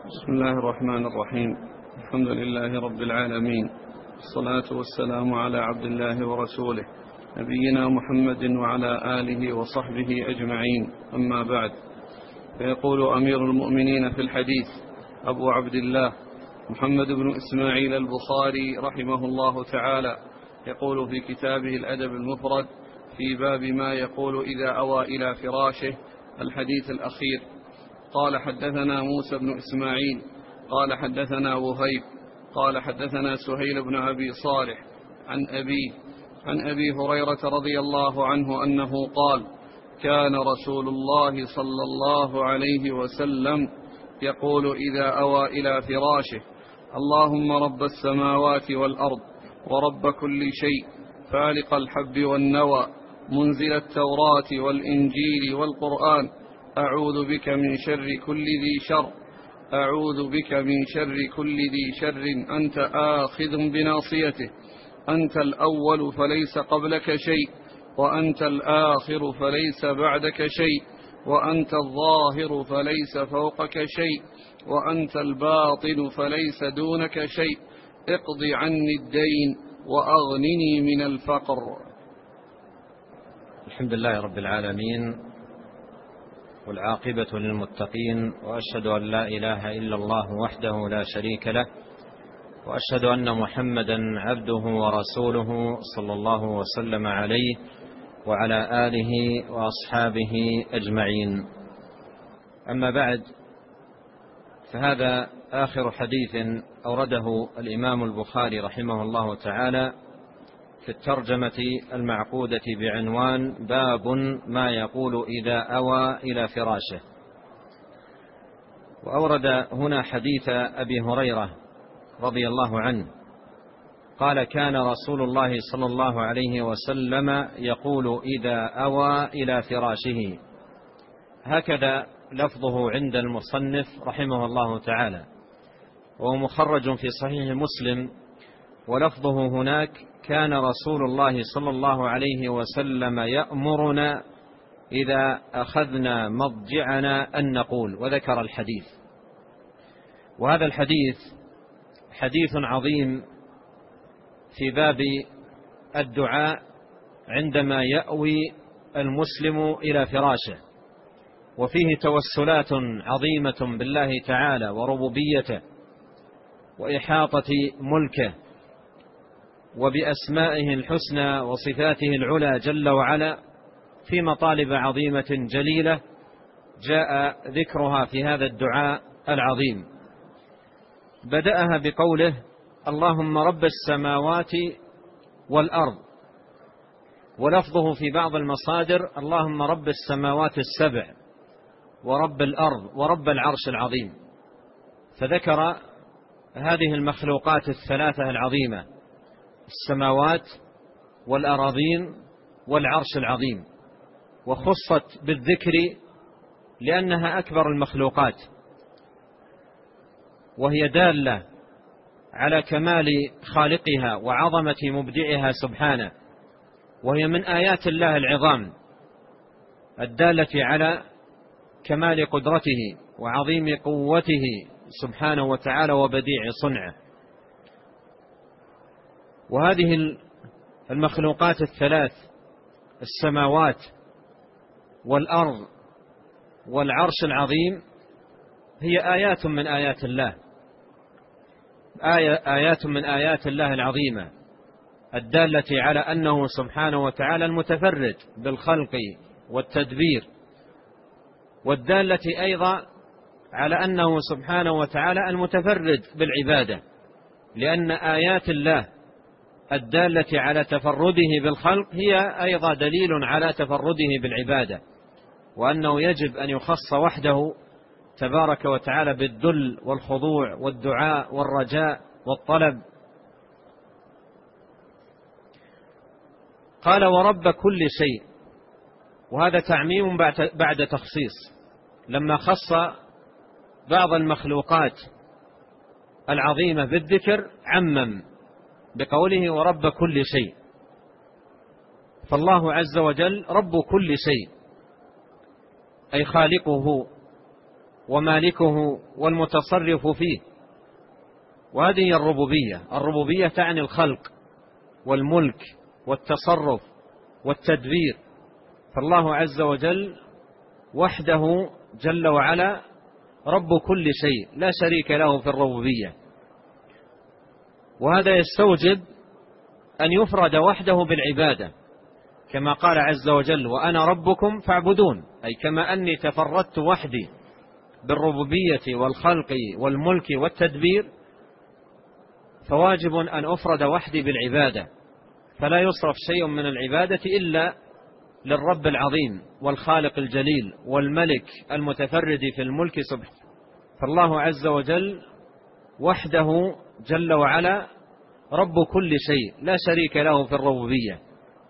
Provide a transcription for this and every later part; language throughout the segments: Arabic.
بسم الله الرحمن الرحيم. الحمد لله رب العالمين، الصلاة والسلام على عبد الله ورسوله نبينا محمد وعلى آله وصحبه أجمعين، أما بعد. فيقول أمير المؤمنين في الحديث أبو عبد الله محمد بن إسماعيل البخاري رحمه الله تعالى، يقول في كتابه الأدب المفرد في باب ما يقول إذا أوى إلى فراشه الحديث الأخير: قال حدثنا موسى بن إسماعيل قال حدثنا وهيب قال حدثنا سهيل بن أبي صالح عن أبي هريرة رضي الله عنه أنه قال: كان رسول الله صلى الله عليه وسلم يقول إذا أوى إلى فراشه: اللهم رب السماوات والأرض ورب كل شيء، فالق الحب والنوى، منزل التوراة والإنجيل والقرآن، أعوذ بك من شر كل ذي شر أنت آخذ بناصيته، أنت الأول فليس قبلك شيء، وأنت الآخر فليس بعدك شيء، وأنت الظاهر فليس فوقك شيء، وأنت الباطن فليس دونك شيء، اقض عني الدين وأغنني من الفقر. الحمد لله رب العالمين، والعاقبة للمتقين، وأشهد أن لا إله إلا الله وحده لا شريك له، وأشهد أن محمدا عبده ورسوله صلى الله وسلم عليه وعلى آله وأصحابه أجمعين. أما بعد، فهذا آخر حديث أورده الإمام البخاري رحمه الله تعالى في الترجمة المعقودة بعنوان باب ما يقول إذا أوى إلى فراشه. وأورد هنا حديث أبي هريرة رضي الله عنه قال: كان رسول الله صلى الله عليه وسلم يقول إذا أوى إلى فراشه. هكذا لفظه عند المصنف رحمه الله تعالى، وهو مخرج في صحيح مسلم، ولفظه هناك: كان رسول الله صلى الله عليه وسلم يأمرنا إذا أخذنا مضجعنا أن نقول، وذكر الحديث. وهذا الحديث حديث عظيم في باب الدعاء عندما يأوي المسلم إلى فراشه، وفيه توسلات عظيمة بالله تعالى وربوبيته وإحاطة ملكه وبأسمائه الحسنى وصفاته العلى جل وعلا، في مطالب عظيمة جليلة جاء ذكرها في هذا الدعاء العظيم. بدأها بقوله: اللهم رب السماوات والأرض، ولفظه في بعض المصادر: اللهم رب السماوات السبع ورب الأرض ورب العرش العظيم. فذكر هذه المخلوقات الثلاثة العظيمة: السماوات والأراضين والعرش العظيم، وخصت بالذكر لأنها أكبر المخلوقات، وهي دالة على كمال خالقها وعظمة مبدعها سبحانه، وهي من آيات الله العظام الدالة على كمال قدرته وعظيم قوته سبحانه وتعالى وبديع صنعه. وهذه المخلوقات الثلاث: السماوات والأرض والعرش العظيم، هي آيات من آيات الله، آيات من آيات الله العظيمة الدالة على أنه سبحانه وتعالى المتفرد بالخلق والتدبير، والدالة أيضا على أنه سبحانه وتعالى المتفرد بالعبادة، لأن آيات الله الدالة على تفرده بالخلق هي أيضا دليل على تفرده بالعبادة، وأنه يجب أن يخص وحده تبارك وتعالى بالذل والخضوع والدعاء والرجاء والطلب. قال: ورب كل شيء، وهذا تعميم بعد تخصيص، لما خص بعض المخلوقات العظيمة بالذكر عمم بقوله: ورب كل شيء. فالله عز وجل رب كل شيء، أي خالقه ومالكه والمتصرف فيه. وهذه الربوبية. الربوبية تعني الخلق والملك والتصرف والتدبير. فالله عز وجل وحده جل وعلا رب كل شيء، لا شريك له في الربوبية. وهذا يستوجب أن يفرد وحده بالعبادة، كما قال عز وجل: وأنا ربكم فاعبدون، أي كما أني تفردت وحدي بالربوبية والخلق والملك والتدبير، فواجب أن أفرد وحدي بالعبادة، فلا يصرف شيء من العبادة إلا للرب العظيم والخالق الجليل والملك المتفرد في الملك سبحانه. فالله عز وجل وحده جل وعلا رب كل شيء، لا شريك له في الربوبية.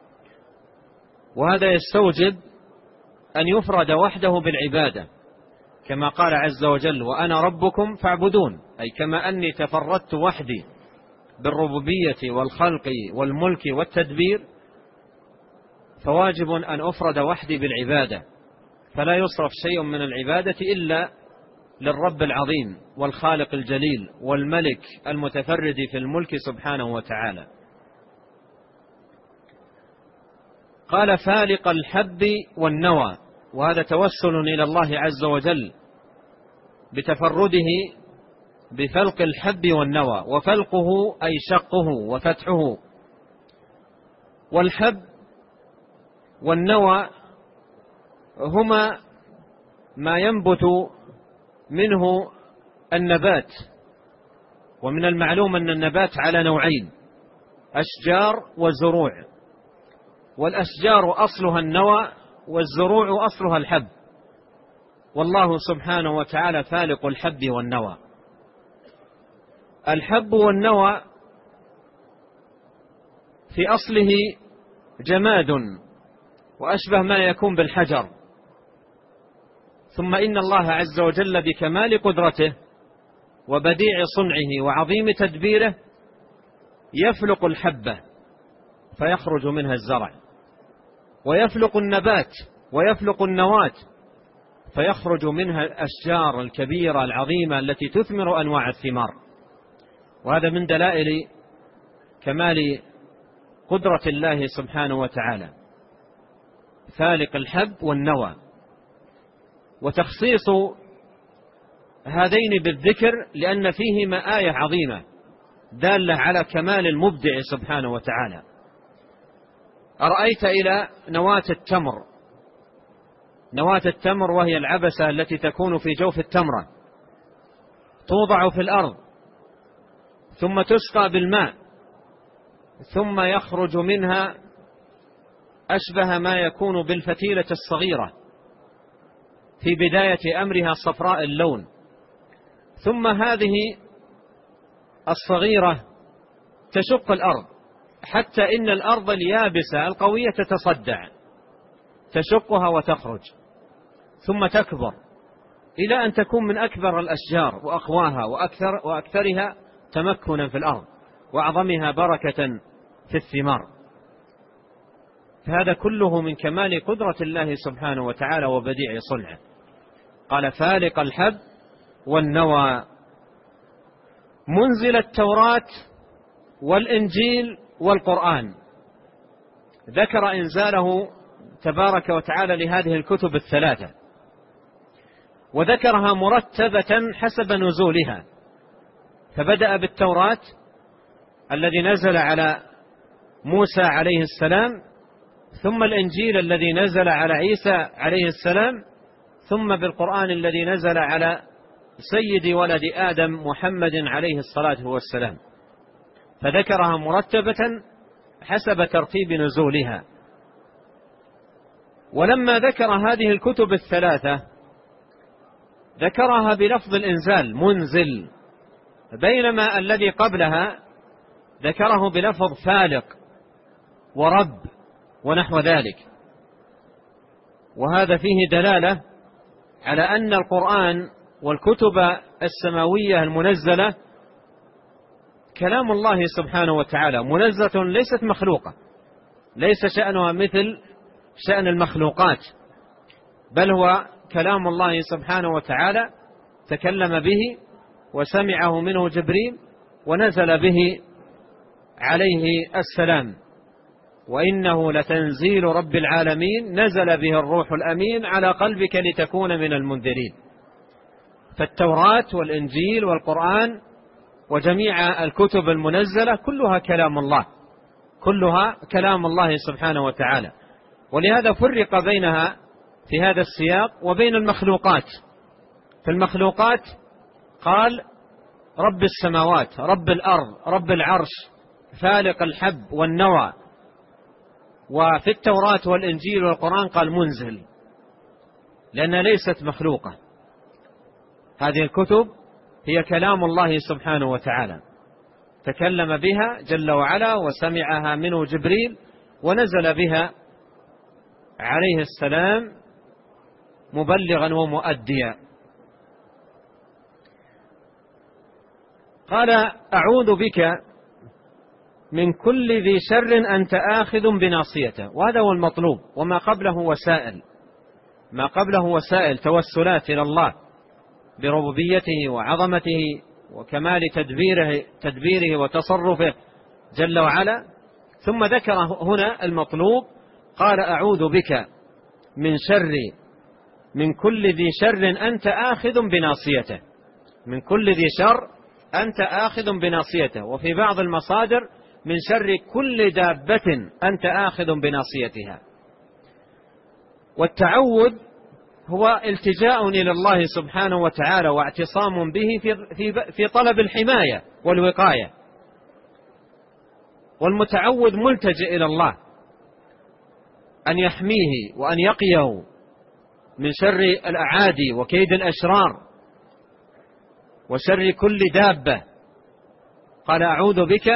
وهذا يستوجب أن يفرد وحده بالعبادة، كما قال عز وجل: وأنا ربكم فاعبدون، أي كما أني تفردت وحدي بالربوبية والخلق والملك والتدبير، فواجب أن أفرد وحدي بالعبادة، فلا يصرف شيء من العبادة إلا للرب العظيم والخالق الجليل والملك المتفرد في الملك سبحانه وتعالى. قال: فالق الحب والنوى. وهذا توسل إلى الله عز وجل بتفرده بفلق الحب والنوى، وفلقه أي شقه وفتحه. والحب والنوى هما ما ينبت منه النبات، ومن المعلوم أن النبات على نوعين: أشجار وزروع، والأشجار أصلها النوى والزروع أصلها الحب. والله سبحانه وتعالى فالق الحب والنوى. الحب والنوى في أصله جماد وأشبه ما يكون بالحجر، ثم إن الله عز وجل بكمال قدرته وبديع صنعه وعظيم تدبيره يفلق الحبة فيخرج منها الزرع، ويفلق النبات ويفلق النواة فيخرج منها الأشجار الكبيرة العظيمة التي تثمر أنواع الثمار. وهذا من دلائل كمال قدرة الله سبحانه وتعالى، فالق الحب والنوى. وتخصيص هذين بالذكر لأن فيهما آية عظيمة دالة على كمال المبدع سبحانه وتعالى. أرأيت إلى نواة التمر. نواة التمر وهي العبسة التي تكون في جوف التمرة، توضع في الأرض ثم تسقى بالماء، ثم يخرج منها أشبه ما يكون بالفتيلة الصغيرة في بداية أمرها صفراء اللون، ثم هذه الصغيرة تشق الأرض حتى إن الأرض اليابسة القوية تتصدع، تشقها وتخرج، ثم تكبر إلى أن تكون من أكبر الأشجار وأقواها وأكثرها تمكنا في الأرض وأعظمها بركة في الثمار. فهذا كله من كمال قدرة الله سبحانه وتعالى وبديع صنعه. قال: فالق الحب والنوى، منزل التوراة والإنجيل والقرآن. ذكر إنزاله تبارك وتعالى لهذه الكتب الثلاثة، وذكرها مرتبة حسب نزولها، فبدأ بالتوراة الذي نزل على موسى عليه السلام، ثم الإنجيل الذي نزل على عيسى عليه السلام، ثم بالقرآن الذي نزل على سيد ولد آدم محمد عليه الصلاة والسلام، فذكرها مرتبة حسب ترتيب نزولها. ولما ذكر هذه الكتب الثلاثة ذكرها بلفظ الإنزال منزل، بينما الذي قبلها ذكره بلفظ فالق ورب ونحو ذلك. وهذا فيه دلالة على أن القرآن والكتب السماوية المنزلة كلام الله سبحانه وتعالى، منزلة ليست مخلوقة، ليس شأنها مثل شأن المخلوقات، بل هو كلام الله سبحانه وتعالى تكلم به وسمعه منه جبريل ونزل به عليه السلام، وإنه لتنزيل رب العالمين نزل به الروح الأمين على قلبك لتكون من المنذرين. فالتوراة والإنجيل والقرآن وجميع الكتب المنزلة كلها كلام الله، كلها كلام الله سبحانه وتعالى. ولهذا فرق بينها في هذا السياق وبين المخلوقات. في المخلوقات قال رب السماوات، رب الأرض، رب العرش، فالق الحب والنوى. وفي التوراة والإنجيل والقرآن قال منزل، لأنها ليست مخلوقة. هذه الكتب هي كلام الله سبحانه وتعالى، تكلم بها جل وعلا وسمعها منه جبريل ونزل بها عليه السلام مبلغا ومؤديا. قال أعوذ بك من كل ذي شر أنت آخذ بناصيته. وهذا هو المطلوب، وما قبله وسائل، ما قبله وسائل توسلات إلى الله بربوبيته وعظمته وكمال تدبيره وتصرفه جل وعلا. ثم ذكر هنا المطلوب، قال أعوذ بك من كل ذي شر أنت آخذ بناصيته، من كل ذي شر أنت آخذ بناصيته. وفي بعض المصادر من شر كل دابة أنت آخذ بناصيتها. والتعوذ هو التجاء إلى الله سبحانه وتعالى واعتصام به في طلب الحماية والوقاية. والمتعوذ ملتجئ إلى الله أن يحميه وأن يقيه من شر الأعادي وكيد الأشرار وشر كل دابة. قال أعوذ بك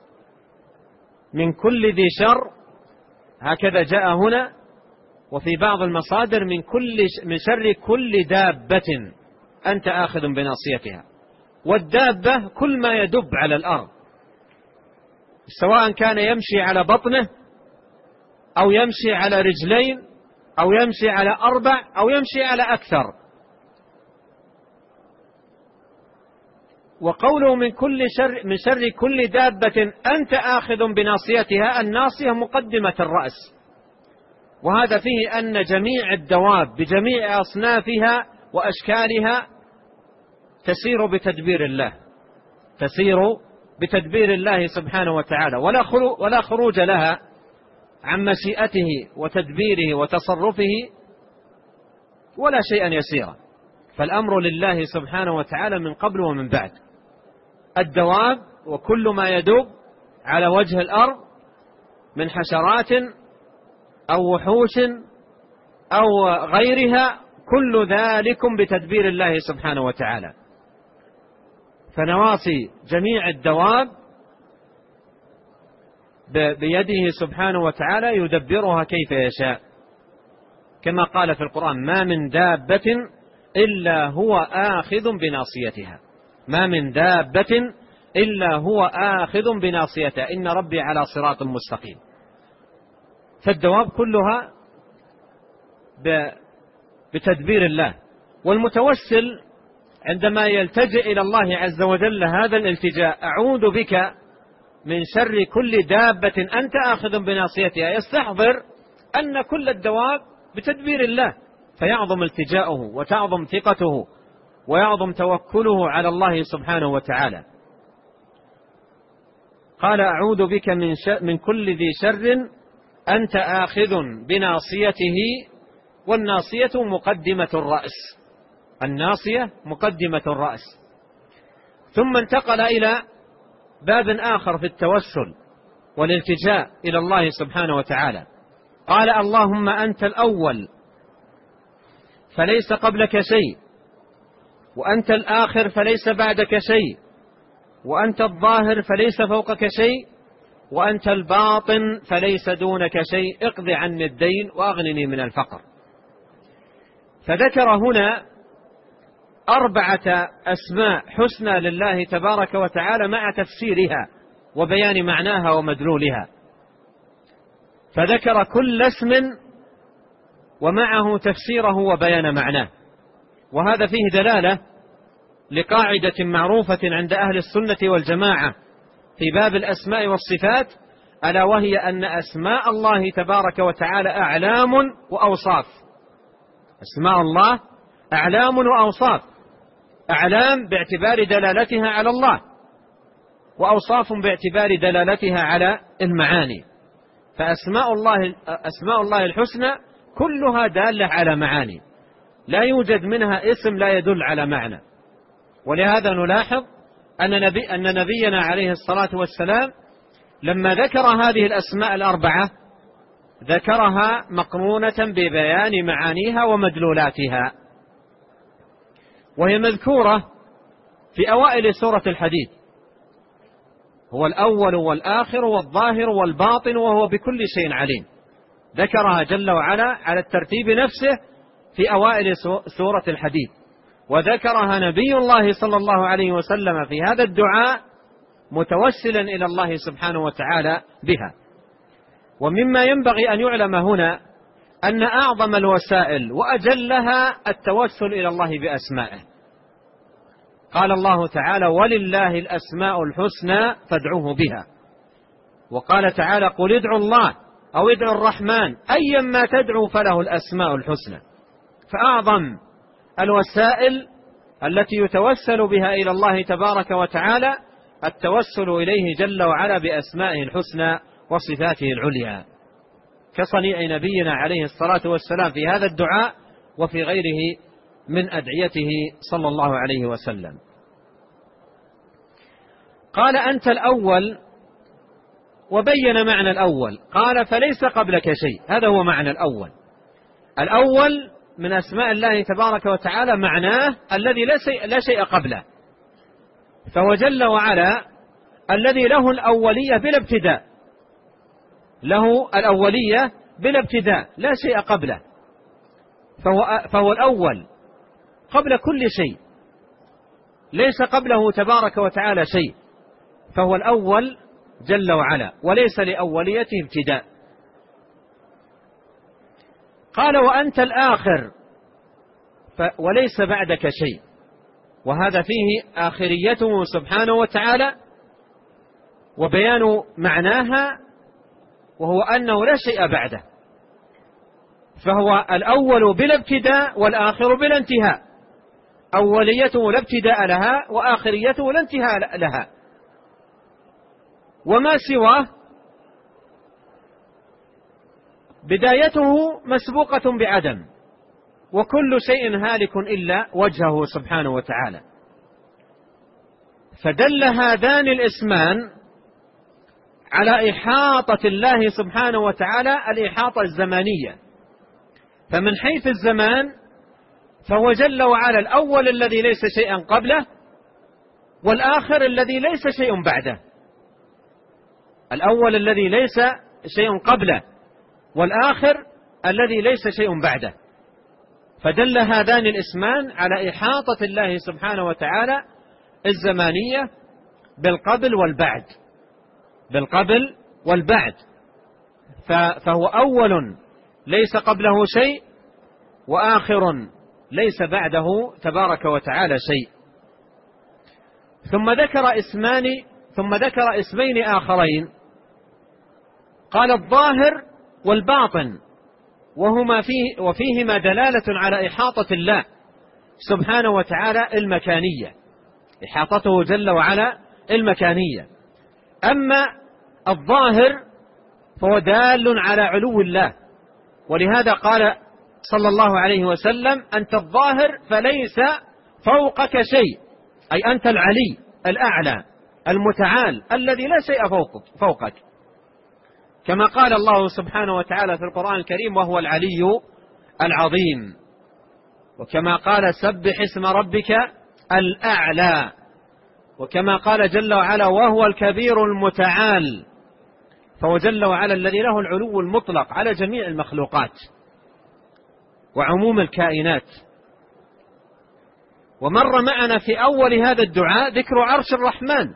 من كل ذي شر، هكذا جاء هنا. وفي بعض المصادر من شر كل دابة أنت آخذ بناصيتها. والدابة كل ما يدب على الأرض، سواء كان يمشي على بطنه أو يمشي على رجلين أو يمشي على 4 أو يمشي على أكثر. وقوله من شر كل دابة أنت آخذ بناصيتها، الناصية مقدمة الرأس. وهذا فيه أن جميع الدواب بجميع أصنافها وأشكالها تسير بتدبير الله، تسير بتدبير الله سبحانه وتعالى، ولا خروج لها عن مشيئته وتدبيره وتصرفه ولا شيئا يسيرا. فالأمر لله سبحانه وتعالى من قبل ومن بعد. الدواب وكل ما يدب على وجه الأرض من حشرات أو وحوش أو غيرها، كل ذلك بتدبير الله سبحانه وتعالى. فنواصي جميع الدواب بيده سبحانه وتعالى يدبرها كيف يشاء، كما قال في القرآن ما من دابة إلا هو آخذ بناصيتها، ما من دابة إلا هو آخذ بناصيتها إن ربي على صراط مستقيم. فالدواب كلها بتدبير الله. والمتوسل عندما يلتجئ إلى الله عز وجل هذا الالتجاء، أعوذ بك من شر كل دابة أنت آخذ بناصيتها، يستحضر أن كل الدواب بتدبير الله، فيعظم التجاؤه وتعظم ثقته ويعظم توكله على الله سبحانه وتعالى. قال أعوذ بك من كل ذي شر أنت آخذ بناصيته. والناصية مقدمة الرأس، الناصية مقدمة الرأس. ثم انتقل إلى باب آخر في التوسل والالتجاء إلى الله سبحانه وتعالى. قال اللهم أنت الأول فليس قبلك شيء، وأنت الآخر فليس بعدك شيء، وأنت الظاهر فليس فوقك شيء، وأنت الباطن فليس دونك شيء، اقض عني الدين وأغنني من الفقر. فذكر هنا 4 أسماء حسنى لله تبارك وتعالى مع تفسيرها وبيان معناها ومدلولها. فذكر كل اسم ومعه تفسيره وبيان معناه. وهذا فيه دلالة لقاعدة معروفة عند أهل السنة والجماعة في باب الأسماء والصفات، ألا وهي أن أسماء الله تبارك وتعالى أعلام وأوصاف. أسماء الله أعلام وأوصاف، أعلام باعتبار دلالتها على الله، وأوصاف باعتبار دلالتها على المعاني. فأسماء الله الحسنى كلها دالة على معاني، لا يوجد منها اسم لا يدل على معنى. ولهذا نلاحظ أن نبينا عليه الصلاة والسلام لما ذكر هذه الأسماء الأربعة ذكرها مقرونة ببيان معانيها ومدلولاتها، وهي مذكورة في أوائل سورة الحديد: هو الأول والآخر والظاهر والباطن وهو بكل شيء عليم. ذكرها جل وعلا على الترتيب نفسه في أوائل سورة الحديد، وذكرها نبي الله صلى الله عليه وسلم في هذا الدعاء متوسلا إلى الله سبحانه وتعالى بها. ومما ينبغي أن يعلم هنا أن أعظم الوسائل وأجلها التوسل إلى الله بأسمائه. قال الله تعالى: ولله الأسماء الحسنى فادعوه بها. وقال تعالى: قل ادعوا الله أو ادعوا الرحمن أيما تدعوا فله الأسماء الحسنى. فأعظم الوسائل التي يتوسل بها إلى الله تبارك وتعالى التوسل إليه جل وعلا بأسمائه الحسنى وصفاته العليا، كصنيع نبينا عليه الصلاة والسلام في هذا الدعاء وفي غيره من أدعيته صلى الله عليه وسلم. قال: أنت الأول، وبين معنى الأول. قال: فليس قبلك شيء. هذا هو معنى الأول. الأول من أسماء الله تبارك وتعالى معناه الذي لا شيء قبله، فهو جل وعلا الذي له الأولية بلا ابتداء، له الأولية بلا ابتداء، لا شيء قبله، فهو الأول قبل كل شيء، ليس قبله تبارك وتعالى شيء، فهو الأول جل وعلا وليس لأوليته ابتداء. قال: وأنت الآخر وليس بعدك شيء، وهذا فيه آخريته سبحانه وتعالى وبيان معناها، وهو أنه لا شيء بعده، فهو الأول بلا ابتداء والآخر بلا انتهاء، أوليته لا ابتداء لها وآخريته لا انتهاء لها، وما سواه بدايته مسبوقة بعدم، وكل شيء هالك إلا وجهه سبحانه وتعالى. فدل هذان الاسمان على إحاطة الله سبحانه وتعالى الإحاطة الزمانية، فمن حيث الزمان فهو جل وعلا الأول الذي ليس شيئا قبله، والآخر الذي ليس شيء بعده. الأول الذي ليس شيء قبله، والآخر الذي ليس شيء بعده. فدل هذان الاسمان على إحاطة الله سبحانه وتعالى الزمانية بالقبل والبعد، بالقبل والبعد، فهو أول ليس قبله شيء، وآخر ليس بعده تبارك وتعالى شيء. ثم ذكر اسمين آخرين، قال: الظاهر والباطن، وفيهما دلالة على إحاطة الله سبحانه وتعالى المكانية، إحاطته جل وعلا المكانية. أما الظاهر فهو دال على علو الله، ولهذا قال صلى الله عليه وسلم: أنت الظاهر فليس فوقك شيء، أي أنت العلي الأعلى المتعال الذي لا شيء فوقك، كما قال الله سبحانه وتعالى في القرآن الكريم: وهو العلي العظيم. وكما قال: سبح اسم ربك الأعلى. وكما قال جل وعلا: وهو الكبير المتعال. فهو جل وعلا الذي له العلو المطلق على جميع المخلوقات وعموم الكائنات. ومر معنا في أول هذا الدعاء ذكر عرش الرحمن،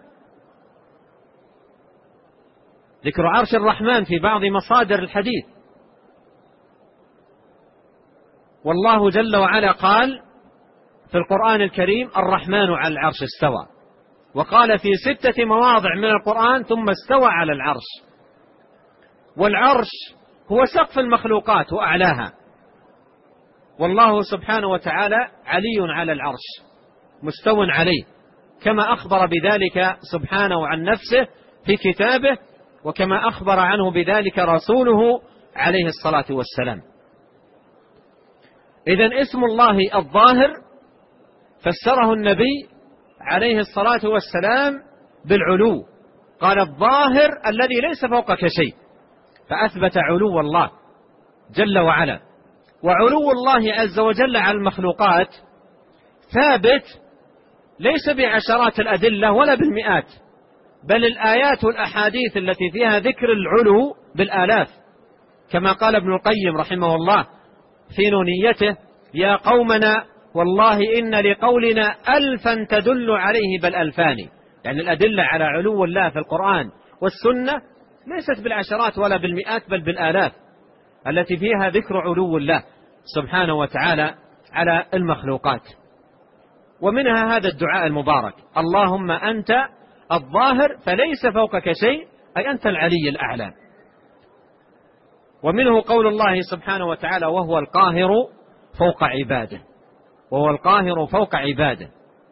ذكر عرش الرحمن في بعض مصادر الحديث. والله جل وعلا قال: في القرآن الكريم الرحمن على العرش استوى، وقال في 6 مواضع من القرآن ثم استوى على العرش. والعرش هو سقف المخلوقات وأعلاها، والله سبحانه وتعالى علي على العرش مستو عليه، كما أخبر بذلك سبحانه عن نفسه في كتابه، وكما أخبر عنه بذلك رسوله عليه الصلاة والسلام. إذن اسم الله الظاهر فسره النبي عليه الصلاة والسلام بالعلو، قال الظاهر الذي ليس فوقك شيء، فأثبت علو الله جل وعلا. وعلو الله عز وجل على المخلوقات ثابت ليس بعشرات الأدلة ولا بالمئات، بل الآيات والأحاديث التي فيها ذكر العلو بالآلاف، كما قال ابن القيم رحمه الله في نونيته: يا قومنا والله إن لقولنا 1000 تدل عليه بل 2000. يعني الأدلة على علو الله في القرآن والسنة ليست بالعشرات ولا بالمئات، بل بالآلاف التي فيها ذكر علو الله سبحانه وتعالى على المخلوقات. ومنها هذا الدعاء المبارك: اللهم أنت الظاهر فليس فوقك شيء، أي أنت العلي الأعلى. ومنه قول الله سبحانه وتعالى: وهو القاهر فوق عباده، وهو القاهر فوق عباده.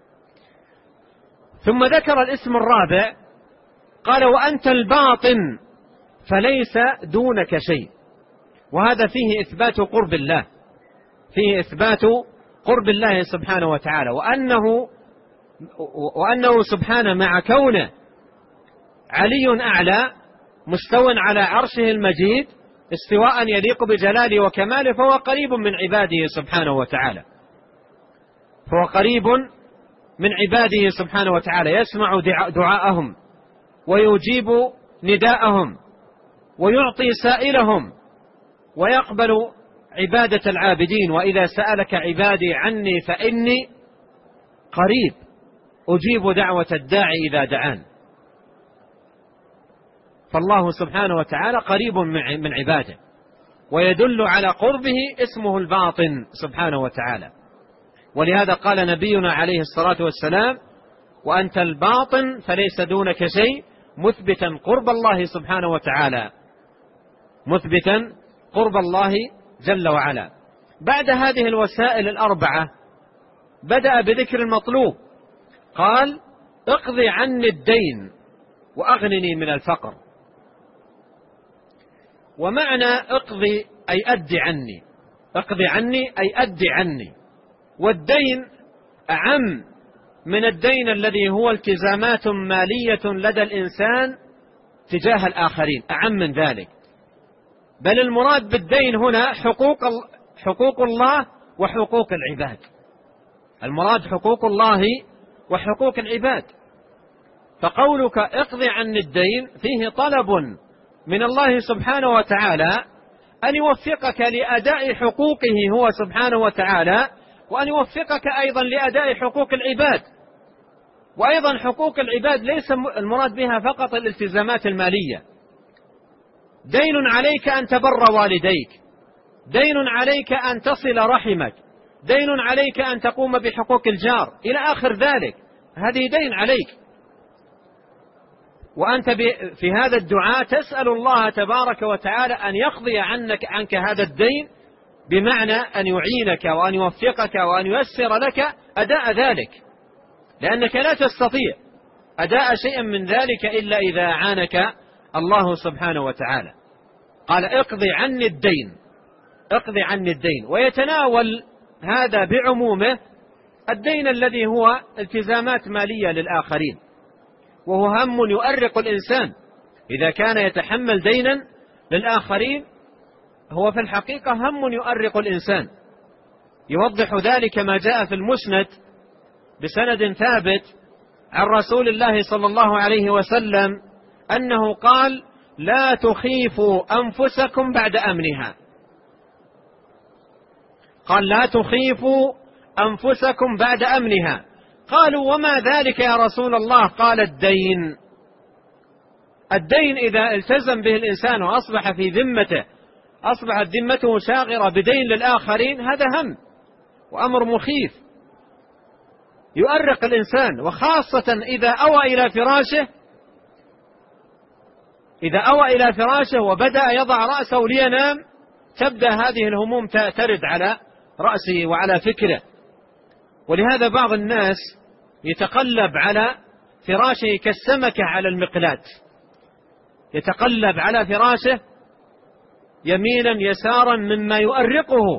ثم ذكر الاسم الرابع قال: وأنت الباطن فليس دونك شيء. وهذا فيه إثبات قرب الله، فيه إثبات قرب الله سبحانه وتعالى، وأنه سبحانه مع كونه علي أعلى مستو على عرشه المجيد استواء يليق بجلاله وكماله، فهو قريب من عباده سبحانه وتعالى، فهو قريب من عباده سبحانه وتعالى، يسمع دعاءهم ويجيب نداءهم ويعطي سائلهم ويقبل عبادة العابدين. وإذا سألك عبادي عني فإني قريب أجيب دعوة الداعي إذا دعان. فالله سبحانه وتعالى قريب من عباده، ويدل على قربه اسمه الباطن سبحانه وتعالى. ولهذا قال نبينا عليه الصلاة والسلام: وأنت الباطن فليس دونك شيء، مثبتا قرب الله سبحانه وتعالى، مثبتا قرب الله جل وعلا. بعد هذه الوسائل الأربعة بدأ بذكر المطلوب، قال: اقضي عني الدين وأغنني من الفقر. ومعنى اقضي أي أدي عني، اقضي عني أي أدي عني. والدين أعم من الدين الذي هو التزامات مالية لدى الإنسان تجاه الآخرين، أعم من ذلك. بل المراد بالدين هنا حقوق الله وحقوق العباد، المراد حقوق الله وحقوق العباد. فقولك اقضي عن الدين فيه طلب من الله سبحانه وتعالى أن يوفقك لأداء حقوقه هو سبحانه وتعالى، وأن يوفقك أيضا لأداء حقوق العباد. وأيضا حقوق العباد ليس المراد بها فقط الالتزامات المالية، دين عليك أن تبر والديك، دين عليك أن تصل رحمك، دين عليك أن تقوم بحقوق الجار إلى آخر ذلك، هذه دين عليك. وأنت في هذا الدعاء تسأل الله تبارك وتعالى أن يقضي عنك هذا الدين، بمعنى أن يعينك وأن يوفقك وأن ييسر لك أداء ذلك، لأنك لا تستطيع أداء شيء من ذلك إلا إذا أعانك الله سبحانه وتعالى. قال: اقضي عني الدين، اقضي عني الدين. ويتناول هذا بعمومه الدين الذي هو التزامات مالية للآخرين، وهو هم يؤرق الإنسان. إذا كان يتحمل دينا للآخرين هو في الحقيقة هم يؤرق الإنسان. يوضح ذلك ما جاء في المسند بسند ثابت عن رسول الله صلى الله عليه وسلم أنه قال: لا تخيفوا أنفسكم بعد أمنها. قال: لا تخيفوا أنفسكم بعد أمنها. قالوا: وما ذلك يا رسول الله؟ قال: الدين. الدين إذا التزم به الإنسان وأصبح في ذمته، أصبحت ذمته شاغرة بدين للآخرين، هذا هم وأمر مخيف. يؤرق الإنسان، وخاصة إذا أوى إلى فراشه وبدأ يضع رأسه لينام، تبدأ هذه الهموم ترد على رأسه وعلى فكره. ولهذا بعض الناس يتقلب على فراشه كالسمكة على المقلاة، يتقلب على فراشه يمينا يسارا مما يؤرقه.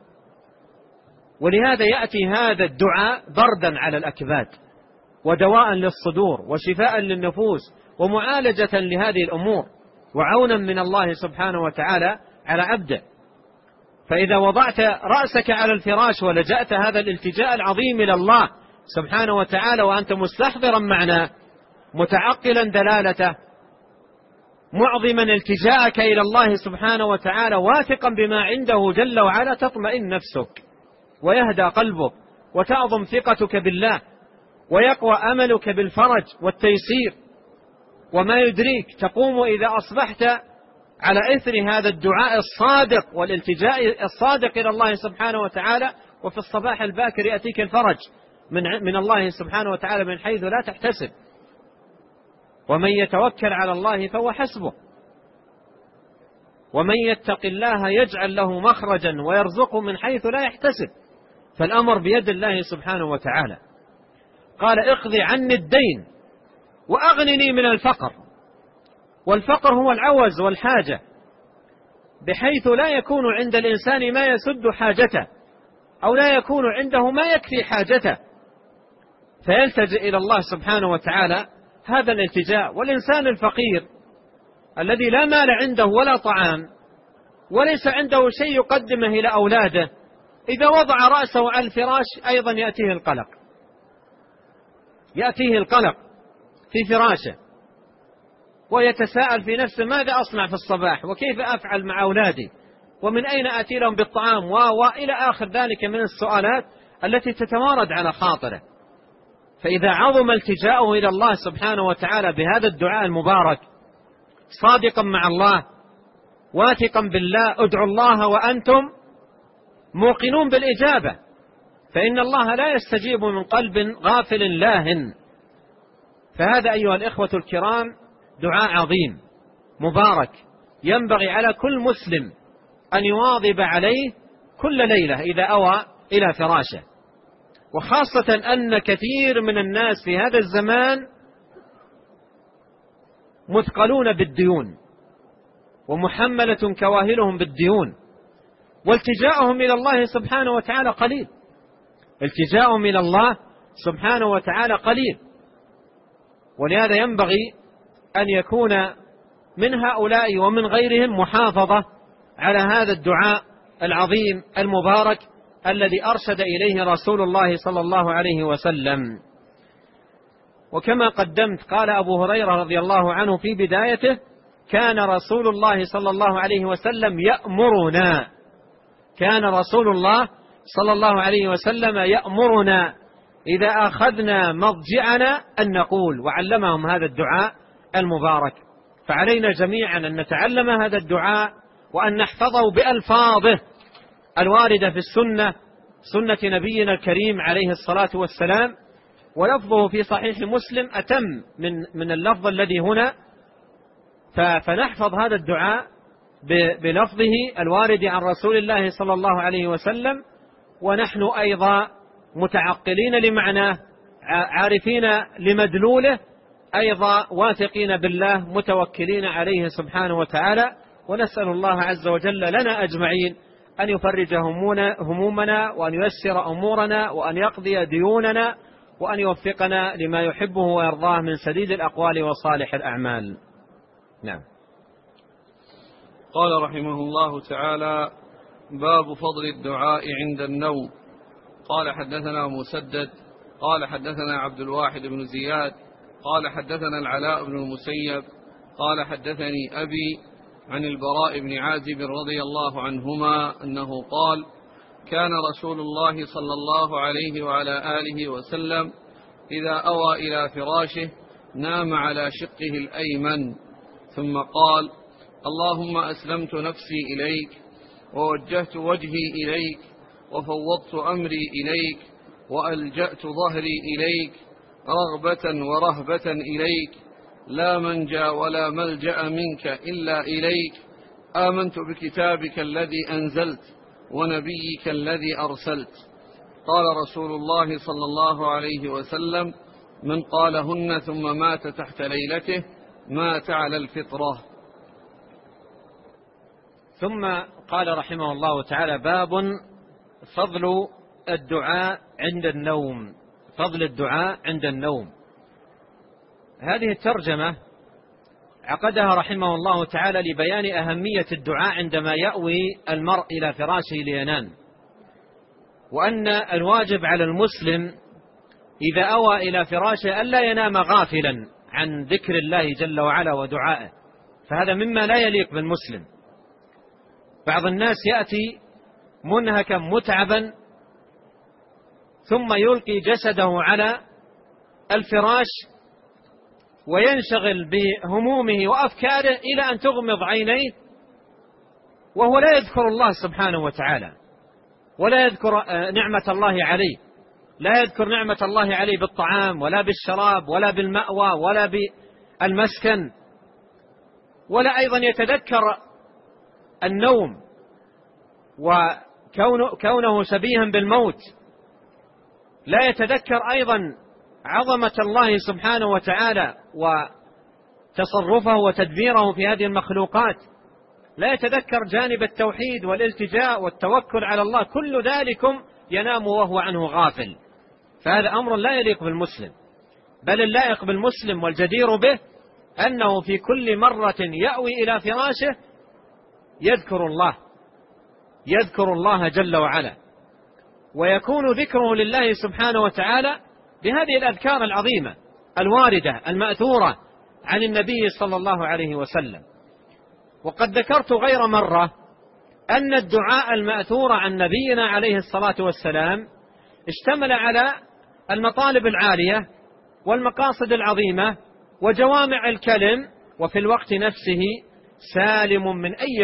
ولهذا يأتي هذا الدعاء بردا على الأكباد ودواء للصدور وشفاء للنفوس ومعالجة لهذه الأمور وعونا من الله سبحانه وتعالى على عبده. فإذا وضعت رأسك على الفراش ولجأت هذا الالتجاء العظيم إلى الله سبحانه وتعالى وأنت مستحضرا معناه متعقلا دلالته معظما التجاءك إلى الله سبحانه وتعالى واثقا بما عنده جل وعلا، تطمئن نفسك ويهدى قلبك وتعظم ثقتك بالله ويقوى أملك بالفرج والتيسير. وما يدريك تقوم إذا أصبحت على إثر هذا الدعاء الصادق والالتجاء الصادق إلى الله سبحانه وتعالى، وفي الصباح الباكر يأتيك الفرج من الله سبحانه وتعالى من حيث لا تحتسب. ومن يتوكل على الله فهو حسبه، ومن يتق الله يجعل له مخرجا ويرزقه من حيث لا يحتسب. فالأمر بيد الله سبحانه وتعالى. قال اقضي عني الدين وأغنني من الفقر. والفقر هو العوز والحاجة، بحيث لا يكون عند الإنسان ما يسد حاجته أو لا يكون عنده ما يكفي حاجته، فيلتجئ إلى الله سبحانه وتعالى هذا الالتجاء. والإنسان الفقير الذي لا مال عنده ولا طعام وليس عنده شيء يقدمه إلى أولاده، إذا وضع رأسه على الفراش أيضا يأتيه القلق في فراشه، ويتساءل في نفسه ماذا أصنع في الصباح وكيف أفعل مع أولادي ومن أين أتي لهم بالطعام وإلى آخر ذلك من السؤالات التي تتوارد على خاطره. فإذا عظم التجاؤه إلى الله سبحانه وتعالى بهذا الدعاء المبارك صادقا مع الله واثقا بالله، ادعوا الله وأنتم موقنون بالإجابة، فإن الله لا يستجيب من قلب غافل لاهٍ. فهذا أيها الإخوة الكرام دعاء عظيم مبارك ينبغي على كل مسلم أن يواظب عليه كل ليلة إذا أوى إلى فراشه، وخاصة أن كثير من الناس في هذا الزمان مثقلون بالديون ومحملة كواهلهم بالديون، والتجاؤهم إلى الله سبحانه وتعالى قليل، التجاؤهم إلى الله سبحانه وتعالى قليل. ولهذا ينبغي أن يكون من هؤلاء ومن غيرهم محافظة على هذا الدعاء العظيم المبارك الذي أرشد إليه رسول الله صلى الله عليه وسلم. وكما قدمت قال أبو هريرة رضي الله عنه في بدايته: كان رسول الله صلى الله عليه وسلم يأمرنا، كان رسول الله صلى الله عليه وسلم يأمرنا إذا أخذنا مضجعنا أن نقول، وعلمهم هذا الدعاء المبارك. فعلينا جميعا أن نتعلم هذا الدعاء وأن نحفظه بألفاظه الواردة في سنة نبينا الكريم عليه الصلاة والسلام، ولفظه في صحيح مسلم أتم من اللفظ الذي هنا، فنحفظ هذا الدعاء بلفظه الوارد عن رسول الله صلى الله عليه وسلم، ونحن أيضا متعقلين لمعناه عارفين لمدلوله، أيضا واثقين بالله متوكلين عليه سبحانه وتعالى. ونسأل الله عز وجل لنا أجمعين أن يفرج همومنا وأن ييسر أمورنا وأن يقضي ديوننا وأن يوفقنا لما يحبه ويرضاه من سديد الأقوال وصالح الأعمال. نعم. قال رحمه الله تعالى: باب فضل الدعاء عند النوم. قال حدثنا مسدد قال حدثنا عبد الواحد بن زياد قال حدثنا العلاء بن المسيب قال حدثني أبي عن البراء بن عازب رضي الله عنهما أنه قال: كان رسول الله صلى الله عليه وعلى آله وسلم إذا أوى إلى فراشه نام على شقه الأيمن ثم قال: اللهم أسلمت نفسي إليك ووجهت وجهي إليك وفوضت أمري إليك وألجأت ظهري إليك رغبة ورهبة إليك، لا منجى ولا ملجأ منك إلا إليك. آمنت بكتابك الذي أنزلت ونبيك الذي أرسلت. قال رسول الله صلى الله عليه وسلم: من قالهن ثم مات تحت ليلته مات على الفطرة. ثم قال رحمه الله تعالى: باب فضل الدعاء عند النوم. فضل الدعاء عند النوم. هذه الترجمة عقدها رحمه الله تعالى لبيان أهمية الدعاء عندما يأوي المرء إلى فراشه لينام، وأن الواجب على المسلم إذا أوى إلى فراشه ألا ينام غافلا عن ذكر الله جل وعلا ودعائه، فهذا مما لا يليق بالمسلم. بعض الناس يأتي منهكا متعبا ثم يلقي جسده على الفراش وينشغل بهمومه وأفكاره إلى أن تغمض عينيه وهو لا يذكر الله سبحانه وتعالى، ولا يذكر نعمة الله عليه، لا يذكر نعمة الله عليه بالطعام ولا بالشراب ولا بالمأوى ولا بالمسكن، ولا أيضا يتذكر النوم وكونه شبيها بالموت، لا يتذكر أيضا عظمة الله سبحانه وتعالى وتصرفه وتدبيره في هذه المخلوقات، لا يتذكر جانب التوحيد والالتجاء والتوكل على الله، كل ذلكم ينام وهو عنه غافل، فهذا أمر لا يليق بالمسلم. بل اللائق بالمسلم والجدير به أنه في كل مرة يأوي إلى فراشه يذكر الله جل وعلا، ويكون ذكره لله سبحانه وتعالى بهذه الأذكار العظيمة الواردة المأثورة عن النبي صلى الله عليه وسلم. وقد ذكرت غير مرة أن الدعاء المأثور عن نبينا عليه الصلاة والسلام اشتمل على المطالب العالية والمقاصد العظيمة وجوامع الكلم، وفي الوقت نفسه سالم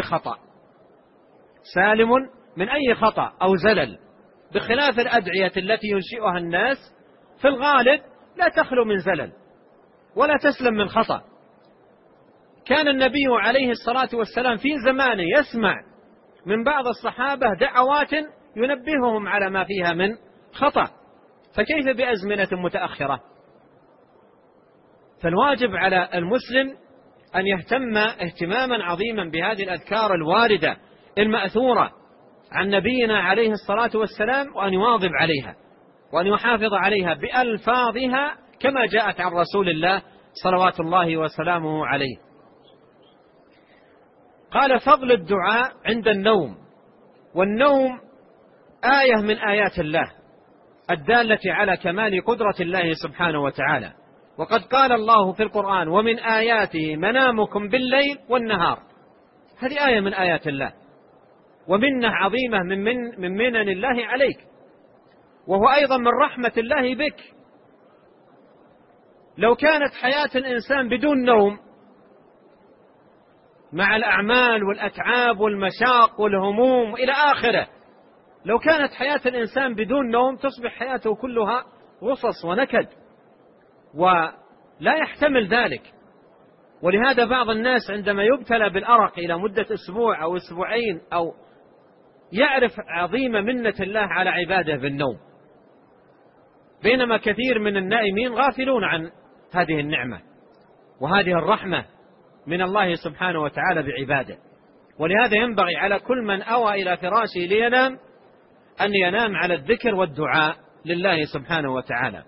من أي خطأ أو زلل، بخلاف الأدعية التي ينشئها الناس في الغالب لا تخلو من زلل ولا تسلم من خطأ. كان النبي عليه الصلاة والسلام في زمانه يسمع من بعض الصحابة دعوات ينبههم على ما فيها من خطأ، فكيف بأزمنة متأخرة؟ فالواجب على المسلم أن يهتم اهتماما عظيما بهذه الأذكار الواردة المأثورة عن نبينا عليه الصلاة والسلام، وأن يواظب عليها وأن يحافظ عليها بألفاظها كما جاءت عن رسول الله صلوات الله وسلامه عليه. قال: فضل الدعاء عند النوم. والنوم آية من آيات الله الدالة على كمال قدرة الله سبحانه وتعالى، وقد قال الله في القرآن: ومن آياته منامكم بالليل والنهار. هذه آية من آيات الله ومنة عظيمة من منن الله عليك، وهو أيضا من رحمة الله بك. لو كانت حياة الإنسان بدون نوم مع الأعمال والأتعاب والمشاق والهموم إلى آخره، لو كانت حياة الإنسان بدون نوم تصبح حياته كلها غصص ونكد، ولا يحتمل ذلك. ولهذا بعض الناس عندما يبتلى بالأرق إلى مدة أسبوع أو أسبوعين أو يعرف عظيم منة الله على عباده بالنوم، بينما كثير من النائمين غافلون عن هذه النعمة وهذه الرحمة من الله سبحانه وتعالى بعباده. ولهذا ينبغي على كل من أوى إلى فراشه لينام أن ينام على الذكر والدعاء لله سبحانه وتعالى.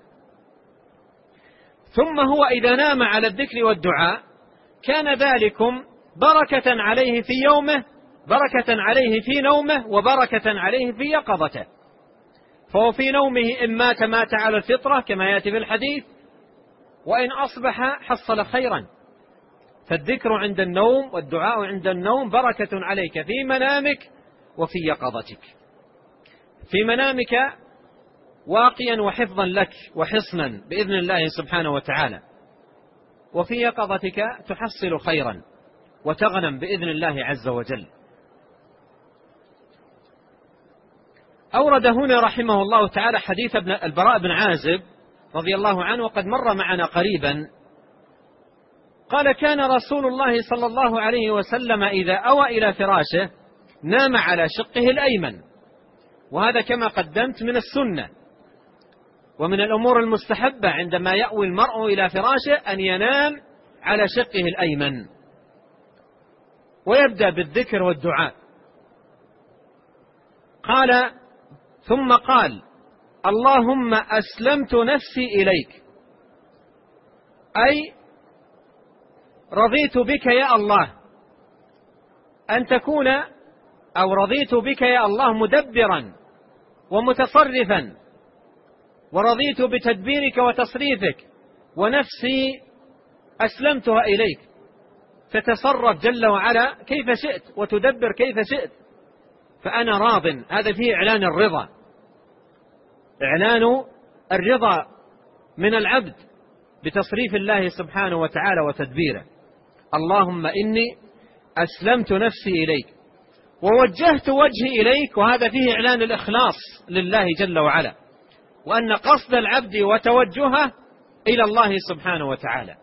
ثم هو إذا نام على الذكر والدعاء كان ذلكم بركة عليه في يومه، بركة عليه في نومه، وبركة عليه في يقظته. فهو في نومه إن مات على الفطرة كما يأتي في الحديث، وإن أصبح حصل خيرا. فالذكر عند النوم والدعاء عند النوم بركة عليك في منامك وفي يقظتك. في منامك واقيا وحفظا لك وحصنا بإذن الله سبحانه وتعالى، وفي يقظتك تحصل خيرا وتغنم بإذن الله عز وجل. أورد هنا رحمه الله تعالى حديث البراء بن عازب رضي الله عنه، وقد مر معنا قريبا. قال: كان رسول الله صلى الله عليه وسلم إذا أوى إلى فراشه نام على شقه الأيمن، وهذا كما قدمت من السنة ومن الأمور المستحبة عندما يأوي المرء إلى فراشه أن ينام على شقه الأيمن ويبدأ بالذكر والدعاء. قال: ثم قال: اللهم أسلمت نفسي إليك، أي رضيت بك يا الله أن تكون، أو رضيت بك يا الله مدبرا ومتصرفا، ورضيت بتدبيرك وتصريفك، ونفسي أسلمتها إليك، تتصرف جل وعلا كيف شئت وتدبر كيف شئت، فأنا راض. هذا فيه إعلان الرضا، إعلان الرضا من العبد بتصريف الله سبحانه وتعالى وتدبيره. اللهم إني أسلمت نفسي إليك ووجهت وجهي إليك، وهذا فيه إعلان الإخلاص لله جل وعلا، وأن قصد العبد وتوجهه إلى الله سبحانه وتعالى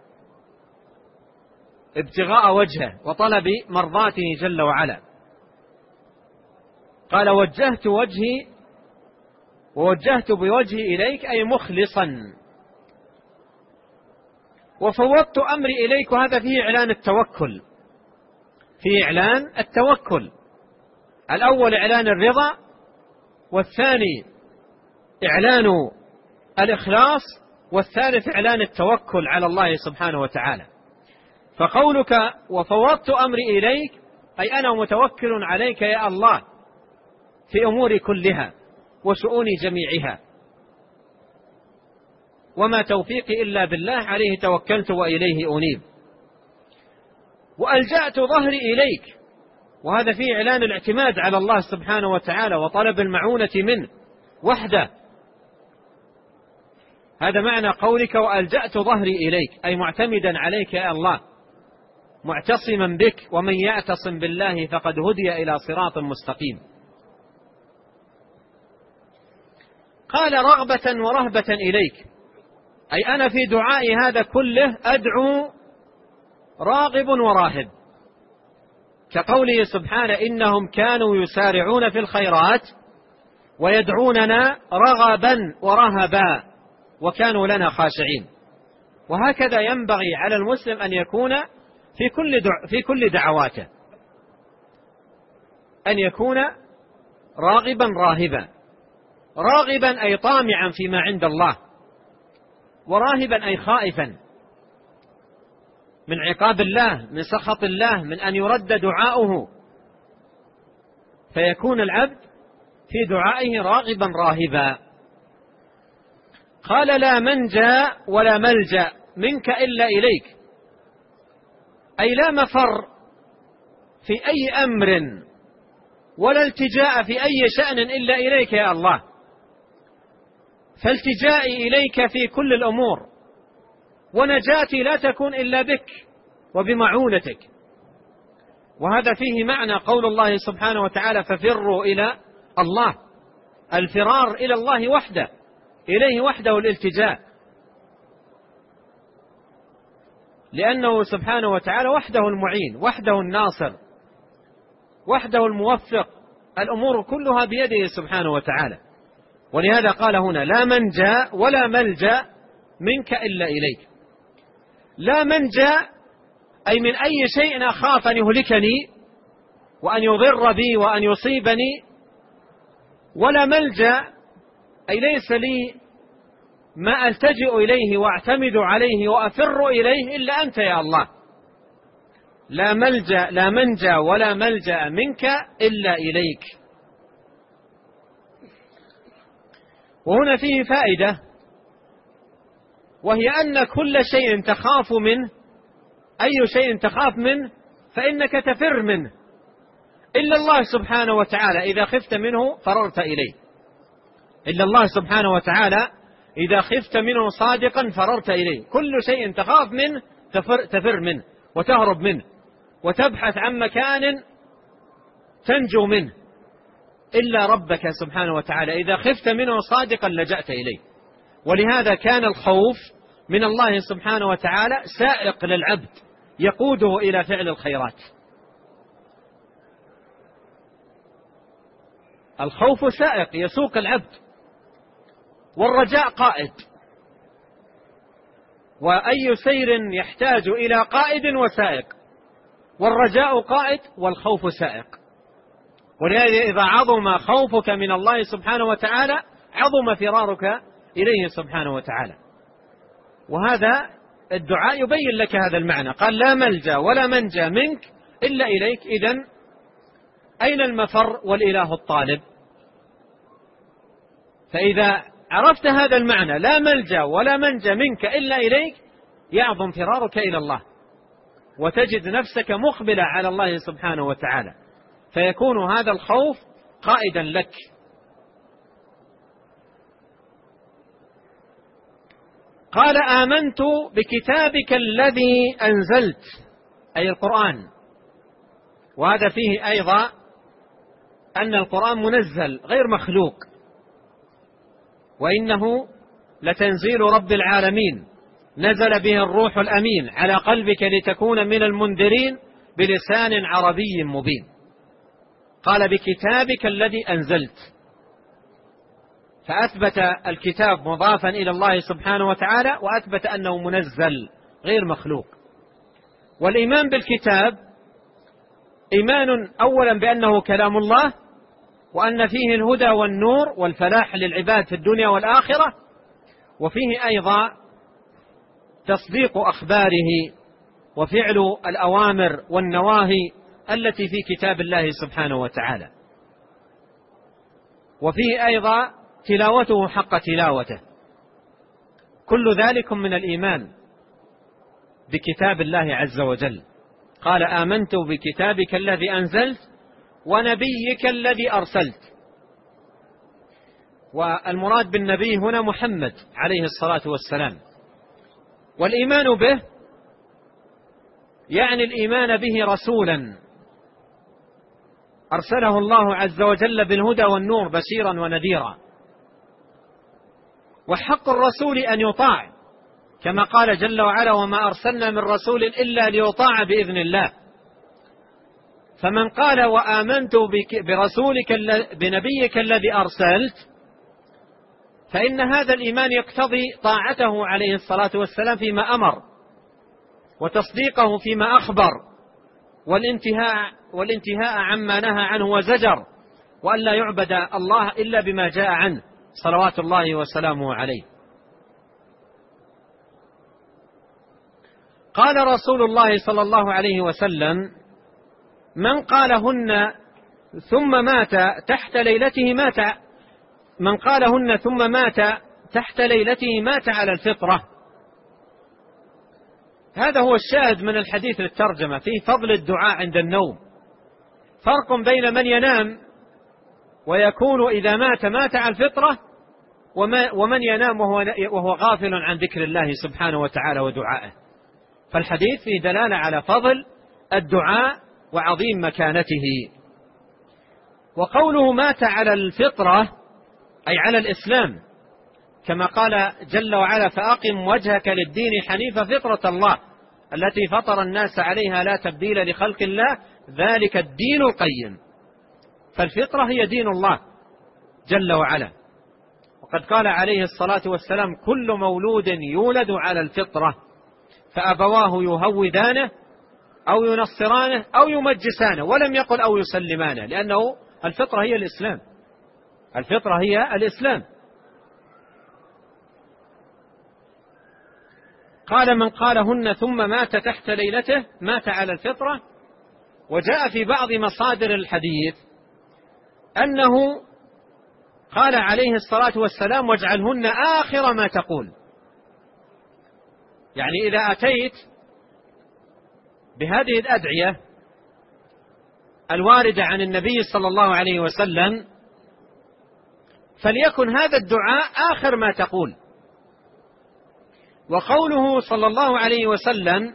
ابتغاء وجهه وطلب مرضاته جل وعلا. قال: وجهت وجهي، ووجهت بوجهي إليك أي مخلصا، وفوضت أمري إليك، وهذا فيه إعلان التوكل، فيه إعلان التوكل. الأول إعلان الرضا، والثاني إعلان الإخلاص، والثالث إعلان التوكل على الله سبحانه وتعالى. فقولك وفوضت أمري إليك أي أنا متوكل عليك يا الله في أموري كلها وشؤوني جميعها، وما توفيقي إلا بالله، عليه توكلت وإليه أنيب. وألجأت ظهري إليك، وهذا فيه إعلان الاعتماد على الله سبحانه وتعالى وطلب المعونة منه وحده. هذا معنى قولك وألجأت ظهري إليك، أي معتمدا عليك يا الله، معتصما بك، ومن يعتصم بالله فقد هدي إلى صراط مستقيم. قال: رغبة ورهبة إليك، أي أنا في دعائي هذا كله أدعو راغب وراهب، كقوله سبحانه: إنهم كانوا يسارعون في الخيرات ويدعوننا رغبا ورهبا وكانوا لنا خاشعين. وهكذا ينبغي على المسلم أن يكون في كل دعواته، أن يكون راغبا راهبا. راغبا أي طامعا فيما عند الله، وراهبا أي خائفا من عقاب الله، من سخط الله، من أن يرد دعاؤه، فيكون العبد في دعائه راغبا راهبا. قال: لا منجا ولا ملجأ منك إلا إليك، أي لا مفر في أي أمر ولا التجاء في أي شأن إلا إليك يا الله، فالتجائي إليك في كل الأمور، ونجاتي لا تكون إلا بك وبمعونتك. وهذا فيه معنى قول الله سبحانه وتعالى: ففروا إلى الله، الفرار إلى الله وحده، إليه وحده الالتجاء، لأنه سبحانه وتعالى وحده المعين، وحده الناصر، وحده الموفق، الأمور كلها بيده سبحانه وتعالى. ولهذا قال هنا: لا منجا ولا ملجأ منك إلا إليك. لا منجا أي من أي شيء أخاف أن يهلكني وأن يضر بي وأن يصيبني، ولا ملجأ أي ليس لي ما ألتجئ إليه وأعتمد عليه وأفر إليه إلا أنت يا الله. لا ملجأ لا منجا ولا ملجأ منك إلا إليك. وهنا فيه فائدة، وهي أن كل شيء تخاف منه، أي شيء تخاف منه فإنك تفر منه، إلا الله سبحانه وتعالى إذا خفت منه فررت إليه. إلا الله سبحانه وتعالى إذا خفت منه صادقا فررت إليه. كل شيء تخاف منه تفر منه وتهرب منه وتبحث عن مكان تنجو منه. إلا ربك سبحانه وتعالى، إذا خفت منه صادقا لجأت إليه. ولهذا كان الخوف من الله سبحانه وتعالى سائق للعبد يقوده إلى فعل الخيرات. الخوف سائق يسوق العبد، والرجاء قائد، وأي سير يحتاج إلى قائد وسائق، والرجاء قائد والخوف سائق. ولهذا إذا عظم خوفك من الله سبحانه وتعالى عظم فرارك إليه سبحانه وتعالى. وهذا الدعاء يبين لك هذا المعنى. قال لا ملجأ ولا منجا منك إلا إليك. إذن أين المفر والإله الطالب؟ فإذا عرفت هذا المعنى لا ملجأ ولا منجا منك إلا إليك يعظم فرارك إلى الله، وتجد نفسك مقبلة على الله سبحانه وتعالى، فيكون هذا الخوف قائدا لك. قال آمنت بكتابك الذي أنزلت، أي القرآن. وهذا فيه أيضا أن القرآن منزل غير مخلوق، وإنه لتنزيل رب العالمين نزل به الروح الأمين على قلبك لتكون من المنذرين بلسان عربي مبين. قال بكتابك الذي أنزلت، فأثبت الكتاب مضافا إلى الله سبحانه وتعالى، وأثبت أنه منزل غير مخلوق. والإيمان بالكتاب إيمان أولا بأنه كلام الله، وأن فيه الهدى والنور والفلاح للعباد في الدنيا والآخرة، وفيه أيضا تصديق أخباره وفعل الأوامر والنواهي التي في كتاب الله سبحانه وتعالى، وفيه أيضا تلاوته حق تلاوته. كل ذلك من الإيمان بكتاب الله عز وجل. قال آمنت بكتابك الذي أنزلت ونبيك الذي أرسلت. والمراد بالنبي هنا محمد عليه الصلاة والسلام. والإيمان به يعني الإيمان به رسولا أرسله الله عز وجل بالهدى والنور بشيرا ونذيرا. وحق الرسول أن يطاع، كما قال جل وعلا وما أرسلنا من رسول إلا ليطاع بإذن الله. فمن قال وآمنت برسولك بنبيك الذي أرسلت، فإن هذا الإيمان يقتضي طاعته عليه الصلاة والسلام فيما أمر، وتصديقه فيما أخبر، والانتهاء عما نهى عنه وزجر، وأن لا يعبد الله إلا بما جاء عنه صلوات الله وسلامه عليه. قال رسول الله صلى الله عليه وسلم من قالهن ثم مات تحت ليلته مات، من قالهن ثم مات تحت ليلته مات على الفطرة. هذا هو الشاهد من الحديث للترجمة في فضل الدعاء عند النوم. فرق بين من ينام ويكون إذا مات على الفطرة، ومن ينام وهو غافل عن ذكر الله سبحانه وتعالى ودعائه. فالحديث فيه دلالة على فضل الدعاء وعظيم مكانته. وقوله مات على الفطرة أي على الإسلام، كما قال جل وعلا فأقم وجهك للدين حنيفا فطرة الله التي فطر الناس عليها لا تبديل لخلق الله ذلك الدين القيم. فالفطرة هي دين الله جل وعلا. وقد قال عليه الصلاة والسلام كل مولود يولد على الفطرة فأبواه يهودانه أو ينصرانه أو يمجسانه، ولم يقل أو يسلمانه، لأنه الفطرة هي الإسلام. الفطرة هي الإسلام. قال من قالهن ثم مات تحت ليلته مات على الفطرة. وجاء في بعض مصادر الحديث أنه قال عليه الصلاة والسلام واجعلهن آخر ما تقول، يعني إذا أتيت بهذه الأدعية الواردة عن النبي صلى الله عليه وسلم فليكن هذا الدعاء آخر ما تقول. وقوله صلى الله عليه وسلم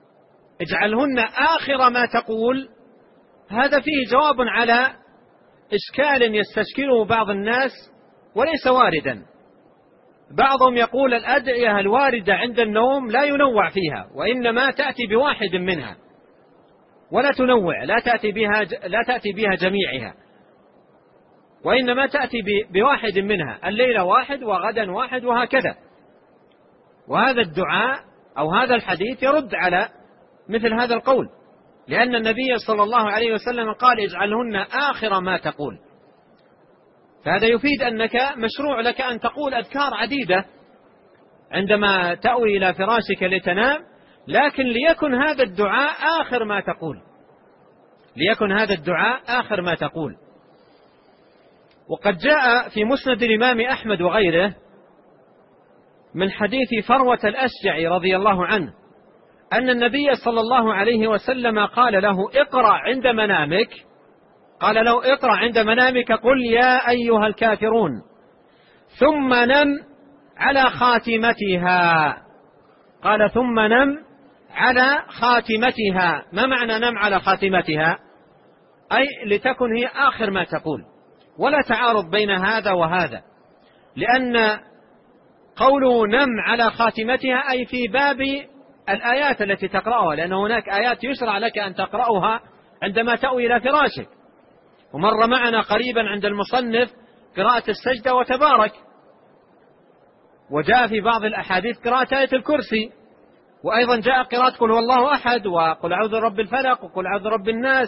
اجعلهن آخر ما تقول، هذا فيه جواب على إشكال يستشكله بعض الناس وليس واردا. بعضهم يقول الأدعية الواردة عند النوم لا ينوع فيها، وإنما تأتي بواحد منها ولا تنوع، لا تأتي بها جميعها، وإنما تأتي بواحد منها، الليلة واحد وغدا واحد وهكذا. وهذا الدعاء أو هذا الحديث يرد على مثل هذا القول، لأن النبي صلى الله عليه وسلم قال اجعلهن آخر ما تقول. فهذا يفيد أنك مشروع لك أن تقول أذكار عديدة عندما تأوي إلى فراشك لتنام، لكن ليكن هذا الدعاء آخر ما تقول، ليكن هذا الدعاء آخر ما تقول. وقد جاء في مسند الإمام أحمد وغيره من حديث فروة الأشجعي رضي الله عنه أن النبي صلى الله عليه وسلم قال له اقرأ عند منامك، قال له اقرأ عند منامك قل يا أيها الكافرون ثم نم على خاتمتها. قال ثم نم على خاتمتها. ما معنى نم على خاتمتها؟ أي لتكن هي آخر ما تقول، ولا تعارض بين هذا وهذا، لأن قوله نم على خاتمتها أي في باب الآيات التي تقرأها، لأن هناك آيات يشرع لك أن تقرأها عندما تأوي إلى فراشك. ومر معنا قريبا عند المصنف قراءة السجدة وتبارك، وجاء في بعض الأحاديث قراءة آية الكرسي، وأيضا جاء قراءة قل هو الله أحد وقل أعوذ برب الفلق وقل أعوذ برب الناس.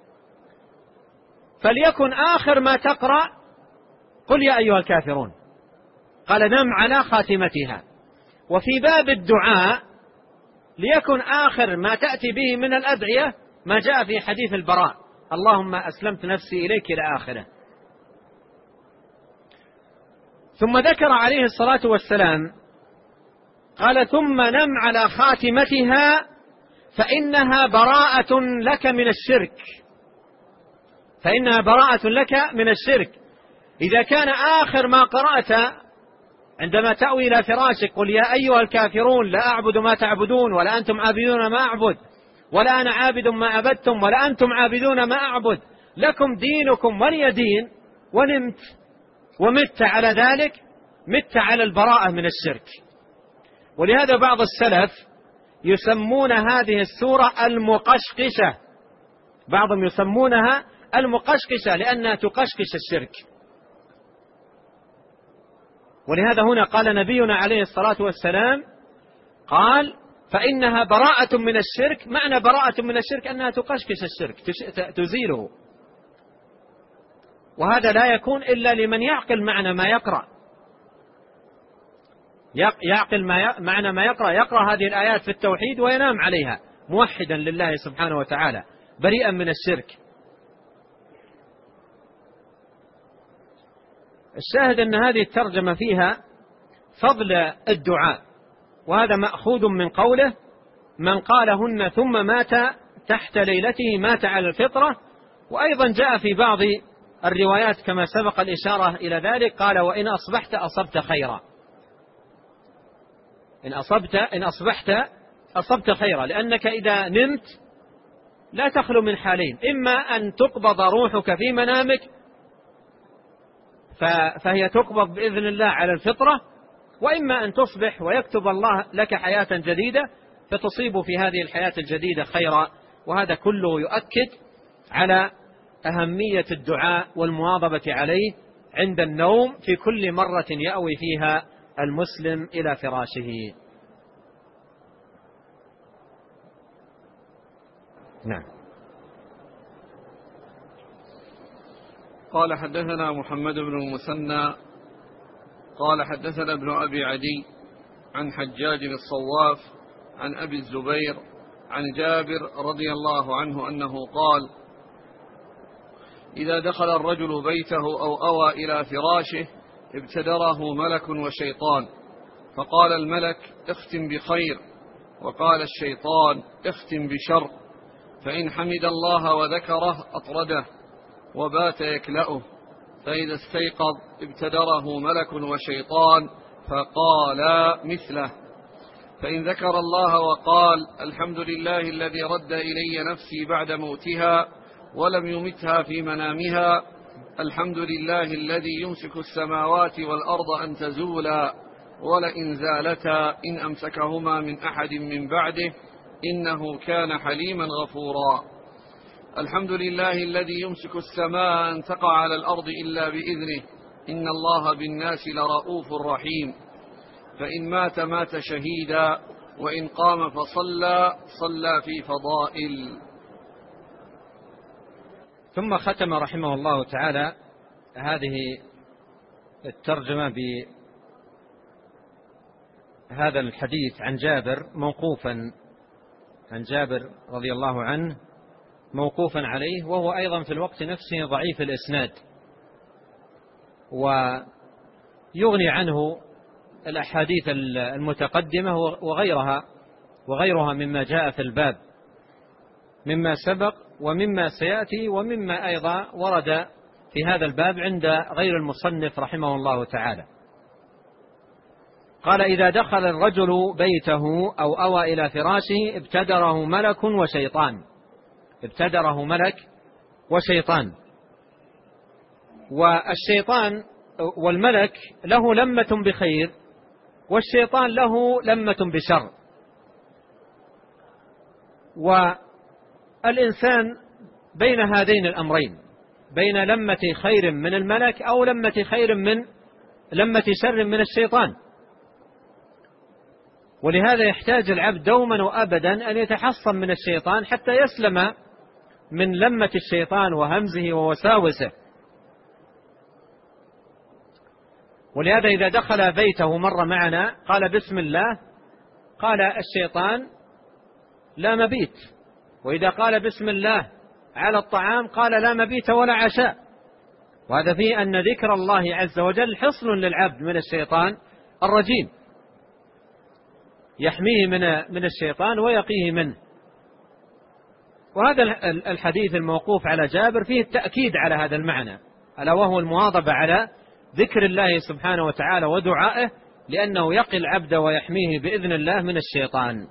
فليكن آخر ما تقرأ قل يا أيها الكافرون. قال نم على خاتمتها. وفي باب الدعاء ليكن آخر ما تأتي به من الأدعية ما جاء في حديث البراء اللهم أسلمت نفسي إليك إلى آخره. ثم ذكر عليه الصلاة والسلام قال ثم نم على خاتمتها فإنها براءة لك من الشرك، فإنها براءة لك من الشرك. إذا كان آخر ما قرأت عندما تأوي إلى فراشك قل يا أيها الكافرون لا أعبد ما تعبدون ولا أنتم عابدون ما أعبد ولا أنا عابد ما عبدتم ولا أنتم عابدون ما أعبد لكم دينكم ولي دين، ونمت ومت على ذلك، مت على البراءة من الشرك. ولهذا بعض السلف يسمون هذه السورة المقشقشة، بعضهم يسمونها المقشقشة لأنها تقشقش الشرك. ولهذا هنا قال نبينا عليه الصلاة والسلام قال فإنها براءة من الشرك. معنى براءة من الشرك أنها تقشقش الشرك، تزيله. وهذا لا يكون إلا لمن يعقل معنى ما يقرأ، يعقل معنى ما يقرأ، يقرأ هذه الآيات في التوحيد وينام عليها موحدا لله سبحانه وتعالى بريئا من الشرك. الشاهد أن هذه الترجمة فيها فضل الدعاء، وهذا مأخوذ من قوله من قالهن ثم مات تحت ليلته مات على الفطرة. وأيضا جاء في بعض الروايات كما سبق الإشارة إلى ذلك قال وإن أصبحت أصبت خيرا، إن أصبحت أصبت خيرا، لأنك إذا نمت لا تخلو من حالين، إما أن تقبض روحك في منامك فهي تقبض بإذن الله على الفطرة، وإما أن تصبح ويكتب الله لك حياة جديدة فتصيب في هذه الحياة الجديدة خيرا. وهذا كله يؤكد على أهمية الدعاء والمواظبة عليه عند النوم في كل مرة يأوي فيها المسلم إلى فراشه. نعم. قال حدثنا محمد بن المثنى قال حدثنا ابن أبي عدي عن حجاج الصواف عن أبي الزبير عن جابر رضي الله عنه أنه قال إذا دخل الرجل بيته أو أوى إلى فراشه ابتدره ملك وشيطان، فقال الملك اختم بخير، وقال الشيطان اختم بشر، فإن حمد الله وذكره أطرده وبات يكلأه، فإذا استيقظ ابتدره ملك وشيطان فقالا مثله، فإن ذكر الله وقال الحمد لله الذي رد إلي نفسي بعد موتها ولم يمتها في منامها الحمد لله الذي يمسك السماوات والأرض أن تزولا ولئن زالتا إن أمسكهما من أحد من بعده إنه كان حليما غفورا. الحمد لله الذي يمسك السماء أن تقع على الأرض إلا بإذنه إن الله بالناس لرؤوف رحيم. فإن مات شهيدا وإن قام صلى في فضائل. ثم ختم رحمه الله تعالى هذه الترجمة بهذا الحديث عن جابر موقوفا عن جابر رضي الله عنه موقوفا عليه، وهو أيضا في الوقت نفسه ضعيف الإسناد، ويغني عنه الأحاديث المتقدمة وغيرها مما جاء في الباب مما سبق ومما سيأتي ومما أيضا ورد في هذا الباب عند غير المصنف رحمه الله تعالى. قال: إذا دخل الرجل بيته أو أوى إلى فراشه ابتدره ملك وشيطان. ابتدره ملك وشيطان. والشيطان والملك له لمة بخير، والشيطان له لمة بشر. والإنسان بين هذين الأمرين، بين لمة خير من الملك أو لمة شر من الشيطان. ولهذا يحتاج العبد دوما وأبدا أن يتحصن من الشيطان حتى يسلم من لمة الشيطان وهمزه ووساوسه. ولهذا إذا دخل بيته مر معنا قال بسم الله، قال الشيطان لا مبيت. وإذا قال بسم الله على الطعام قال لا مبيت ولا عشاء. وهذا فيه أن ذكر الله عز وجل حصن للعبد من الشيطان الرجيم، يحميه من الشيطان ويقيه منه. وهذا الحديث الموقوف على جابر فيه التأكيد على هذا المعنى، ألا وهو المواظبة على ذكر الله سبحانه وتعالى ودعائه، لأنه يقي العبد ويحميه بإذن الله من الشيطان.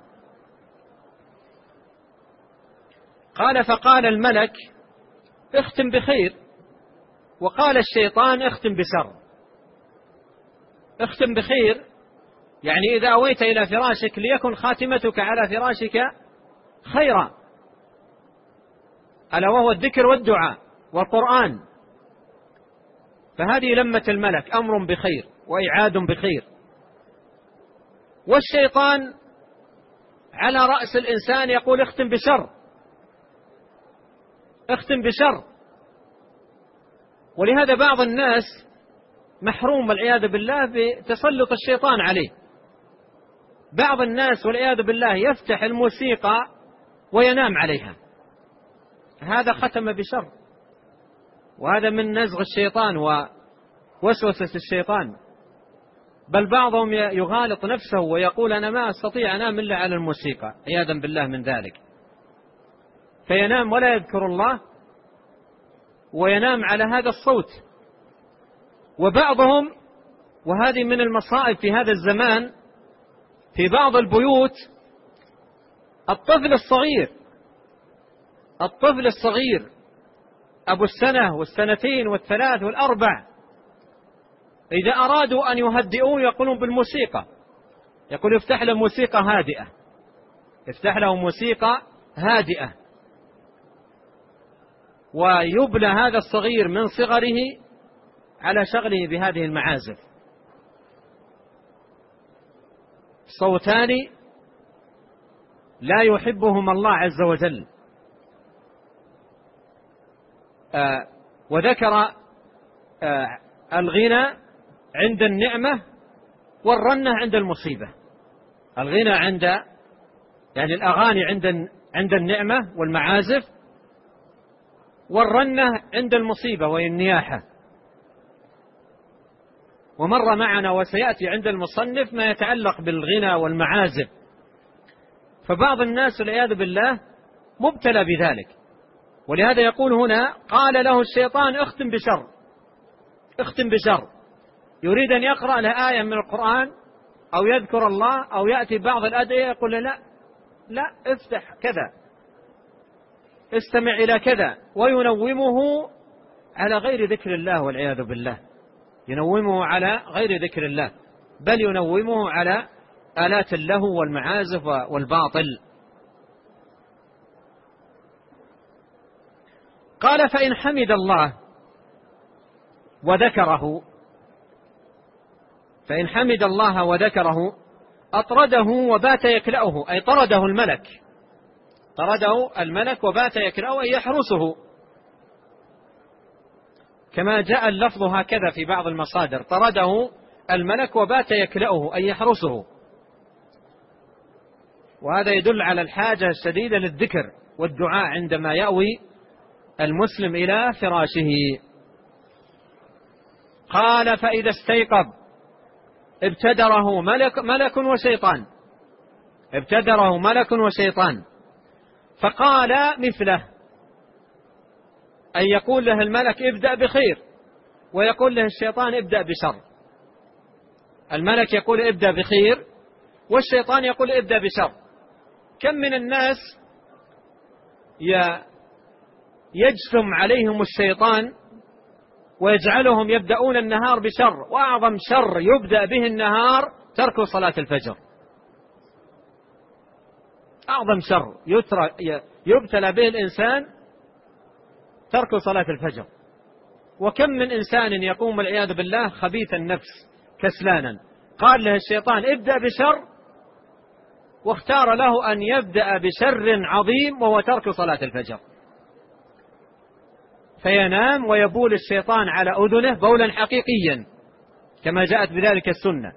قال: فقال الملك اختم بخير، وقال الشيطان اختم بشر. اختم بخير يعني إذا أويت إلى فراشك ليكن خاتمتك على فراشك خيرا، ألا وهو الذكر والدعاء والقرآن. فهذه لمة الملك، أمر بخير وإعاد بخير. والشيطان على رأس الإنسان يقول اختم بشر، اختم بشر. ولهذا بعض الناس محروم والعياذ بالله بتسلط الشيطان عليه. بعض الناس والعياذ بالله يفتح الموسيقى وينام عليها، هذا ختم بشر، وهذا من نزغ الشيطان ووسوسة الشيطان. بل بعضهم يغالط نفسه ويقول أنا ما أستطيع أنام إلا على الموسيقى، عياذا بالله من ذلك، فينام ولا يذكر الله وينام على هذا الصوت. وبعضهم، وهذه من المصائب في هذا الزمان، في بعض البيوت الطفل الصغير أبو السنة والسنتين والثلاث والأربع، إذا أرادوا أن يهدئوه يقولون بالموسيقى، يقول يفتح له موسيقى هادئة، يفتح له موسيقى هادئة، ويبلى هذا الصغير من صغره على شغله بهذه المعازف. صوتان لا يحبهما الله عز وجل. وذكر الغنى عند النعمة والرنة عند المصيبة. الغنى يعني الأغاني عند النعمة والمعازف، والرنة عند المصيبة وهي النياحة. ومر معنا وسيأتي عند المصنف ما يتعلق بالغنى والمعازف. فبعض الناس والعياذ بالله مبتلى بذلك. ولهذا يقول هنا قال له الشيطان اختم بشر، اختم بشر. يريد أن يقرأ له آية من القرآن أو يذكر الله أو يأتي بعض الأدعية يقول له لا افتح كذا، استمع إلى كذا، وينومه على غير ذكر الله والعياذ بالله، ينومه على غير ذكر الله، بل ينومه على آلات اللهو والمعازف والباطل. قال فإن حمد الله وذكره، فإن حمد الله وذكره أطرده وبات يكلأه، أي طرده الملك، طرده الملك وبات يكلأه، أي يحرسه، كما جاء اللفظ هكذا في بعض المصادر، طرده الملك وبات يكلأه، أي يحرسه. وهذا يدل على الحاجة الشديدة للذكر والدعاء عندما يأوي المسلم إلى فراشه. قال فإذا استيقظ ابتدره ملك وشيطان، ابتدره ملك وشيطان، فقال مثله، أن يقول له الملك ابدأ بخير، ويقول له الشيطان ابدأ بشر. الملك يقول ابدأ بخير، والشيطان يقول ابدأ بشر. كم من الناس يجثم عليهم الشيطان ويجعلهم يبدأون النهار بشر، وأعظم شر يبدأ به النهار ترك صلاة الفجر. أعظم شر يبتلى به الإنسان ترك صلاة الفجر. وكم من إنسان يقوم والعياذ بالله خبيث النفس كسلانا، قال له الشيطان ابدأ بشر، واختار له أن يبدأ بشر عظيم وهو ترك صلاة الفجر، فينام ويبول الشيطان على أذنه بولا حقيقيا كما جاءت بذلك السنة،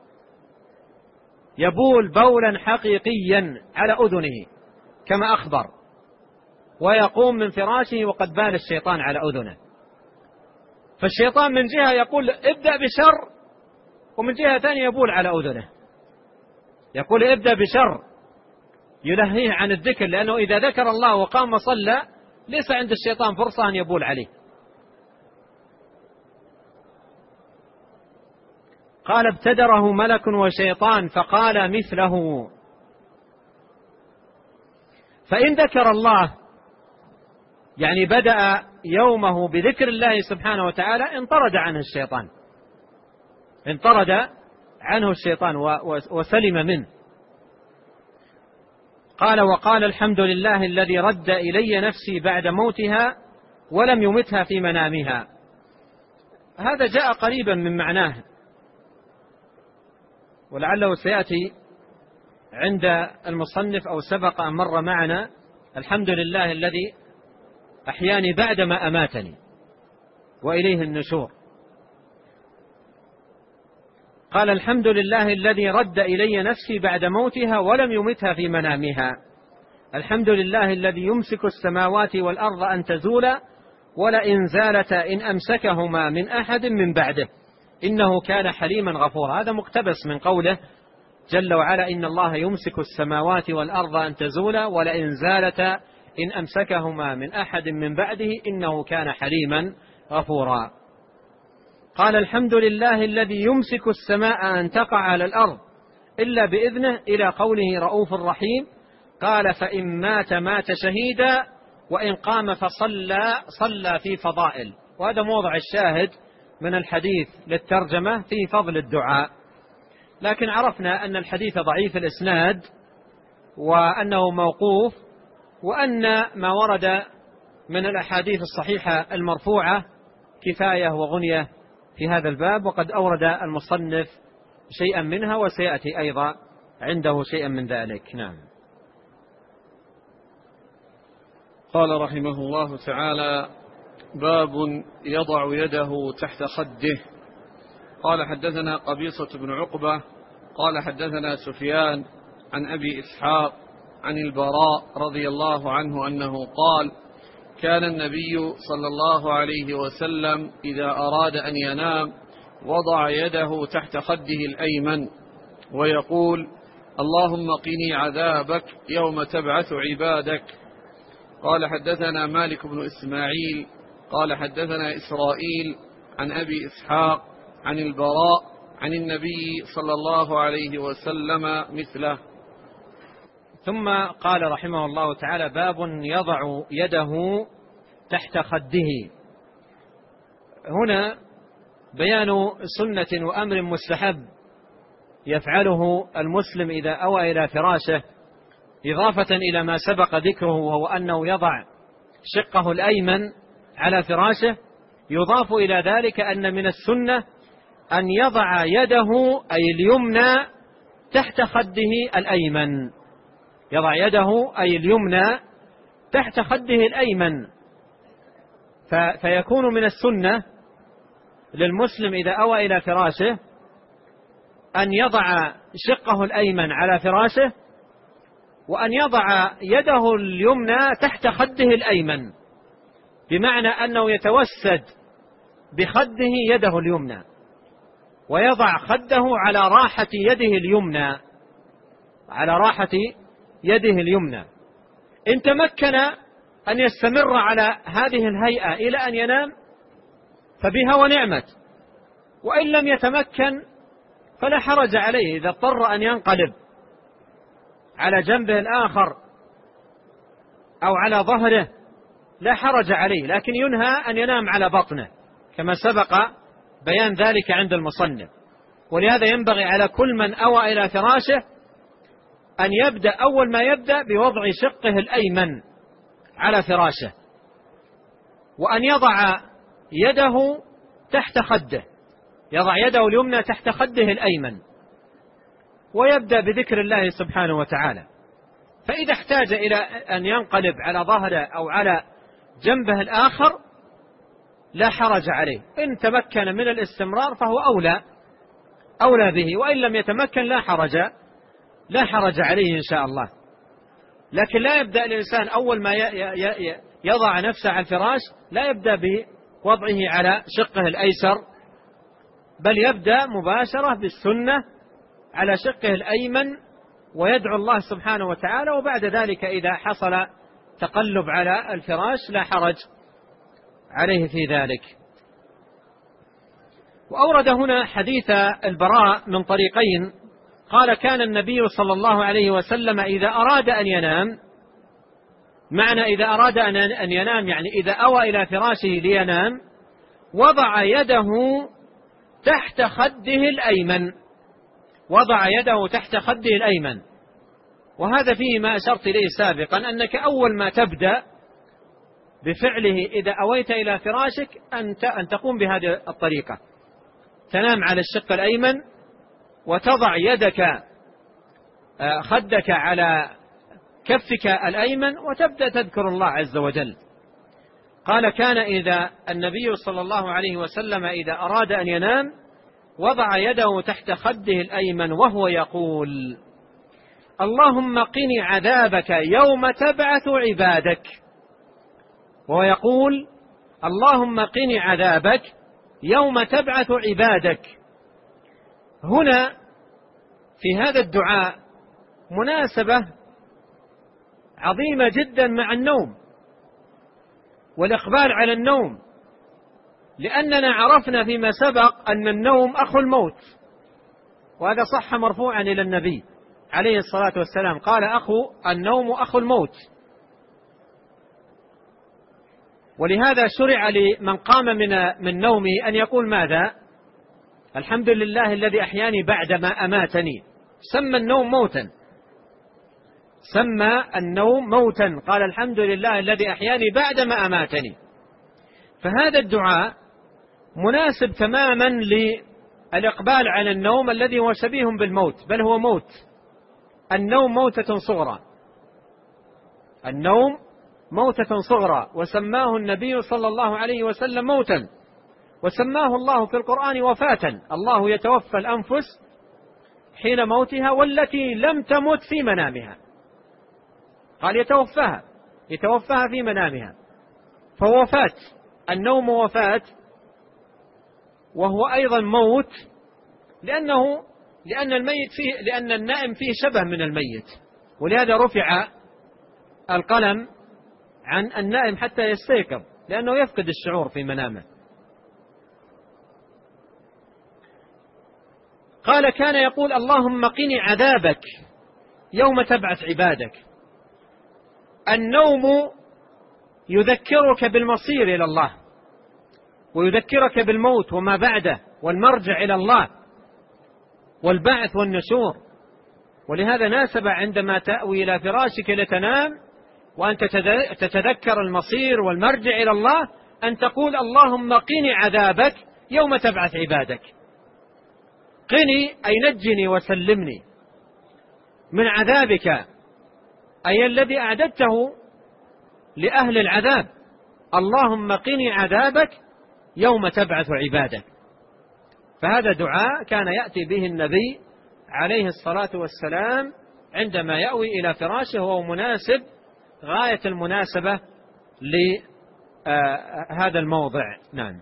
يبول بولا حقيقيا على أذنه كما أخبر، ويقوم من فراشه وقد بال الشيطان على أذنه. فالشيطان من جهة يقول ابدأ بشر، ومن جهة ثانية يبول على أذنه، يقول ابدأ بشر، يلهيه عن الذكر، لأنه إذا ذكر الله وقام صلى ليس عند الشيطان فرصة أن يبول عليه. قال ابتدره ملك وشيطان فقال مثله. فإن ذكر الله، يعني بدأ يومه بذكر الله سبحانه وتعالى، انطرد عنه الشيطان، انطرد عنه الشيطان وسلم منه. قال وقال الحمد لله الذي رد إلي نفسي بعد موتها ولم يمتها في منامها. هذا جاء قريبا من معناه، ولعله سيأتي عند المصنف أو سبق أن مر معنا. الحمد لله الذي أحياني بعدما أماتني وإليه النشور. قال الحمد لله الذي رد إلي نفسي بعد موتها ولم يمتها في منامها. الحمد لله الذي يمسك السماوات والأرض أن تزولا ولئن زالتا إن أمسكهما من أحد من بعده إنه كان حليما غفورا. هذا مقتبس من قوله جل وعلا إن الله يمسك السماوات والأرض أن تزولا ولئن زالتا إن أمسكهما من أحد من بعده إنه كان حليما غفورا. قال الحمد لله الذي يمسك السماء أن تقع على الأرض إلا بإذنه إلى قوله رؤوف رحيم. قال فإن مات مات شهيدا وإن قام صلى في فضائل. وهذا موضع الشاهد من الحديث للترجمة في فضل الدعاء. لكن عرفنا أن الحديث ضعيف الإسناد وأنه موقوف، وأن ما ورد من الأحاديث الصحيحة المرفوعة كفاية وغنية في هذا الباب، وقد أورد المصنف شيئا منها وسيأتي أيضا عنده شيئا من ذلك. نعم. قال رحمه الله تعالى: باب يضع يده تحت خده. قال حدثنا قبيصة بن عقبة قال حدثنا سفيان عن أبي إسحاق عن البراء رضي الله عنه أنه قال: كان النبي صلى الله عليه وسلم إذا أراد أن ينام وضع يده تحت خده الأيمن ويقول: اللهم قني عذابك يوم تبعث عبادك. قال حدثنا مالك بن إسماعيل قال حدثنا إسرائيل عن أبي إسحاق عن البراء عن النبي صلى الله عليه وسلم مثله. ثم قال رحمه الله تعالى: باب يضع يده تحت خده. هنا بيان سنة وأمر مستحب يفعله المسلم إذا أوى إلى فراشه، إضافة إلى ما سبق ذكره، وهو أنه يضع شقه الأيمن على فراشه. يضاف إلى ذلك أن من السنة أن يضع يده أي اليمنى تحت خده الأيمن، يضع يده أي اليمنى تحت خده الأيمن. فيكون من السنة للمسلم إذا أوى إلى فراشه أن يضع شقه الأيمن على فراشه، وأن يضع يده اليمنى تحت خده الأيمن، بمعنى أنه يتوسد بخده يده اليمنى، ويضع خده على راحة يده اليمنى، على راحة يده اليمنى. إن تمكن أن يستمر على هذه الهيئة إلى أن ينام فبها ونعمت، وإن لم يتمكن فلا حرج عليه. إذا اضطر أن ينقلب على جنبه الآخر أو على ظهره لا حرج عليه، لكن ينهى أن ينام على بطنه كما سبق بيان ذلك عند المصنف. ولهذا ينبغي على كل من أوى إلى فراشه أن يبدأ أول ما يبدأ بوضع شقه الأيمن على فراشه، وأن يضع يده تحت خده، يضع يده اليمنى تحت خده الأيمن، ويبدأ بذكر الله سبحانه وتعالى. فإذا احتاج إلى أن ينقلب على ظهره أو على جنبه الآخر لا حرج عليه. إن تمكن من الاستمرار فهو أولى به، وإن لم يتمكن لا حرج عليه إن شاء الله. لكن لا يبدأ الإنسان أول ما يضع نفسه على الفراش لا يبدأ بوضعه على شقه الأيسر، بل يبدأ مباشرة بالسنة على شقه الأيمن، ويدعو الله سبحانه وتعالى، وبعد ذلك إذا حصل تقلب على الفراش لا حرج عليه في ذلك. وأورد هنا حديث البراء من طريقين، قال: كان النبي صلى الله عليه وسلم إذا أراد أن ينام، معنى إذا أراد أن ينام يعني إذا أوى إلى فراشه لينام، وضع يده تحت خده الأيمن، وضع يده تحت خده الأيمن. وهذا فيه ما أشرت إليه سابقا، أنك أول ما تبدأ بفعله إذا أويت إلى فراشك أن تقوم بهذه الطريقة، تنام على الشق الأيمن وتضع يدك خدك على كفك الأيمن وتبدأ تذكر الله عز وجل. قال: كان إذا النبي صلى الله عليه وسلم إذا أراد أن ينام وضع يده تحت خده الأيمن وهو يقول: اللهم قني عذابك يوم تبعث عبادك. وهو يقول: اللهم قني عذابك يوم تبعث عبادك. هنا في هذا الدعاء مناسبة عظيمة جدا مع النوم والإقبال على النوم، لأننا عرفنا فيما سبق أن النوم أخو الموت، وهذا صح مرفوعا إلى النبي عليه الصلاة والسلام، قال: النوم أخو الموت. ولهذا شرع لمن قام من نومه أن يقول ماذا؟ الحمد لله الذي أحياني بعدما أماتني. سمى النوم موتا، سمى النوم موتا، قال: الحمد لله الذي أحياني بعدما أماتني. فهذا الدعاء مناسب تماما للإقبال على النوم الذي هو شبيه بالموت، بل هو موت. النوم موتة صغرى، النوم موتة صغرى، وسماه النبي صلى الله عليه وسلم موتا، وسماه الله في القرآن وفاة. الله يتوفى الأنفس حين موتها والتي لم تمت في منامها، قال يتوفاها في منامها، فهو وفاة. النوم وفاة، وهو أيضا موت، لأن النائم فيه شبه من الميت، ولهذا رفع القلم عن النائم حتى يستيقظ، لأنه يفقد الشعور في منامه. قال: كان يقول: اللهم قني عذابك يوم تبعث عبادك. النوم يذكرك بالمصير إلى الله، ويذكرك بالموت وما بعده والمرجع إلى الله والبعث والنشور. ولهذا ناسب عندما تأوي إلى فراشك لتنام وأنت تتذكر المصير والمرجع إلى الله أن تقول اللهم قني عذابك يوم تبعث عبادك. قني أي نجني وسلمني من عذابك، أي الذي أعددته لأهل العذاب. اللهم قني عذابك يوم تبعث عبادك. فهذا دعاء كان يأتي به النبي عليه الصلاة والسلام عندما يأوي إلى فراشه، وهو مناسب غاية المناسبة لهذا الموضع. نعم.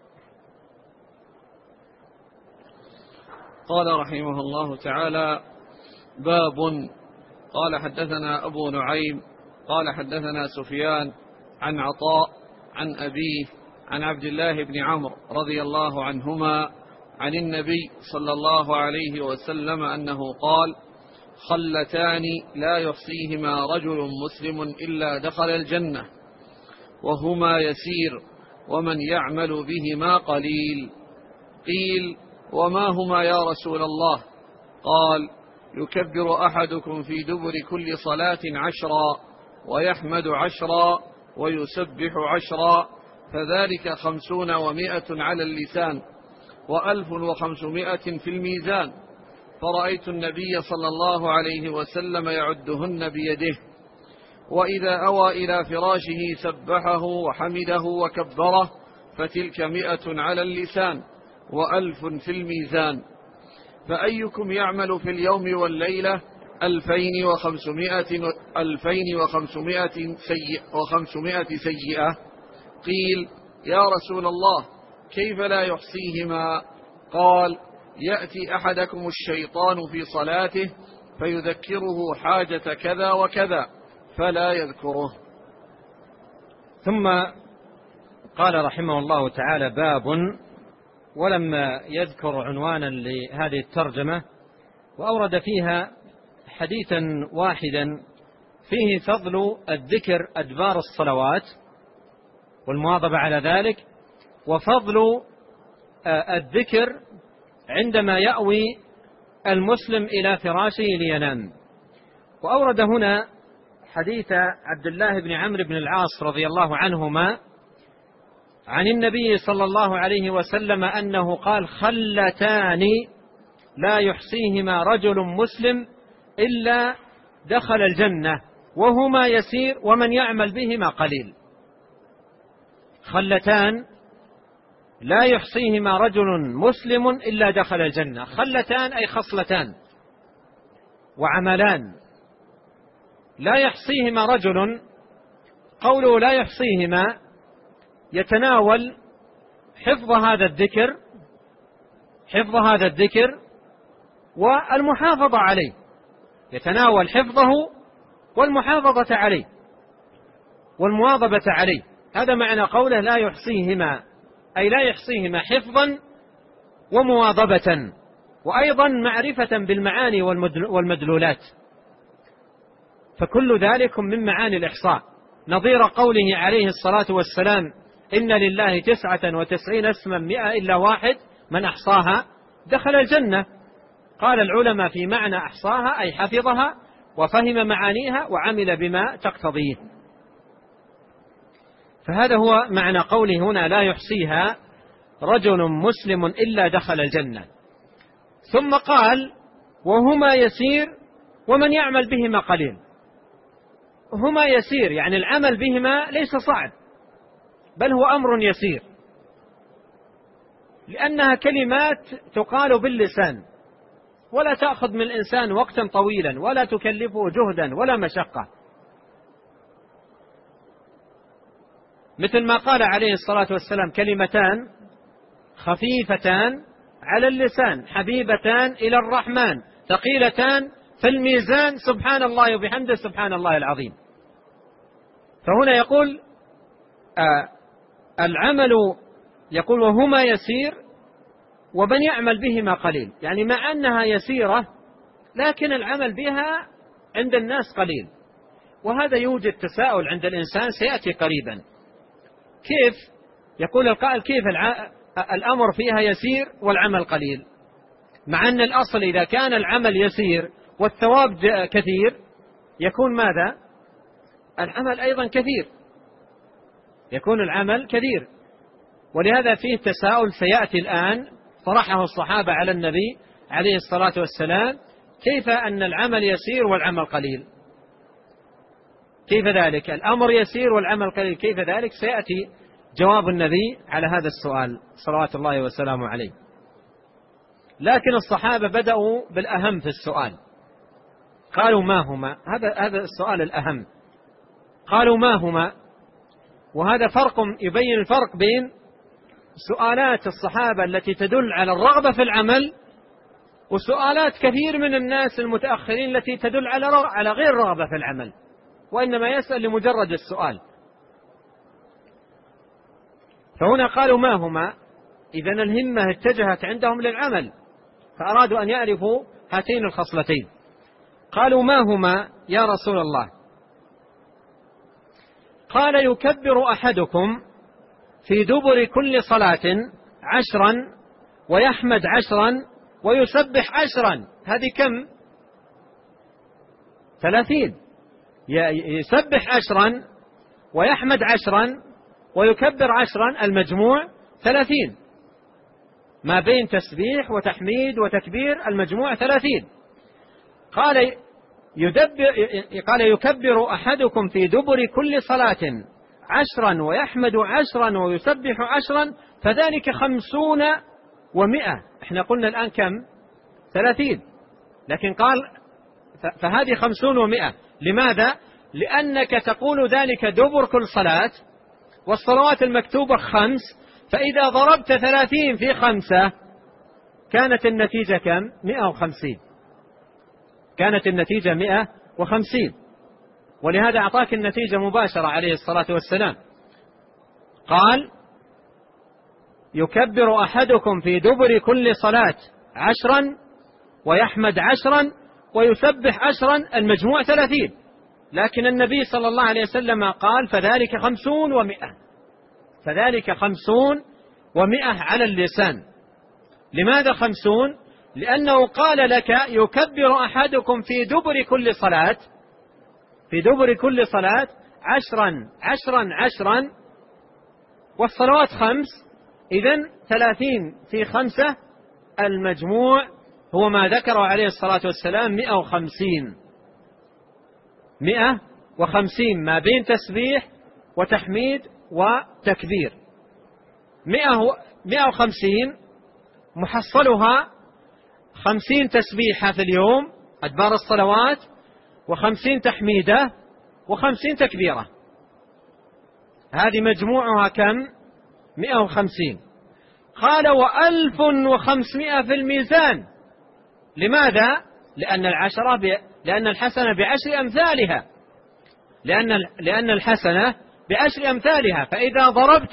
قال رحمه الله تعالى: باب. قال حدثنا أبو نعيم قال حدثنا سفيان عن عطاء عن أبيه عن عبد الله بن عمرو رضي الله عنهما عن النبي صلى الله عليه وسلم أنه قال: خلتان لا يحصيهما رجل مسلم إلا دخل الجنة، وهما يسير ومن يعمل بهما قليل. قيل: وما هما يا رسول الله؟ قال: يكبر أحدكم في دبر كل صلاة 10 ويحمد 10 ويسبح 10، فذلك 50 و100 على اللسان و1500 في الميزان. فرأيت النبي صلى الله عليه وسلم يعدهن بيده، وإذا أوى إلى فراشه سبحه وحمده وكبره، فتلك 100 على اللسان و1000 في الميزان. فأيكم يعمل في اليوم والليلة 2500 سيئة؟ قيل: يا رسول الله كيف لا يحصيهما؟ قال: يأتي أحدكم الشيطان في صلاته فيذكره حاجة كذا وكذا فلا يذكره. ثم قال رحمه الله تعالى: باب. ولما يذكر عنوانا لهذه الترجمة وأورد فيها حديثا واحدا فيه فضل الذكر أدبار الصلوات والمواظبة على ذلك، وفضل الذكر عندما يأوي المسلم إلى فراشه لينام. وأورد هنا حديث عبد الله بن عمرو بن العاص رضي الله عنهما عن النبي صلى الله عليه وسلم أنه قال: خلتان لا يحصيهما رجل مسلم إلا دخل الجنة، وهما يسير ومن يعمل بهما قليل. خلتان لا يحصيهما رجل مسلم إلا دخل الجنة. خلتان أي خصلتان وعملان لا يحصيهما رجل. قوله لا يحصيهما يتناول حفظ هذا الذكر والمحافظة عليه، يتناول حفظه والمحافظة عليه والمواظبة عليه. هذا معنى قوله لا يحصيهما، أي لا يحصيهما حفظا ومواظبة، وأيضا معرفة بالمعاني والمدلولات، فكل ذلك من معاني الإحصاء. نظير قوله عليه الصلاة والسلام: إن لله 99 اسما 100 إلا واحد من أحصاها دخل الجنة. قال العلماء في معنى أحصاها أي حفظها وفهم معانيها وعمل بما تقتضيه. فهذا هو معنى قوله هنا: لا يحصيها رجل مسلم إلا دخل الجنة. ثم قال: وهما يسير ومن يعمل بهما قليل. هما يسير يعني العمل بهما ليس صعب، بل هو أمر يسير، لأنها كلمات تقال باللسان ولا تأخذ من الإنسان وقتا طويلا ولا تكلفه جهدا ولا مشقة، مثل ما قال عليه الصلاة والسلام: كلمتان خفيفتان على اللسان حبيبتان إلى الرحمن ثقيلتان في الميزان سبحان الله وبحمده سبحان الله العظيم. فهنا يقول العمل، يقول وهما يسير ومن يعمل بهما قليل، يعني مع أنها يسيرة لكن العمل بها عند الناس قليل. وهذا يوجد تساؤل عند الإنسان سيأتي قريبا: كيف يقول القائل كيف الأمر فيها يسير والعمل قليل، مع أن الأصل إذا كان العمل يسير والثواب كثير يكون ماذا؟ العمل أيضا كثير، يكون العمل كثير. ولهذا فيه تساؤل سيأتي الآن طرحه الصحابة على النبي عليه الصلاة والسلام: كيف أن العمل يسير والعمل قليل؟ كيف ذلك؟ الأمر يسير والعمل قليل، كيف ذلك؟ سيأتي جواب النبي على هذا السؤال صلوات الله وسلامه عليه. لكن الصحابة بدأوا بالأهم في السؤال، قالوا ما هما؟ هذا السؤال الأهم. قالوا ما هما؟ وهذا فرق يبين الفرق بين سؤالات الصحابة التي تدل على الرغبة في العمل وسؤالات كثير من الناس المتأخرين التي تدل على غير رغبة في العمل، وإنما يسأل لمجرد السؤال. فهنا قالوا ما هما؟ إذن الهمة اتجهت عندهم للعمل، فأرادوا أن يعرفوا هاتين الخصلتين. قالوا ما هما يا رسول الله؟ قال: يكبر أحدكم في دبر كل صلاة 10 ويحمد 10 ويسبح 10. هذه كم؟ 30. يسبح 10 ويحمد 10 ويكبر 10، المجموع 30. ما بين تسبيح وتحميد وتكبير المجموع 30. قال يكبر أحدكم في دبر كل صلاة 10 ويحمد 10 ويسبح 10، فذلك 50 و100. احنا قلنا الآن كم؟ 30. لكن قال فهذه 50 و100. لماذا؟ لأنك تقول ذلك دبر كل صلاة، والصلوات المكتوبة 5، فإذا ضربت 30 في 5 كانت النتيجة كم؟ 150. كانت النتيجة 150. ولهذا أعطاك النتيجة مباشرة عليه الصلاة والسلام. قال: يكبر أحدكم في دبر كل صلاة 10 ويحمد 10 ويسبح 10، المجموع 30. لكن النبي صلى الله عليه وسلم قال فذلك 50 و100. فذلك 50 و100 على اللسان. لماذا 50؟ لأنه قال لك يكبر أحدكم في دبر كل صلاة، في دبر كل صلاة 10 10 10، والصلوات 5، إذن 30 في 5 المجموع هو ما ذكره عليه الصلاة والسلام 150. 150 ما بين تسبيح وتحميد وتكبير. 150 محصلها 50 تسبيحة في اليوم أدبار الصلوات، و50 تحميدة، و50 تكبيرة. هذه مجموعها كم؟ 150. قال: و1500 في الميزان. لماذا؟ لأن الحسنة بعشر أمثالها. لأن الحسنة بعشر أمثالها. فإذا ضربت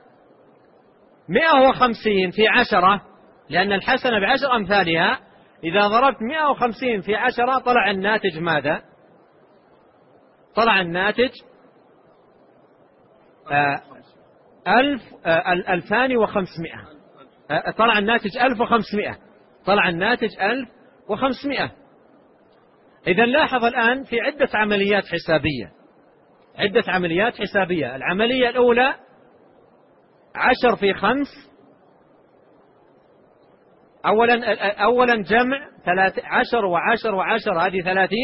150 في 10، لأن الحسنة بعشر أمثالها، إذا ضربت 150 في 10 طلع الناتج ماذا؟ طلع الناتج 2500. طلع الناتج 1500. طلع الناتج 1500. إذن لاحظ الآن في عدة عمليات حسابية. عدة عمليات حسابية. العملية الأولى 10 في 5. أولا جمع 10 و10 و10 هذه 30.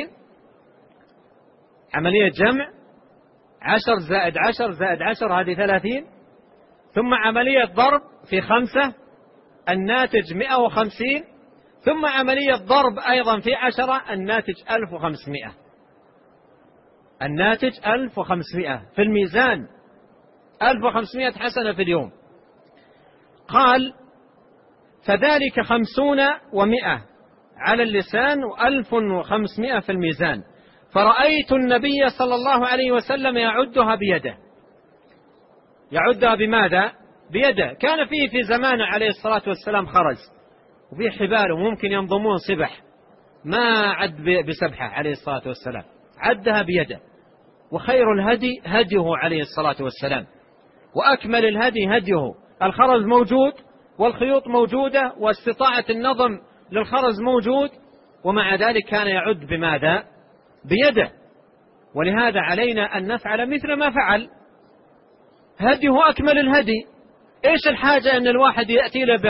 عملية جمع 10 زائد 10 زائد 10 هذه 30. ثم عملية ضرب في 5 الناتج 150. ثم عملية ضرب أيضا في 10 الناتج 1500. الناتج 1500 في الميزان، 1500 حسنة في اليوم. قال: فذلك 50 و100 على اللسان و1500 في الميزان. فرأيت النبي صلى الله عليه وسلم يعدها بيده. يعدها بماذا؟ بيده. كان فيه في زمانه عليه الصلاة والسلام خرز وفيه حبال وممكن ينضمون سبح، ما عد بسبحة عليه الصلاة والسلام، عدها بيده. وخير الهدي هديه عليه الصلاة والسلام. وأكمل الهدي هديه. الخرز موجود والخيوط موجودة واستطاعة النظم للخرز موجود، ومع ذلك كان يعد بماذا؟ بيده. ولهذا علينا أن نفعل مثل ما فعل، هديه أكمل الهدي. إيش الحاجة أن الواحد يأتي له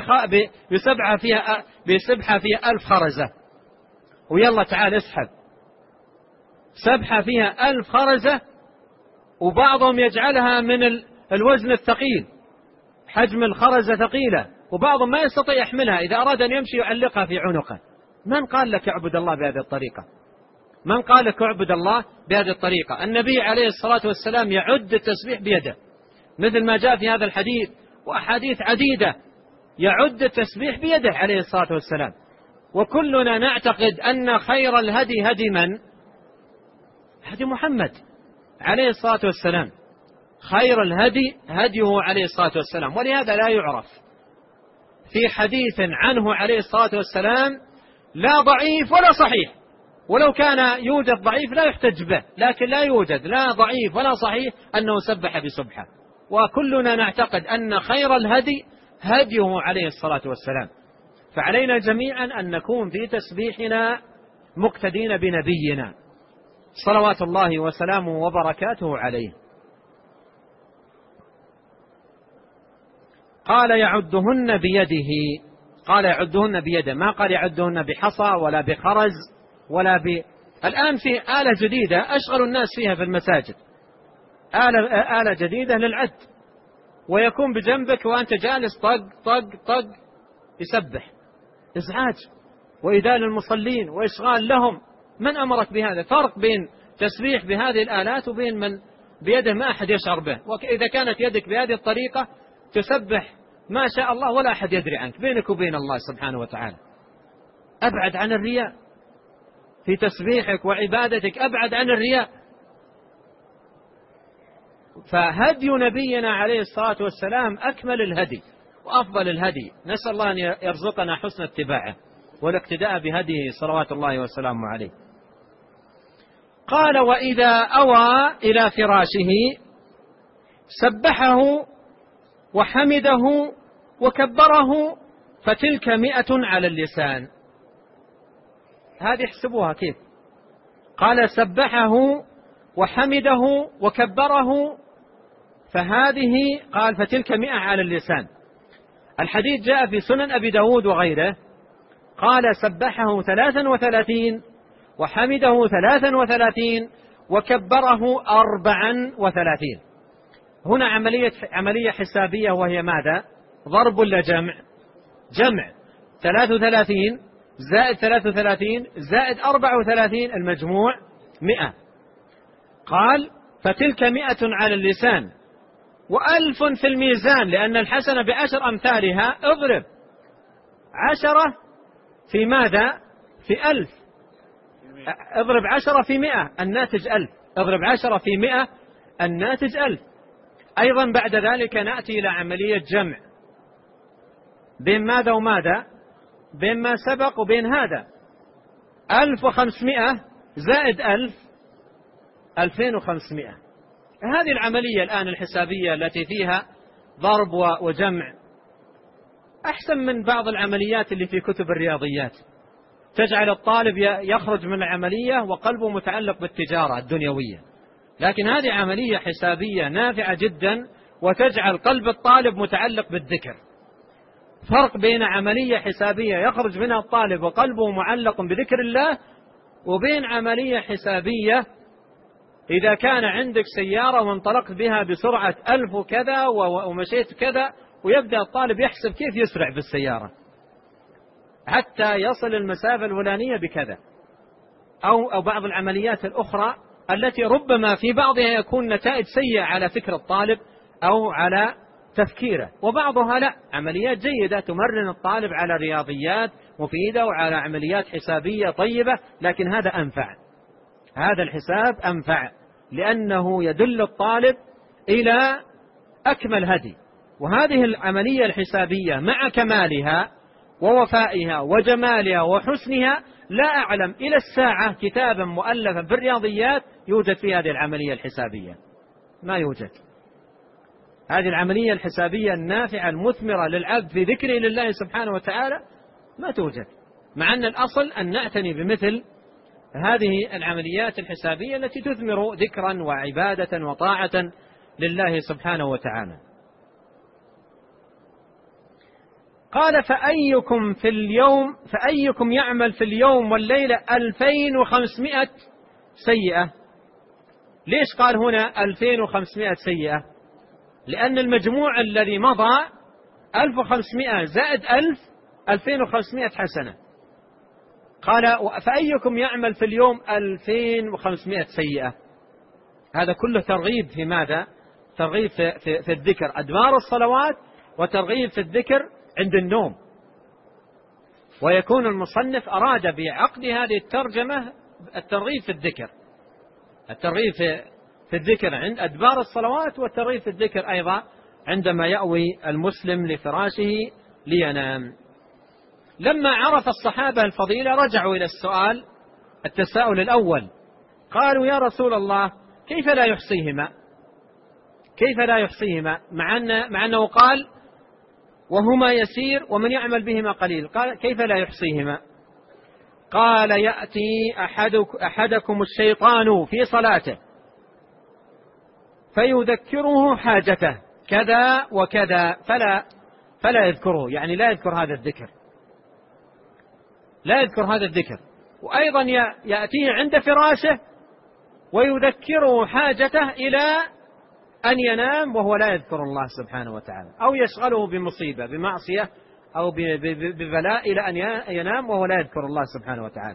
بسبحة فيها 1000 خرزة ويلا تعال اسحب؟ سبحة فيها 1000 خرزة، وبعضهم يجعلها من الوزن الثقيل، حجم الخرزة ثقيلة، وبعضهم ما يستطيع يحملها، إذا أراد أن يمشي يعلقها في عنقه. من قال لك اعبد الله بهذه الطريقة؟ من قال لك اعبد الله بهذه الطريقة؟ النبي عليه الصلاة والسلام يعد التسبيح بيده، مثل ما جاء في هذا الحديث وأحاديث عديدة، يعد التسبيح بيده عليه الصلاة والسلام. وكلنا نعتقد أن خير الهدي هدي من؟ هدي محمد عليه الصلاة والسلام. خير الهدي هديه عليه الصلاة والسلام، ولهذا لا يعرف في حديث عنه عليه الصلاة والسلام لا ضعيف ولا صحيح، ولو كان يوجد ضعيف لا يحتج به، لكن لا يوجد لا ضعيف ولا صحيح أنه سبح بسبحة. وكلنا نعتقد أن خير الهدي هديه عليه الصلاة والسلام. فعلينا جميعا أن نكون في تسبيحنا مقتدين بنبينا صلوات الله وسلامه وبركاته عليه. قال يعدهن بيده، قال يعدهن بيده، ما قال يعدهن بحصى ولا بخرز ولا الآن في آلة جديدة أشغل الناس فيها في المساجد، آلة جديدة للعد، ويكون بجنبك وأنت جالس طق طق طق يسبح، إزعاج وإذال المصلين وإشغال لهم. من أمرك بهذا؟ فرق بين تسبيح بهذه الآلات وبين من بيده ما أحد يشعر به. وإذا كانت يدك بهذه الطريقة تسبح ما شاء الله ولا أحد يدري عنك، بينك وبين الله سبحانه وتعالى. أبعد عن الرياء في تسبيحك وعبادتك، أبعد عن الرياء. فهدي نبينا عليه الصلاة والسلام أكمل الهدي وأفضل الهدي، نسأل الله أن يرزقنا حسن اتباعه والاقتداء بهديه صلوات الله وسلامه عليه. قال وإذا أوى إلى فراشه سبحه وحمده وكبره فتلك 100 على اللسان. هذه احسبوها كيف؟ قال سبحه وحمده وكبره، فهذه قال فتلك 100 على اللسان. الحديث جاء في سنن أبي داود وغيره، قال سبحه 33 وحمده 33 وكبره 34. هنا عملية حسابية، وهي ماذا؟ ضرب ولا جمع؟ جمع. 33 زائد 33 زائد 34 المجموع 100. قال فتلك 100 على اللسان و1000 في الميزان، لأن الحسنة ب10 أمثالها. اضرب 10 في ماذا؟ في 1000. اضرب 10 في 100 الناتج 1000. اضرب 10 في 100 الناتج 1000. أيضا بعد ذلك نأتي إلى عملية جمع بين ماذا وماذا؟ بين ما سبق وبين هذا. 1500 زائد 1000 2500. هذه العملية الآن الحسابية التي فيها ضرب وجمع أحسن من بعض العمليات اللي في كتب الرياضيات، تجعل الطالب يخرج من العملية وقلبه متعلق بالتجارة الدنيوية. لكن هذه عملية حسابية نافعة جدا وتجعل قلب الطالب متعلق بالذكر. فرق بين عملية حسابية يخرج منها الطالب وقلبه معلق بذكر الله، وبين عملية حسابية إذا كان عندك سيارة وانطلقت بها بسرعة 1000 وكذا ومشيت كذا، ويبدأ الطالب يحسب كيف يسرع بالسيارة حتى يصل المسافة الفلانية بكذا، أو بعض العمليات الأخرى التي ربما في بعضها يكون نتائج سيئة على فكر الطالب أو على تفكيره، وبعضها لا، عمليات جيدة تمرن الطالب على رياضيات مفيدة وعلى عمليات حسابية طيبة. لكن هذا أنفع، هذا الحساب أنفع، لأنه يدل الطالب إلى أكمل هدي. وهذه العملية الحسابية مع كمالها ووفائها وجمالها وحسنها لا أعلم إلى الساعة كتابا مؤلفا بالرياضيات يوجد في هذه العملية الحسابية، ما يوجد. هذه العملية الحسابية النافعة المثمرة للعبد في ذكره لله سبحانه وتعالى ما توجد، مع أن الأصل أن نعتني بمثل هذه العمليات الحسابية التي تثمر ذكرا وعبادة وطاعة لله سبحانه وتعالى. قال فأيكم يعمل في اليوم والليلة 2500 سيئة. ليش قال هنا 2500 سيئة؟ لأن المجموع الذي مضى 1500 زائد 1000 2500 حسنة. قال فأيكم يعمل في اليوم 2500 سيئة. هذا كله ترغيب في ماذا؟ ترغيب في الذكر أدبار الصلوات، وترغيب في الذكر عند النوم. ويكون المصنف أراد بعقد هذه الترجمة الترغيب في الذكر، الترغيب في الذكر عند أدبار الصلوات، والترغيب في الذكر أيضا عندما يأوي المسلم لفراشه لينام. لما عرف الصحابة الفضيلة رجعوا إلى التساؤل الأول، قالوا يا رسول الله كيف لا يحصيهما؟ كيف لا يحصيهما مع أنه قال وهما يسير ومن يعمل بهما قليل، قال كيف لا يحصيهما؟ قال يأتي أحدكم الشيطان في صلاته فيذكره حاجته كذا وكذا فلا يذكره، يعني لا يذكر هذا الذكر، لا يذكر هذا الذكر. وأيضا يأتيه عند فراشه ويذكره حاجته إلى أن ينام وهو لا يذكر الله سبحانه وتعالى، أو يشغله بمصيبة بمعصية أو ببلاء إلى أن ينام وهو لا يذكر الله سبحانه وتعالى.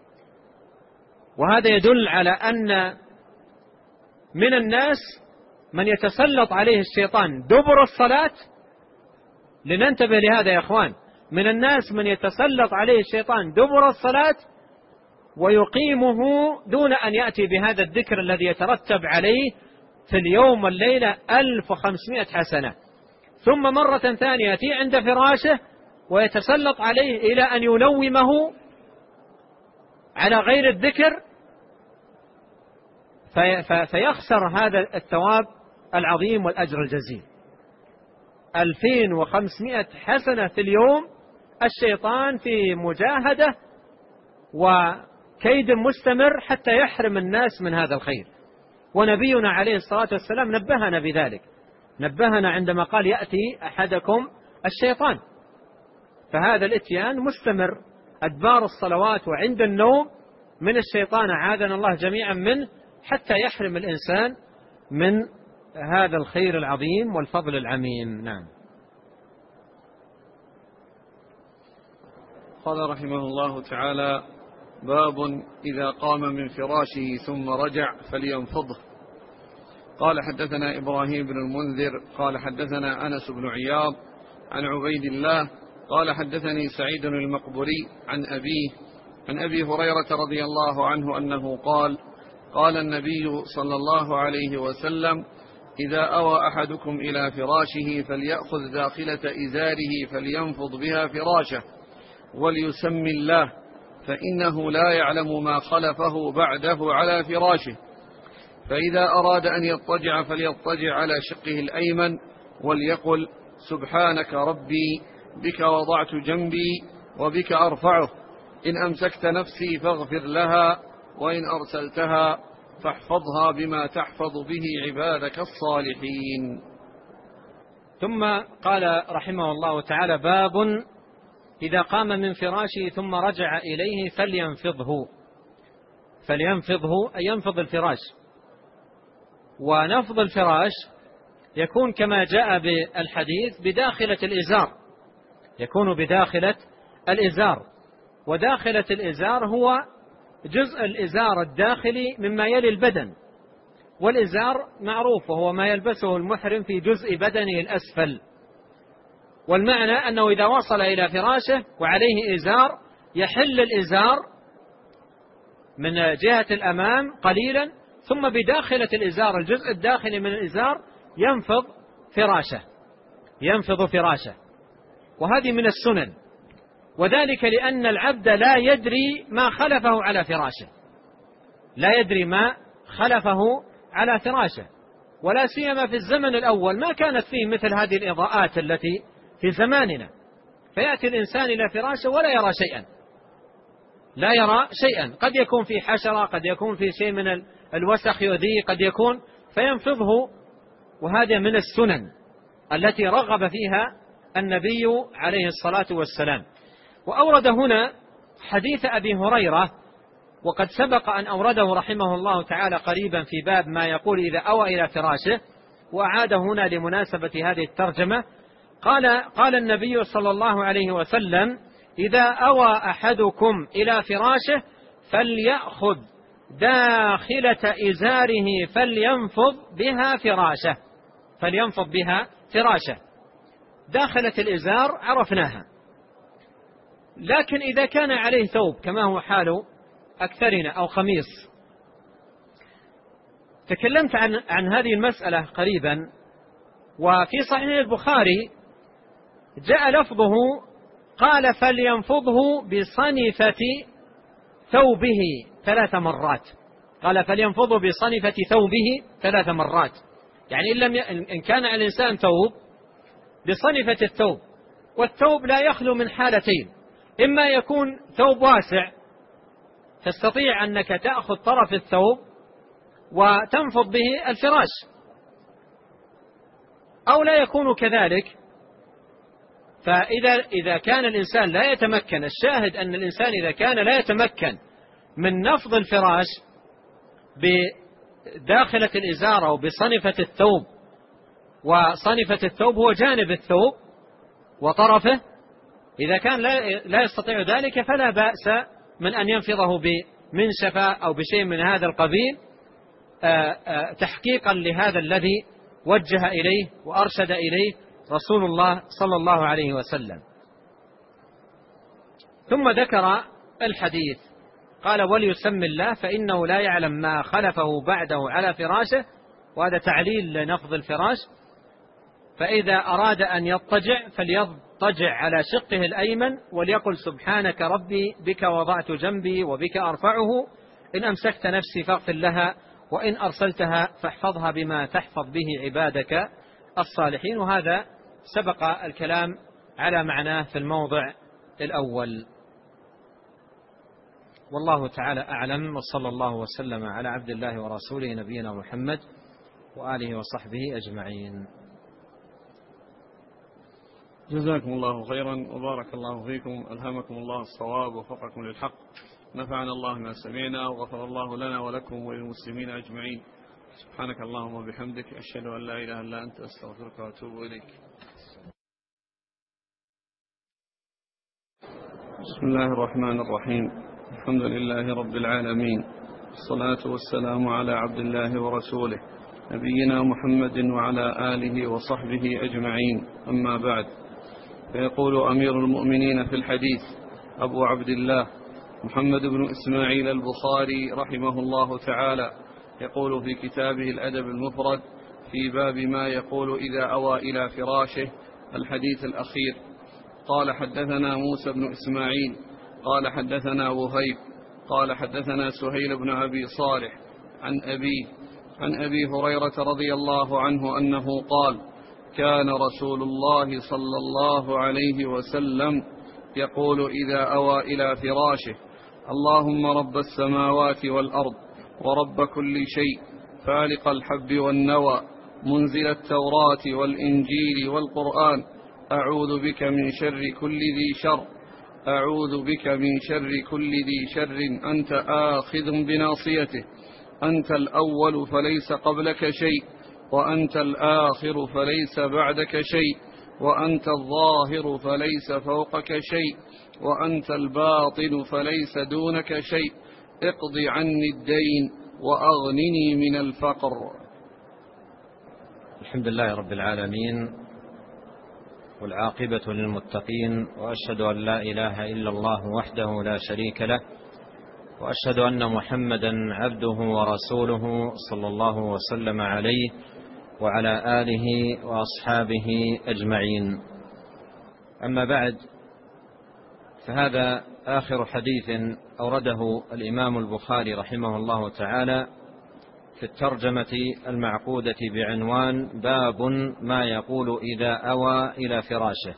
وهذا يدل على أن من الناس من يتسلط عليه الشيطان دبر الصلاة. لننتبه لهذا يا أخوان، من الناس من يتسلط عليه الشيطان دبر الصلاة ويقيمه دون أن يأتي بهذا الذكر الذي يترتب عليه في اليوم والليلة 1500 حسنة، ثم مرة ثانية يأتي عند فراشه ويتسلط عليه إلى أن ينومه على غير الذكر، فيخسر هذا الثواب العظيم والأجر الجزيل. 2500 حسنة في اليوم، الشيطان في مجاهدة وكيد مستمر حتى يحرم الناس من هذا الخير. ونبينا عليه الصلاة والسلام نبهنا بذلك، نبهنا عندما قال يأتي أحدكم الشيطان. فهذا الاتيان مستمر أدبار الصلوات وعند النوم من الشيطان، عاذنا الله جميعا منه، حتى يحرم الإنسان من هذا الخير العظيم والفضل العميم. نعم. قال رحمه الله تعالى: باب إذا قام من فراشه ثم رجع فلينفضه. قال حدثنا إبراهيم بن المنذر قال حدثنا أنس بن عياض عن عبيد الله قال حدثني سعيد المقبري عن أبي هريرة رضي الله عنه أنه قال: قال النبي صلى الله عليه وسلم: إذا أوى أحدكم إلى فراشه فليأخذ داخلة إزاره فلينفض بها فراشه وليسم الله، فإنه لا يعلم ما خلفه بعده على فراشه. فإذا أراد أن يضطجع فليضطجع على شقه الأيمن وليقل: سبحانك ربي بك وضعت جنبي وبك أرفعه، إن أمسكت نفسي فاغفر لها، وإن أرسلتها فاحفظها بما تحفظ به عبادك الصالحين. ثم قال رحمه الله تعالى: باب إذا قام من فراشه ثم رجع إليه فلينفضه أي ينفض الفراش. ونفض الفراش يكون كما جاء بالحديث بداخلة الإزار، يكون بداخلة الإزار. وداخلة الإزار هو جزء الإزار الداخلي مما يلي البدن، والإزار معروف وهو ما يلبسه المحرم في جزء بدنه الأسفل. والمعنى أنه إذا وصل إلى فراشه وعليه إزار يحل الإزار من جهة الأمام قليلا، ثم بداخلة الإزار الجزء الداخلي من الإزار ينفض فراشه. وهذه من السنن، وذلك لأن العبد لا يدري ما خلفه على فراشه، ولا سيما في الزمن الأول ما كانت فيه مثل هذه الإضاءات التي في زماننا، فيأتي الإنسان إلى فراشه ولا يرى شيئا، لا يرى شيئا، قد يكون في حشرة، قد يكون في شيء من الوسخ يؤذيه، قد يكون فينفضه. وهذا من السنن التي رغب فيها النبي عليه الصلاة والسلام. وأورد هنا حديث أبي هريرة، وقد سبق أن أورده رحمه الله تعالى قريبا في باب ما يقول إذا أوى إلى فراشه، وأعاد هنا لمناسبة هذه الترجمة. قال النبي صلى الله عليه وسلم: إذا أوى أحدكم إلى فراشه فليأخذ داخلة إزاره فلينفض بها فراشه. داخلة الإزار عرفناها، لكن إذا كان عليه ثوب كما هو حال أكثرنا أو خميص. تكلمت عن هذه المسألة قريبا، وفي صحيح البخاري جاء لفظه قال: فلينفضه بصنفة ثوبه 3 مرات. قال: فلينفضه بصنفة ثوبه 3 مرات، يعني إن كان على الإنسان ثوب بصنفة الثوب، والثوب لا يخلو من حالتين: إما يكون ثوب واسع تستطيع أنك تأخذ طرف الثوب وتنفض به الفراش، أو لا يكون كذلك. فإذا كان الإنسان لا يتمكن، الشاهد أن الإنسان إذا كان لا يتمكن من نفض الفراش بداخلة الإزار أو بصنفة الثوب، وصنفة الثوب هو جانب الثوب وطرفه، إذا كان لا يستطيع ذلك فلا بأس من أن ينفضه بمنشفة أو بشيء من هذا القبيل، تحقيقا لهذا الذي وجه إليه وأرشد إليه رسول الله صلى الله عليه وسلم. ثم ذكر الحديث، قال: وليسم الله فإنه لا يعلم ما خلفه بعده على فراشه. وهذا تعليل لنفض الفراش. فإذا أراد أن يضطجع فليضطجع على شقه الأيمن وليقل: سبحانك ربي بك وضعت جنبي وبك أرفعه، إن أمسكت نفسي فاغفر لها، وإن أرسلتها فاحفظها بما تحفظ به عبادك الصالحين. وهذا سبق الكلام على معناه في الموضع الأول. والله تعالى أعلم، وصلى الله وسلم على عبد الله ورسوله نبينا محمد وآله وصحبه أجمعين. جزاكم الله خيرا وبارك الله فيكم، ألهمكم الله الصواب ووفقكم للحق، نفعنا الله ما سمعنا، وغفر الله لنا ولكم وللمسلمين أجمعين. سبحانك اللهم وبحمدك، أشهد أن لا إله إلا أنت، أستغفرك وأتوب إليك. بسم الله الرحمن الرحيم، الحمد لله رب العالمين، الصلاة والسلام على عبد الله ورسوله نبينا محمد وعلى آله وصحبه أجمعين، أما بعد. فيقول أمير المؤمنين في الحديث أبو عبد الله محمد بن إسماعيل البخاري رحمه الله تعالى، يقول في كتابه الأدب المفرد في باب ما يقول إذا أوى إلى فراشه، الحديث الأخير: قال: حدثنا موسى بن إسماعيل قال حدثنا وهيب قال حدثنا سهيل بن أبي صالح عن أبي هريرة رضي الله عنه أنه قال: كان رسول الله صلى الله عليه وسلم يقول إذا أوى إلى فراشه: اللهم رب السماوات والأرض ورب كل شيء، فالق الحب والنوى، منزل التوراة والإنجيل والقرآن، أعوذ بك من شر كل ذي شر أنت آخذ بناصيته، أنت الأول فليس قبلك شيء، وأنت الآخر فليس بعدك شيء، وأنت الظاهر فليس فوقك شيء، وأنت الباطن فليس دونك شيء، اقض عني الدين وأغنني من الفقر. الحمد لله رب العالمين، والعاقبة للمتقين، وأشهد أن لا إله إلا الله وحده لا شريك له، وأشهد أن محمدا عبده ورسوله صلى الله وسلم عليه وعلى آله وأصحابه أجمعين. أما بعد، فهذا آخر حديث أورده الإمام البخاري رحمه الله تعالى في الترجمة المعقودة بعنوان باب ما يقول إذا أوى إلى فراشه.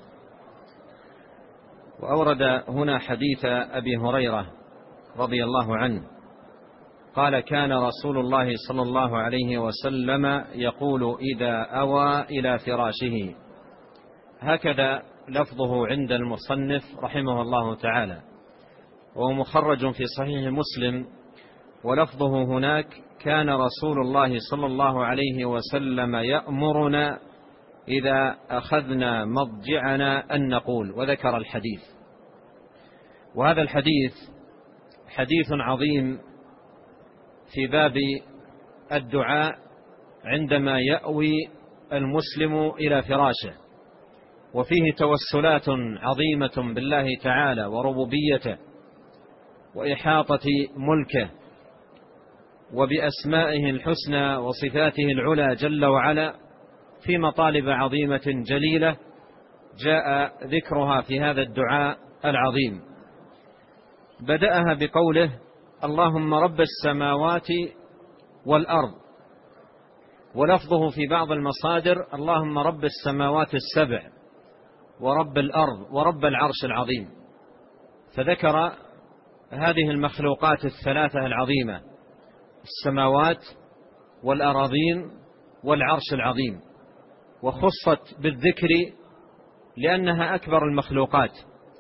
وأورد هنا حديث أبي هريرة رضي الله عنه قال كان رسول الله صلى الله عليه وسلم يقول إذا أوى إلى فراشه، هكذا لفظه عند المصنف رحمه الله تعالى، وهو مخرج في صحيح مسلم، ولفظه هناك كان رسول الله صلى الله عليه وسلم يأمرنا إذا أخذنا مضجعنا أن نقول، وذكر الحديث. وهذا الحديث حديث عظيم في باب الدعاء عندما يأوي المسلم إلى فراشه، وفيه توسلات عظيمة بالله تعالى وربوبيته وإحاطة ملكه وبأسمائه الحسنى وصفاته العلى جل وعلا في مطالب عظيمة جليلة جاء ذكرها في هذا الدعاء العظيم. بدأها بقوله اللهم رب السماوات والأرض، ولفظه في بعض المصادر اللهم رب السماوات السبع ورب الأرض ورب العرش العظيم، فذكر هذه المخلوقات الثلاثة العظيمة، السماوات والأراضين والعرش العظيم، وخصت بالذكر لأنها أكبر المخلوقات،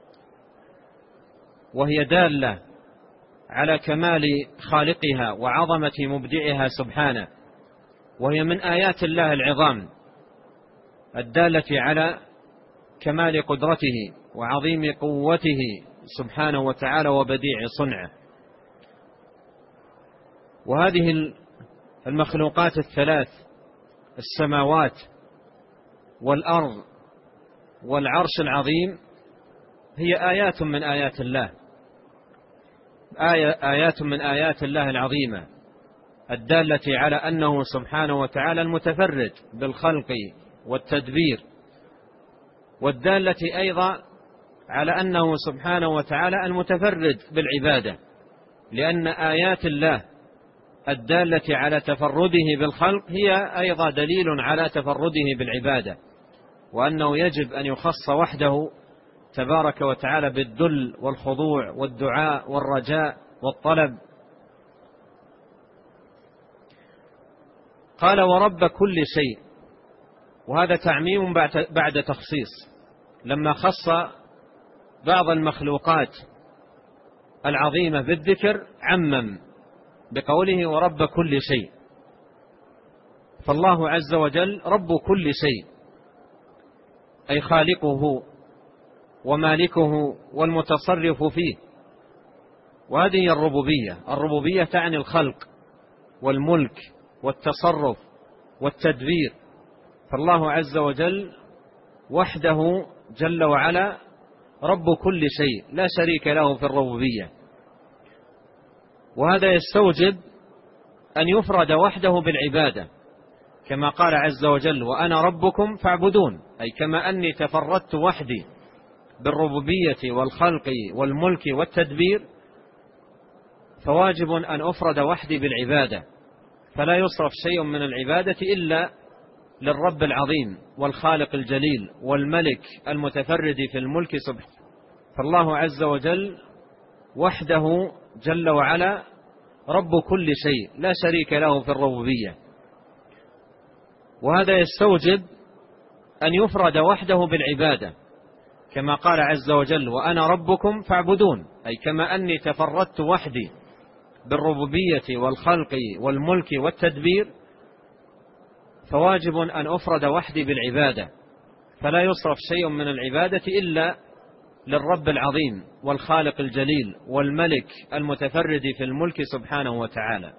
وهي دالة على كمال خالقها وعظمة مبدعها سبحانه، وهي من آيات الله العظام الدالة على كمال قدرته وعظيم قوته سبحانه وتعالى وبديع صنعه. وهذه المخلوقات الثلاث، السماوات والأرض والعرش العظيم، هي آيات من آيات الله، آيات من آيات الله العظيمة الدالة على أنه سبحانه وتعالى المتفرد بالخلق والتدبير، والدالة أيضا على أنه سبحانه وتعالى المتفرد بالعبادة، لأن آيات الله الدالة على تفرده بالخلق هي أيضا دليل على تفرده بالعبادة، وأنه يجب أن يخص وحده تبارك وتعالى بالذل والخضوع والدعاء والرجاء والطلب. قال ورب كل شيء، وهذا تعميم بعد تخصيص، لما خص بعض المخلوقات العظيمة بالذكر عمم بقوله ورب كل شيء، فالله عز وجل رب كل شيء، أي خالقه ومالكه والمتصرف فيه. وهذه الربوبية تعني الخلق والملك والتصرف والتدبير، فالله عز وجل وحده جل وعلا رب كل شيء لا شريك له في الربوبية، وهذا يستوجب أن يفرد وحده بالعبادة، كما قال عز وجل وأنا ربكم فاعبدون، أي كما أني تفردت وحدي بالربوبية والخلق والملك والتدبير، فواجب أن أفرد وحدي بالعبادة، فلا يصرف شيء من العبادة إلا للرب العظيم والخالق الجليل والملك المتفرد في الملك سبحانه. فالله عز وجل وحده جل وعلا رب كل شيء لا شريك له في الربوبية، وهذا يستوجب أن يفرد وحده بالعبادة، كما قال عز وجل وأنا ربكم فاعبدون، أي كما أني تفردت وحدي بالربوبية والخلق والملك والتدبير، فواجب أن أفرد وحدي بالعبادة، فلا يصرف شيء من العبادة إلا للرب العظيم والخالق الجليل والملك المتفرد في الملك سبحانه وتعالى.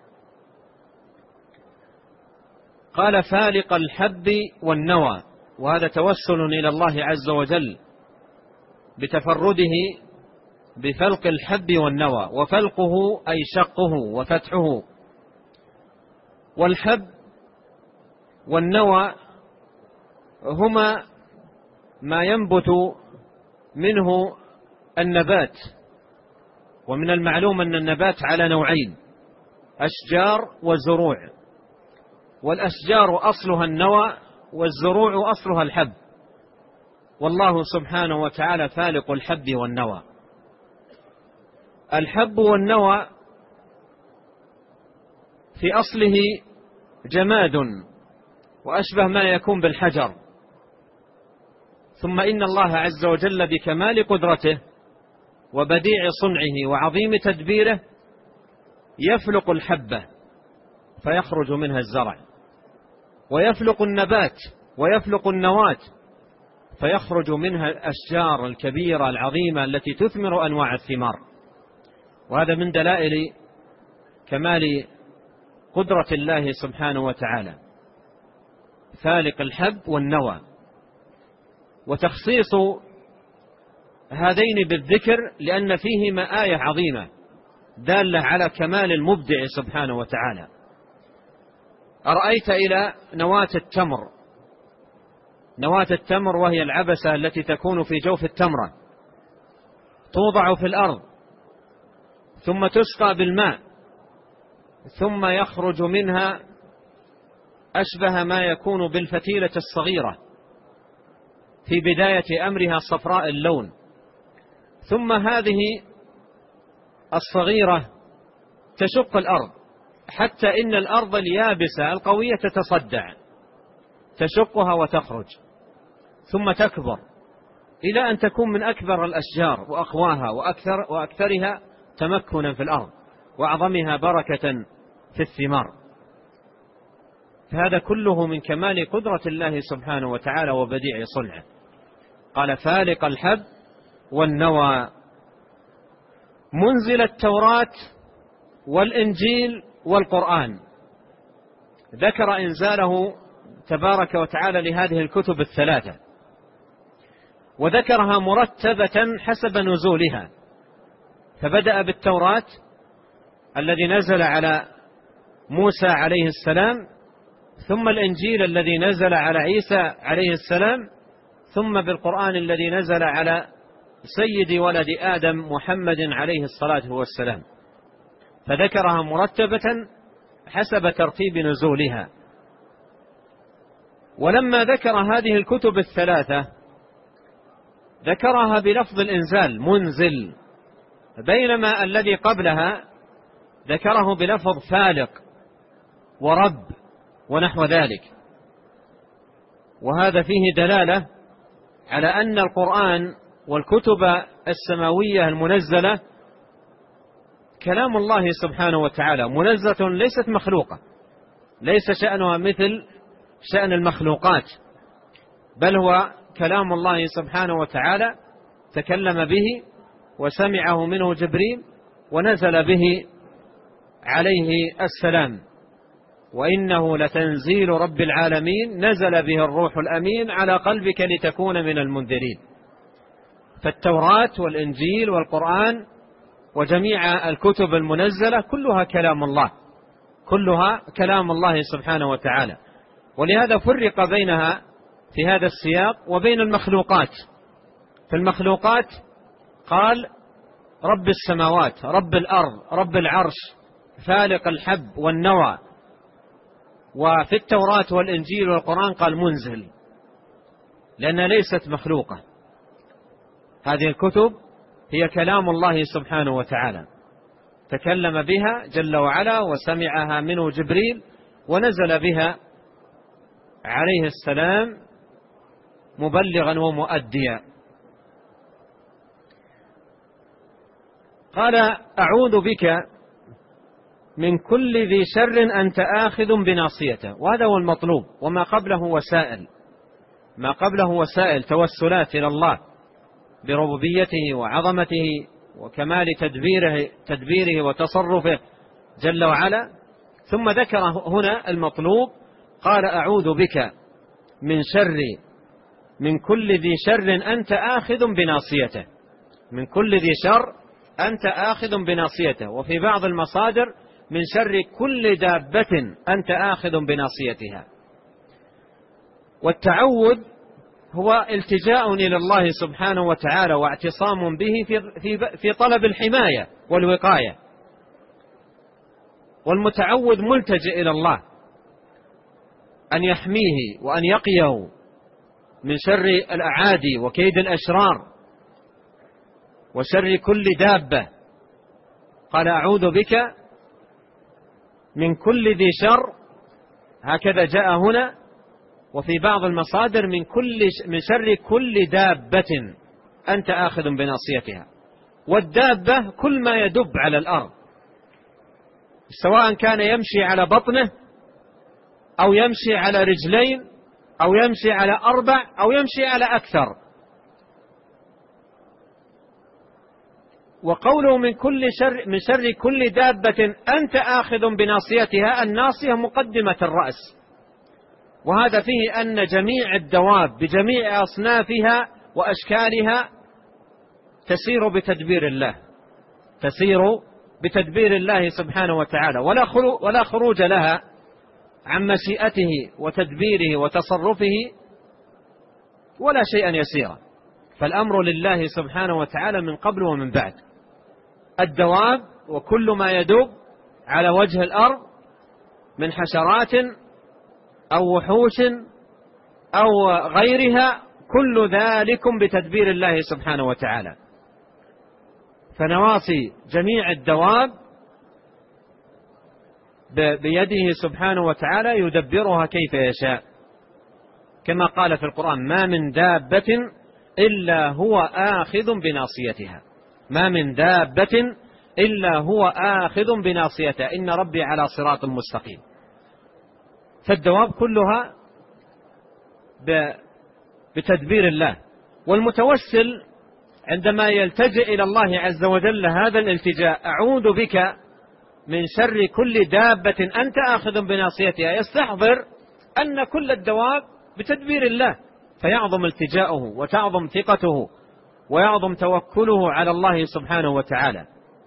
قال فالق الحب والنوى، وهذا توسل إلى الله عز وجل بتفرده بفلق الحب والنوى، وفلقه أي شقه وفتحه، والحب والنوى هما ما ينبت منه النبات، ومن المعلوم أن النبات على نوعين، أشجار وزروع، والأشجار أصلها النوى والزروع أصلها الحب، والله سبحانه وتعالى فالق الحب والنوى. الحب والنوى في أصله جماد وأشبه ما يكون بالحجر، ثم إن الله عز وجل بكمال قدرته وبديع صنعه وعظيم تدبيره يفلق الحبة فيخرج منها الزرع، ويفلق النبات ويفلق النواة فيخرج منها الأشجار الكبيرة العظيمة التي تثمر أنواع الثمار. وهذا من دلائل كمال قدرة الله سبحانه وتعالى، فالق الحب والنوى. وتخصيص هذين بالذكر لأن فيهما آية عظيمة دالة على كمال المبدع سبحانه وتعالى. أرأيت إلى نواة التمر، نواة التمر وهي العبسة التي تكون في جوف التمرة، توضع في الأرض ثم تسقى بالماء، ثم يخرج منها أشبه ما يكون بالفتيلة الصغيرة في بداية أمرها صفراء اللون، ثم هذه الصغيرة تشق الأرض حتى إن الأرض اليابسة القوية تتصدع، تشقها وتخرج ثم تكبر إلى أن تكون من أكبر الأشجار وأقواها وأكثرها تمكنا في الأرض وأعظمها بركة في الثمار. فهذا كله من كمال قدرة الله سبحانه وتعالى وبديع صنعه. قال فالق الحب والنوى، منزل التوراة والإنجيل والقرآن. ذكر إنزاله تبارك وتعالى لهذه الكتب الثلاثة، وذكرها مرتبة حسب نزولها، فبدأ بالتوراة الذي نزل على موسى عليه السلام، ثم الإنجيل الذي نزل على عيسى عليه السلام، ثم بالقرآن الذي نزل على سيد ولد آدم محمد عليه الصلاة والسلام، فذكرها مرتبة حسب ترتيب نزولها. ولما ذكر هذه الكتب الثلاثة ذكرها بلفظ الإنزال منزل، بينما الذي قبلها ذكره بلفظ فالق ورب ونحو ذلك. وهذا فيه دلالة على أن القرآن والكتب السماوية المنزلة كلام الله سبحانه وتعالى، منزلة ليست مخلوقة، ليس شأنها مثل شأن المخلوقات، بل هو كلام الله سبحانه وتعالى تكلم به وسمعه منه جبريل ونزل به عليه السلام، وإنه لتنزيل رب العالمين نزل به الروح الأمين على قلبك لتكون من المنذرين. فالتوراة والإنجيل والقرآن وجميع الكتب المنزلة كلها كلام الله، كلها كلام الله سبحانه وتعالى. ولهذا فرق بينها في هذا السياق وبين المخلوقات. في المخلوقات قال رب السماوات، رب الأرض، رب العرش، فالق الحب والنوى. وفي التوراة والإنجيل والقرآن قال منزل، لأنها ليست مخلوقة. هذه الكتب هي كلام الله سبحانه وتعالى، تكلم بها جل وعلا وسمعها منه جبريل ونزل بها عليه السلام مبلغا ومؤديا. قال أعوذ بك من كل ذي شر أنت آخذ بناصيته، وهذا هو المطلوب. وما قبله وسائل، ما قبله وسائل توسلات إلى الله بربوبيته وعظمته وكمال تدبيره وتصرفه جل وعلا. ثم ذكر هنا المطلوب، قال أعوذ بك من كل ذي شر أنت آخذ بناصيته، من كل ذي شر أنت آخذ بناصيته. وفي بعض المصادر من شر كل دابة أنت آخذ بناصيتها. والتعوذ هو التجاء إلى الله سبحانه وتعالى واعتصام به في طلب الحماية والوقاية. والمتعوذ ملتجئ إلى الله أن يحميه وأن يقيه من شر الأعادي وكيد الأشرار وشر كل دابة. قال أعوذ بك من كل ذي شر، هكذا جاء هنا، وفي بعض المصادر من شر كل دابة أنت آخذ بناصيتها. والدابة كل ما يدب على الأرض، سواء كان يمشي على بطنه أو يمشي على رجلين أو يمشي على 4 أو يمشي على أكثر. وقوله من شر كل دابة أنت آخذ بناصيتها، الناصية مقدمة الرأس، وهذا فيه أن جميع الدواب بجميع أصنافها وأشكالها تسير بتدبير الله، تسير بتدبير الله سبحانه وتعالى، ولا خروج لها عن مشيئته وتدبيره وتصرفه ولا شيئا يسيرا. فالأمر لله سبحانه وتعالى من قبل ومن بعد. الدواب وكل ما يدب على وجه الأرض من حشرات أو وحوش أو غيرها، كل ذلك بتدبير الله سبحانه وتعالى. فنواصي جميع الدواب بيده سبحانه وتعالى يدبرها كيف يشاء، كما قال في القرآن: ما من دابة إلا هو آخذ بناصيتها، ما من دابة إلا هو آخذ بناصيتها، إن ربي على صراط مستقيم. فالدواب كلها بتدبير الله. والمتوسل عندما يلتجئ إلى الله عز وجل هذا الالتجاء: أعوذ بك من شر كل دابة أنت آخذ بناصيتها، يستحضر أن كل الدواب بتدبير الله، فيعظم التجاؤه وتعظم ثقته ويعظم توكله على الله سبحانه وتعالى.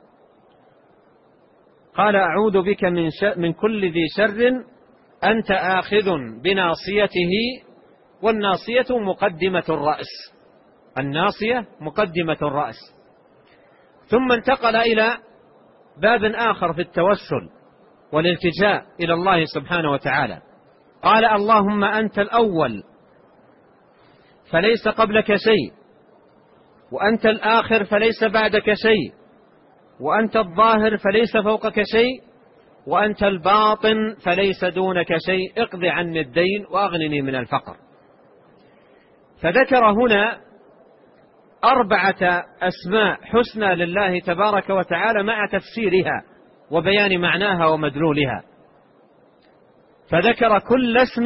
قال: أعوذ بك من كل ذي شر أنت آخذ بناصيته. والناصية مقدمة الرأس، الناصية مقدمة الرأس. ثم انتقل إلى باب آخر في التوسل والالتجاء إلى الله سبحانه وتعالى. قال: اللهم أنت الأول فليس قبلك شيء، وأنت الآخر فليس بعدك شيء، وأنت الظاهر فليس فوقك شيء، وأنت الباطن فليس دونك شيء، اقض عني الدين وأغنني من الفقر. فذكر هنا 4 أسماء حسنى لله تبارك وتعالى مع تفسيرها وبيان معناها ومدلولها. فذكر كل اسم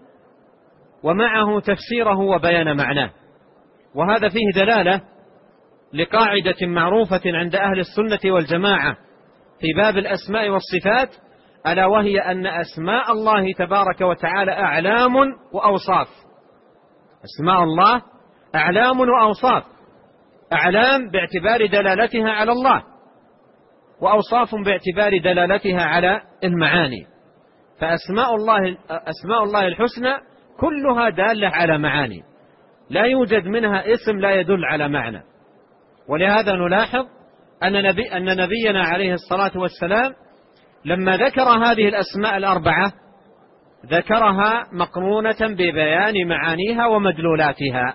ومعه تفسيره وبيان معناه. وهذا فيه دلالة لقاعدة معروفة عند أهل السنة والجماعة في باب الأسماء والصفات، ألا وهي أن أسماء الله تبارك وتعالى أعلام وأوصاف. أسماء الله أعلام وأوصاف، أعلام باعتبار دلالتها على الله، وأوصاف باعتبار دلالتها على المعاني. فأسماء الله الحسنى كلها دالة على معاني، لا يوجد منها اسم لا يدل على معنى. ولهذا نلاحظ أن نبينا عليه الصلاة والسلام لما ذكر هذه الأسماء 4 ذكرها مقرونة ببيان معانيها ومدلولاتها،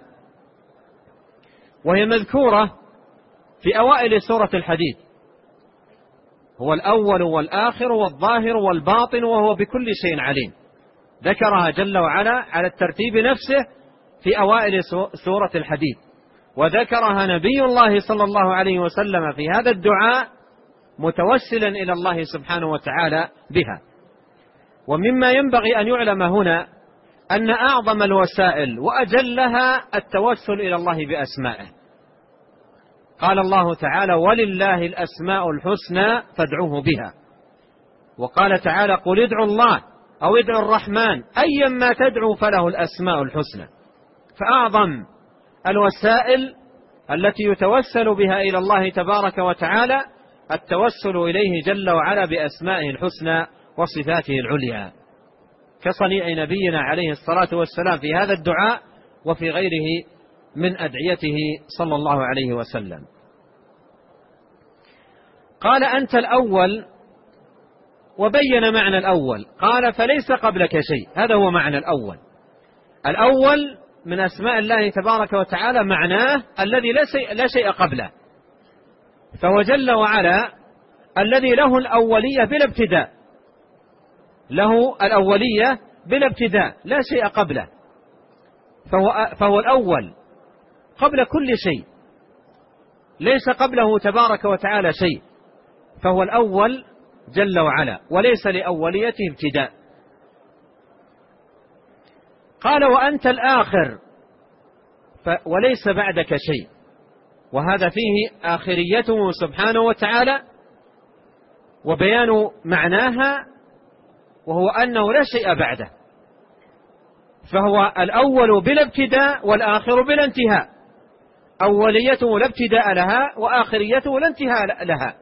وهي مذكورة في أوائل سورة الحديد: هو الأول والآخر والظاهر والباطن وهو بكل شيء عليم. ذكرها جل وعلا على الترتيب نفسه في أوائل سورة الحديد، وذكرها نبي الله صلى الله عليه وسلم في هذا الدعاء متوسلا إلى الله سبحانه وتعالى بها. ومما ينبغي أن يعلم هنا أن أعظم الوسائل وأجلها التوسل إلى الله بأسمائه. قال الله تعالى: ولله الأسماء الحسنى فادعوه بها. وقال تعالى: قل ادعوا الله أو ادعوا الرحمن أيا ما تدعوا فله الأسماء الحسنى. فأعظم الوسائل التي يتوسل بها إلى الله تبارك وتعالى التوسل إليه جل وعلا بأسمائه الحسنى وصفاته العليا، كصنيع نبينا عليه الصلاة والسلام في هذا الدعاء وفي غيره من أدعيته صلى الله عليه وسلم. قال: أنت الأول وبين معنى الأول، قال فليس قبلك شيء، هذا هو معنى الأول. الأول من أسماء الله تبارك وتعالى معناه الذي لا شيء قبله، فهو جل وعلا الذي له الأولية بلا ابتداء، له الأولية بلا ابتداء، لا شيء قبله، فهو الأول قبل كل شيء، ليس قبله تبارك وتعالى شيء، فهو الأول جل وعلا وليس لأوليته ابتداء. قال وأنت الآخر وليس بعدك شيء، وهذا فيه آخريته سبحانه وتعالى وبيان معناها، وهو أنه لا شيء بعده، فهو الأول بلا ابتداء والآخر بلا انتهاء، أوليته لا ابتداء لها وآخريته لا انتهاء لها،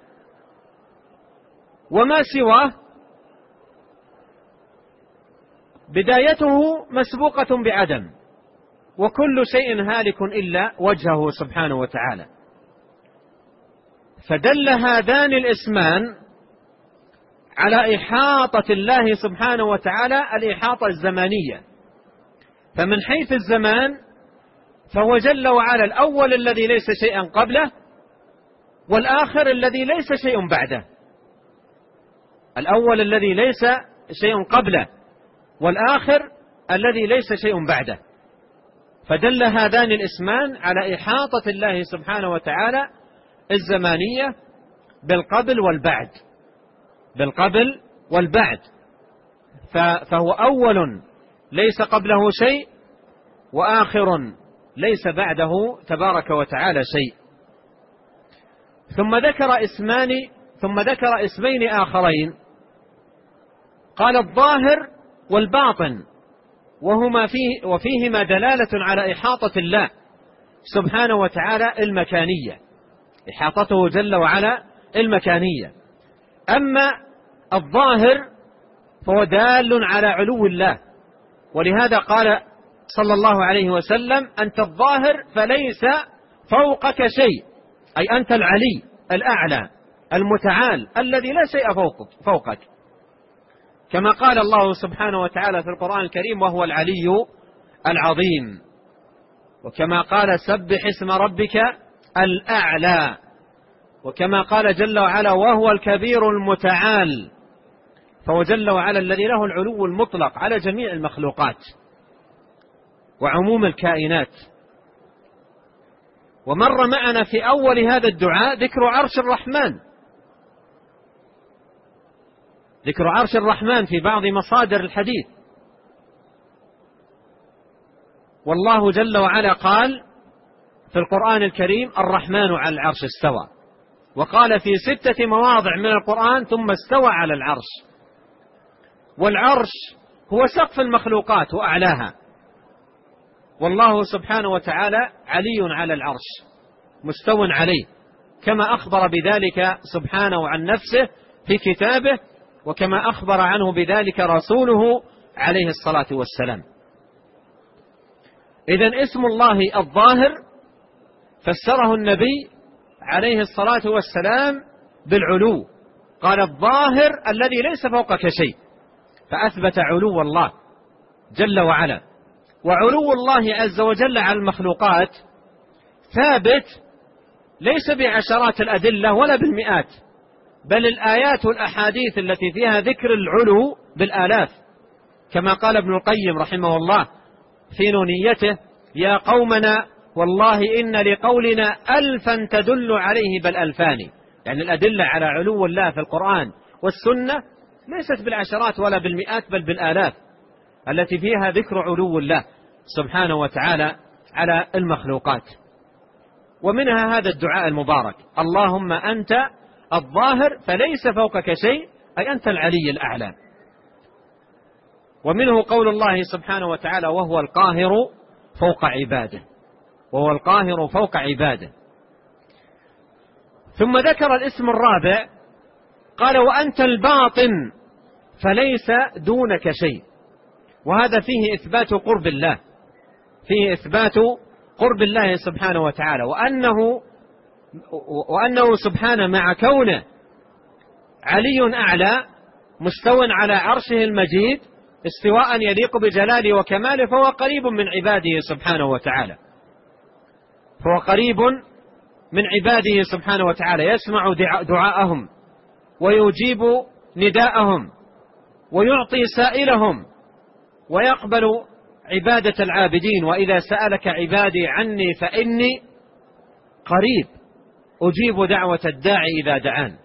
وما سواه بدايته مسبوقة بعدم، وكل شيء هالك إلا وجهه سبحانه وتعالى. فدل هذان الاسمان على إحاطة الله سبحانه وتعالى الإحاطة الزمانية، فمن حيث الزمان فهو جل وعلا الأول الذي ليس شيئا قبله، والآخر الذي ليس شيء بعده، الأول الذي ليس شيء قبله والآخر الذي ليس شيء بعده. فدل هذان الاسمان على إحاطة الله سبحانه وتعالى الزمانية بالقبل والبعد، بالقبل والبعد، فهو أول ليس قبله شيء، وآخر ليس بعده تبارك وتعالى شيء. ثم ذكر اسمين آخرين، قال الظاهر والباطن، وفيهما دلالة على إحاطة الله سبحانه وتعالى المكانية، إحاطته جل وعلا المكانية. أما الظاهر فهو دال على علو الله، ولهذا قال صلى الله عليه وسلم أنت الظاهر فليس فوقك شيء، أي أنت العلي الأعلى المتعال الذي لا شيء فوقك، كما قال الله سبحانه وتعالى في القرآن الكريم وهو العلي العظيم، وكما قال سبح اسم ربك الأعلى، وكما قال جل وعلا وهو الكبير المتعال، فهو جل وعلا الذي له العلو المطلق على جميع المخلوقات وعموم الكائنات. ومر معنا في أول هذا الدعاء ذكر عرش الرحمن، ذكر عرش الرحمن في بعض مصادر الحديث، والله جل وعلا قال في القرآن الكريم الرحمن على العرش استوى، وقال في 6 مواضع من القرآن ثم استوى على العرش. والعرش هو سقف المخلوقات وأعلاها، والله سبحانه وتعالى علي على العرش مستو عليه، كما أخبر بذلك سبحانه عن نفسه في كتابه، وكما أخبر عنه بذلك رسوله عليه الصلاة والسلام. إذن اسم الله الظاهر فسره النبي عليه الصلاة والسلام بالعلو، قال الظاهر الذي ليس فوقك شيء، فأثبت علو الله جل وعلا. وعلو الله عز وجل على المخلوقات ثابت ليس بعشرات الأدلة ولا بالمئات، بل الآيات والأحاديث التي فيها ذكر العلو بالآلاف، كما قال ابن القيم رحمه الله في نونيته يا قومنا والله إن لقولنا 1000 تدل عليه بل 2000، يعني الأدلة على علو الله في القرآن والسنة ليست بالعشرات ولا بالمئات بل بالآلاف التي فيها ذكر علو الله سبحانه وتعالى على المخلوقات. ومنها هذا الدعاء المبارك اللهم أنت الظاهر فليس فوقك شيء، أي أنت العلي الأعلى. ومنه قول الله سبحانه وتعالى وهو القاهر فوق عباده، وهو القاهر فوق عباده. ثم ذكر الاسم الرابع قال وأنت الباطن فليس دونك شيء، وهذا فيه إثبات قرب الله، فيه إثبات قرب الله سبحانه وتعالى، وأنه سبحانه مع كونه علي أعلى مستو على عرشه المجيد استواء يليق بجلاله وكماله، فهو قريب من عباده سبحانه وتعالى، فهو قريب من عباده سبحانه وتعالى، يسمع دعاءهم ويجيب نداءهم ويعطي سائلهم ويقبل عبادة العابدين. وإذا سألك عبادي عني فإني قريب أجيب دعوة الداعي إذا دعان.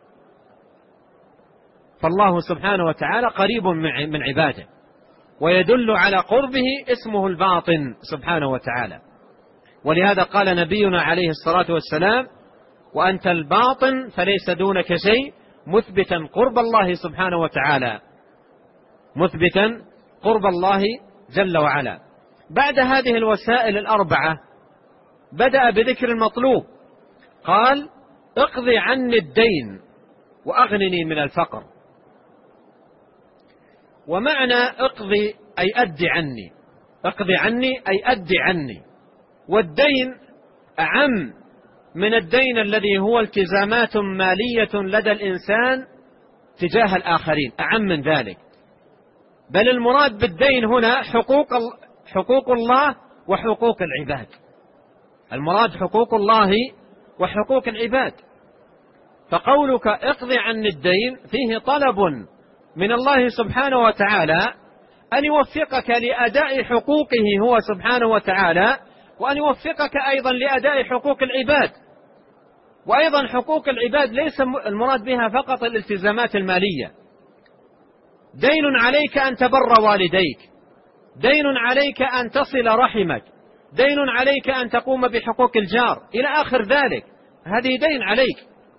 فالله سبحانه وتعالى قريب من عباده، ويدل على قربه اسمه الباطن سبحانه وتعالى. ولهذا قال نبينا عليه الصلاة والسلام: وأنت الباطن فليس دونك شيء، مثبتا قرب الله سبحانه وتعالى، مثبتا قرب الله جل وعلا. بعد هذه الوسائل الأربعة بدأ بذكر المطلوب، قال: اقضي عني الدين وأغنني من الفقر. ومعنى اقضي أي أدي عني، اقضي عني أي أدي عني. والدين أعم من الدين الذي هو التزامات مالية لدى الإنسان تجاه الآخرين، أعم من ذلك. بل المراد بالدين هنا حقوق الله وحقوق العباد، المراد حقوق الله وحقوق العباد. فقولك اقضي عني الدين فيه طلب من الله سبحانه وتعالى أن يوفقك لأداء حقوقه هو سبحانه وتعالى، وأن يوفقك أيضا لأداء حقوق العباد. وأيضا حقوق العباد ليس المراد بها فقط الالتزامات المالية. دين عليك أن تبر والديك، دين عليك أن تصل رحمك، دين عليك أن تقوم بحقوق الجار إلى آخر ذلك، هذه دين عليك.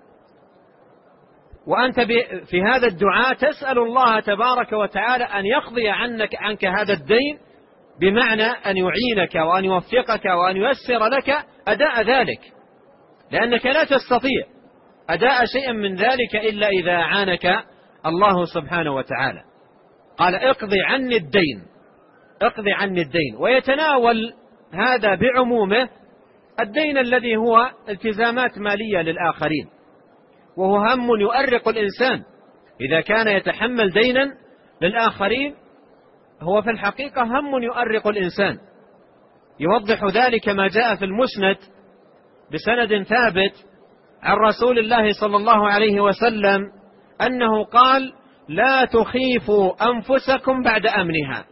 وأنت في هذا الدعاء تسأل الله تبارك وتعالى أن يقضي عنك هذا الدين، بمعنى أن يعينك وأن يوفقك وأن ييسر لك أداء ذلك، لأنك لا تستطيع أداء شيء من ذلك إلا إذا أعانك الله سبحانه وتعالى. قال اقضي عني الدين، اقضي عني الدين. ويتناول هذا بعمومه الدين الذي هو التزامات مالية للآخرين، وهو هم يؤرق الإنسان. إذا كان يتحمل دينا للآخرين هو في الحقيقة هم يؤرق الإنسان. يوضح ذلك ما جاء في المسند بسند ثابت عن رسول الله صلى الله عليه وسلم أنه قال: لا تخيفوا أنفسكم بعد أمنها.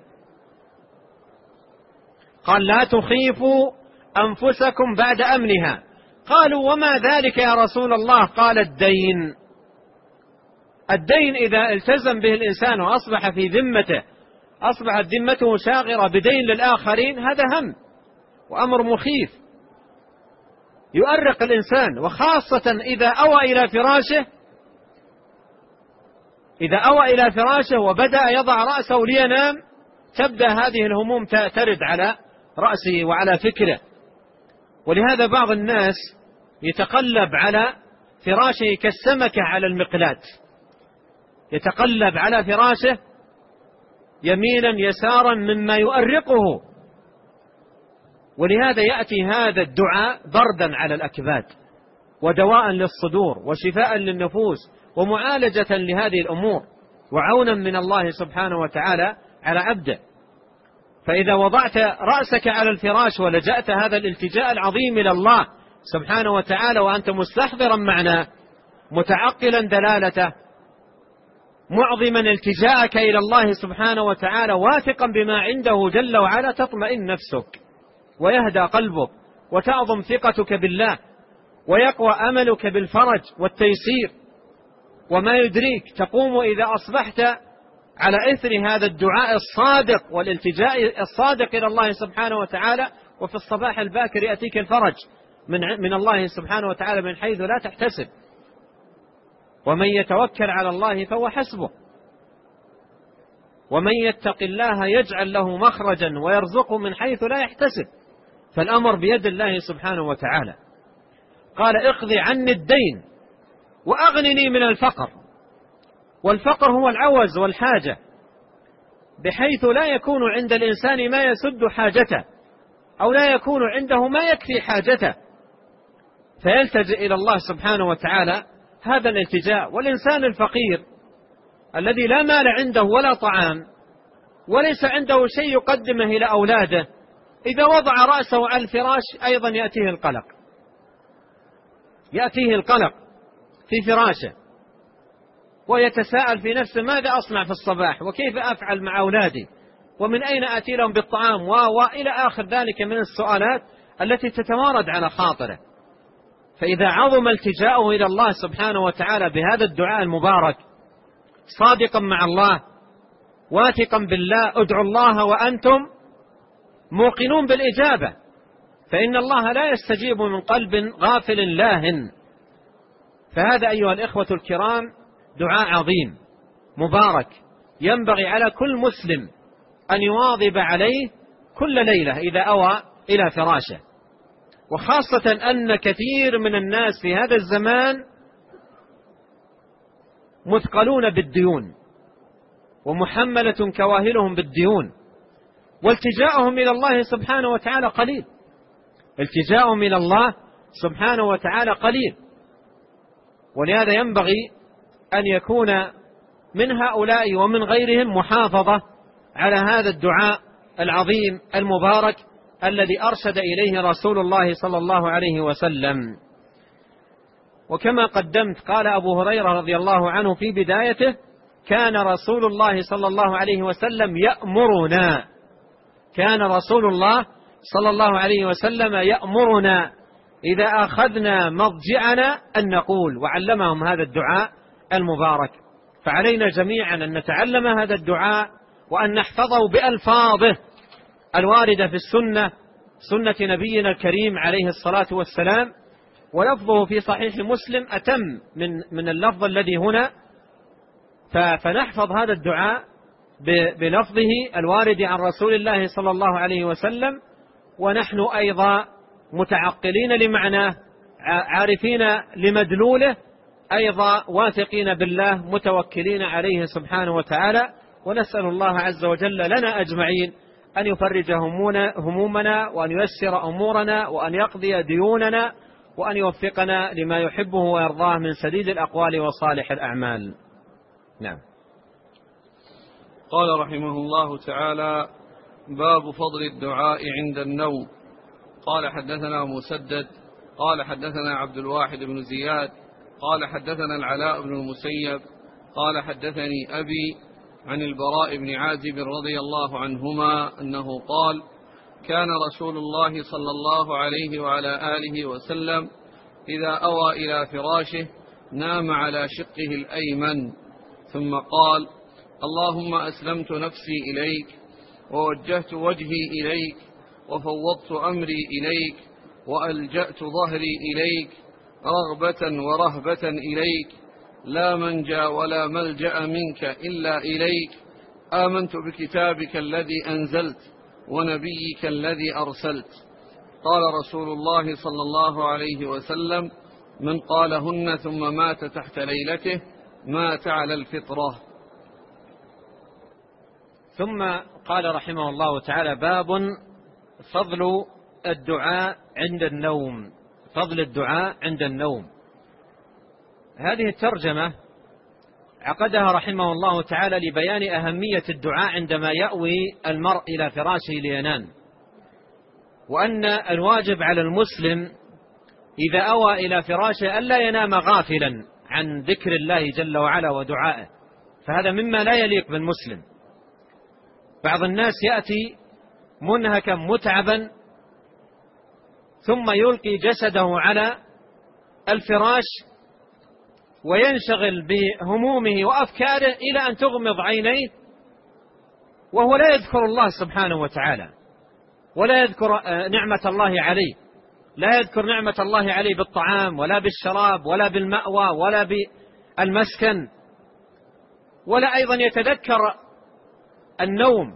قال: لا تخيفوا أنفسكم بعد أمنها. قالوا: وما ذلك يا رسول الله؟ قال: الدين. الدين إذا التزم به الإنسان وأصبح في ذمته، أصبحت ذمته شاغرة بدين للآخرين، هذا هم وأمر مخيف يؤرق الإنسان. وخاصة إذا أوى إلى فراشه وبدأ يضع رأسه لينام، تبدأ هذه الهموم ترد على رأسه وعلى فكره. ولهذا بعض الناس يتقلب على فراشه كالسمكة على المقلاة، يتقلب على فراشه يمينا يسارا مما يؤرقه. ولهذا يأتي هذا الدعاء بردا على الأكباد ودواء للصدور وشفاء للنفوس ومعالجة لهذه الأمور وعونا من الله سبحانه وتعالى على عبده. فإذا وضعت رأسك على الفراش ولجأت هذا الالتجاء العظيم إلى الله سبحانه وتعالى وأنت مستحضرا معناه، متعقلا دلالته، معظما التجاءك إلى الله سبحانه وتعالى، واثقا بما عنده جل وعلا، تطمئن نفسك ويهدى قلبك وتعظم ثقتك بالله ويقوى أملك بالفرج والتيسير. وما يدريك تقوم إذا أصبحت على إثر هذا الدعاء الصادق والالتجاء الصادق إلى الله سبحانه وتعالى، وفي الصباح الباكر يأتيك الفرج من الله سبحانه وتعالى من حيث لا تحتسب. ومن يتوكل على الله فهو حسبه، ومن يتق الله يجعل له مخرجا ويرزقه من حيث لا يحتسب. فالأمر بيد الله سبحانه وتعالى. قال: اقضي عني الدين وأغنني من الفقر. والفقر هو العوز والحاجة، بحيث لا يكون عند الإنسان ما يسد حاجته، أو لا يكون عنده ما يكفي حاجته، فيلتجئ إلى الله سبحانه وتعالى هذا الالتجاء. والإنسان الفقير الذي لا مال عنده ولا طعام وليس عنده شيء يقدمه إلى أولاده، إذا وضع رأسه على الفراش أيضا يأتيه القلق في فراشه، ويتساءل في نفسه ماذا أصنع في الصباح، وكيف أفعل مع أولادي، ومن أين أتي لهم بالطعام، وإلى آخر ذلك من السؤالات التي تتوارد على خاطره. فإذا عظم التجاؤه إلى الله سبحانه وتعالى بهذا الدعاء المبارك، صادقا مع الله واثقا بالله، ادعوا الله وأنتم موقنون بالإجابة، فإن الله لا يستجيب من قلب غافل لاهٍ. فهذا أيها الإخوة الكرام دعاء عظيم مبارك، ينبغي على كل مسلم أن يواظب عليه كل ليلة إذا أوى إلى فراشه، وخاصة أن كثير من الناس في هذا الزمان مثقلون بالديون ومحملة كواهلهم بالديون، والتجاؤهم إلى الله سبحانه وتعالى قليل، التجاؤهم إلى الله سبحانه وتعالى قليل. ولهذا ينبغي أن يكون من هؤلاء ومن غيرهم محافظة على هذا الدعاء العظيم المبارك الذي أرشد إليه رسول الله صلى الله عليه وسلم. وكما قدمت قال أبو هريرة رضي الله عنه في بدايته: كان رسول الله صلى الله عليه وسلم يأمرنا، كان رسول الله صلى الله عليه وسلم يأمرنا إذا أخذنا مضجعنا أن نقول، وعلمهم هذا الدعاء المبارك. فعلينا جميعا أن نتعلم هذا الدعاء وأن نحفظه بألفاظه الواردة في السنة، سنة نبينا الكريم عليه الصلاة والسلام، ولفظه في صحيح مسلم أتم من اللفظ الذي هنا، فنحفظ هذا الدعاء بلفظه الوارد عن رسول الله صلى الله عليه وسلم، ونحن أيضا متعقلين لمعناه عارفين لمدلوله، أيضا واثقين بالله متوكلين عليه سبحانه وتعالى. ونسأل الله عز وجل لنا أجمعين أن يفرج همومنا وأن ييسر أمورنا وأن يقضي ديوننا وأن يوفقنا لما يحبه ويرضاه من سديد الأقوال وصالح الأعمال. نعم. قال رحمه الله تعالى: باب فضل الدعاء عند النوم. قال حدثنا مسدد قال حدثنا عبد الواحد بن زياد قال حدثنا العلاء بن المسيب قال حدثني أبي عن البراء بن عازب رضي الله عنهما أنه قال: كان رسول الله صلى الله عليه وعلى آله وسلم إذا أوى إلى فراشه نام على شقه الأيمن، ثم قال: اللهم أسلمت نفسي إليك ووجهت وجهي إليك وفوضت أمري إليك وألجأت ظهري إليك رغبة ورهبة إليك، لا منجى ولا ملجأ منك إلا إليك، آمنت بكتابك الذي أنزلت ونبيك الذي أرسلت. قال رسول الله صلى الله عليه وسلم: من قالهن ثم مات تحت ليلته مات على الفطرة. ثم قال رحمه الله تعالى: باب فضل الدعاء عند النوم. فضل الدعاء عند النوم. هذه الترجمة عقدها رحمه الله تعالى لبيان أهمية الدعاء عندما يأوي المرء إلى فراشه لينام، وأن الواجب على المسلم إذا أوى إلى فراشه ألا ينام غافلا عن ذكر الله جل وعلا ودعائه، فهذا مما لا يليق بالمسلم. بعض الناس يأتي منهكا متعبا ثم يلقي جسده على الفراش وينشغل بهمومه وأفكاره إلى أن تغمض عينيه وهو لا يذكر الله سبحانه وتعالى ولا يذكر نعمة الله عليه، لا يذكر نعمة الله عليه بالطعام ولا بالشراب ولا بالمأوى ولا بالمسكن، ولا أيضا يتذكر النوم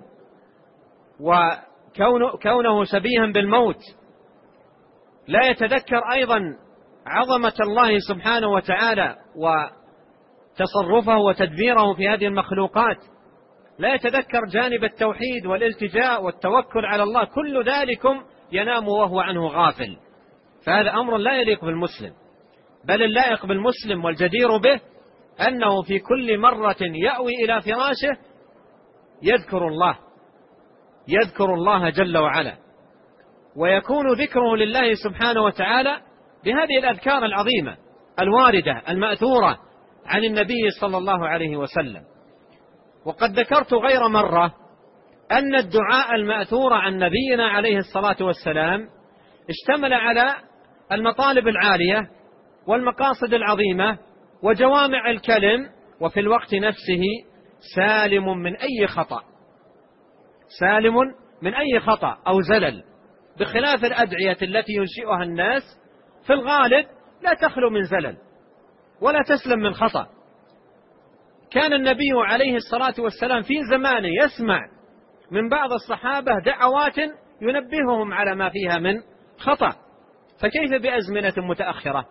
وكونه شبيها بالموت، لا يتذكر أيضا عظمة الله سبحانه وتعالى وتصرفه وتدبيره في هذه المخلوقات، لا يتذكر جانب التوحيد والالتجاء والتوكل على الله، كل ذلكم ينام وهو عنه غافل. فهذا أمر لا يليق بالمسلم، بل اللائق بالمسلم والجدير به أنه في كل مرة يأوي إلى فراشه يذكر الله جل وعلا، ويكون ذكره لله سبحانه وتعالى بهذه الأذكار العظيمة الواردة المأثورة عن النبي صلى الله عليه وسلم. وقد ذكرت غير مرة أن الدعاء المأثور عن نبينا عليه الصلاة والسلام اشتمل على المطالب العالية والمقاصد العظيمة وجوامع الكلم، وفي الوقت نفسه سالم من أي خطأ أو زلل، بخلاف الأدعية التي ينشئها الناس في الغالب لا تخلو من زلل ولا تسلم من خطأ. كان النبي عليه الصلاة والسلام في زمانه يسمع من بعض الصحابة دعوات ينبههم على ما فيها من خطأ، فكيف بأزمنة متأخرة؟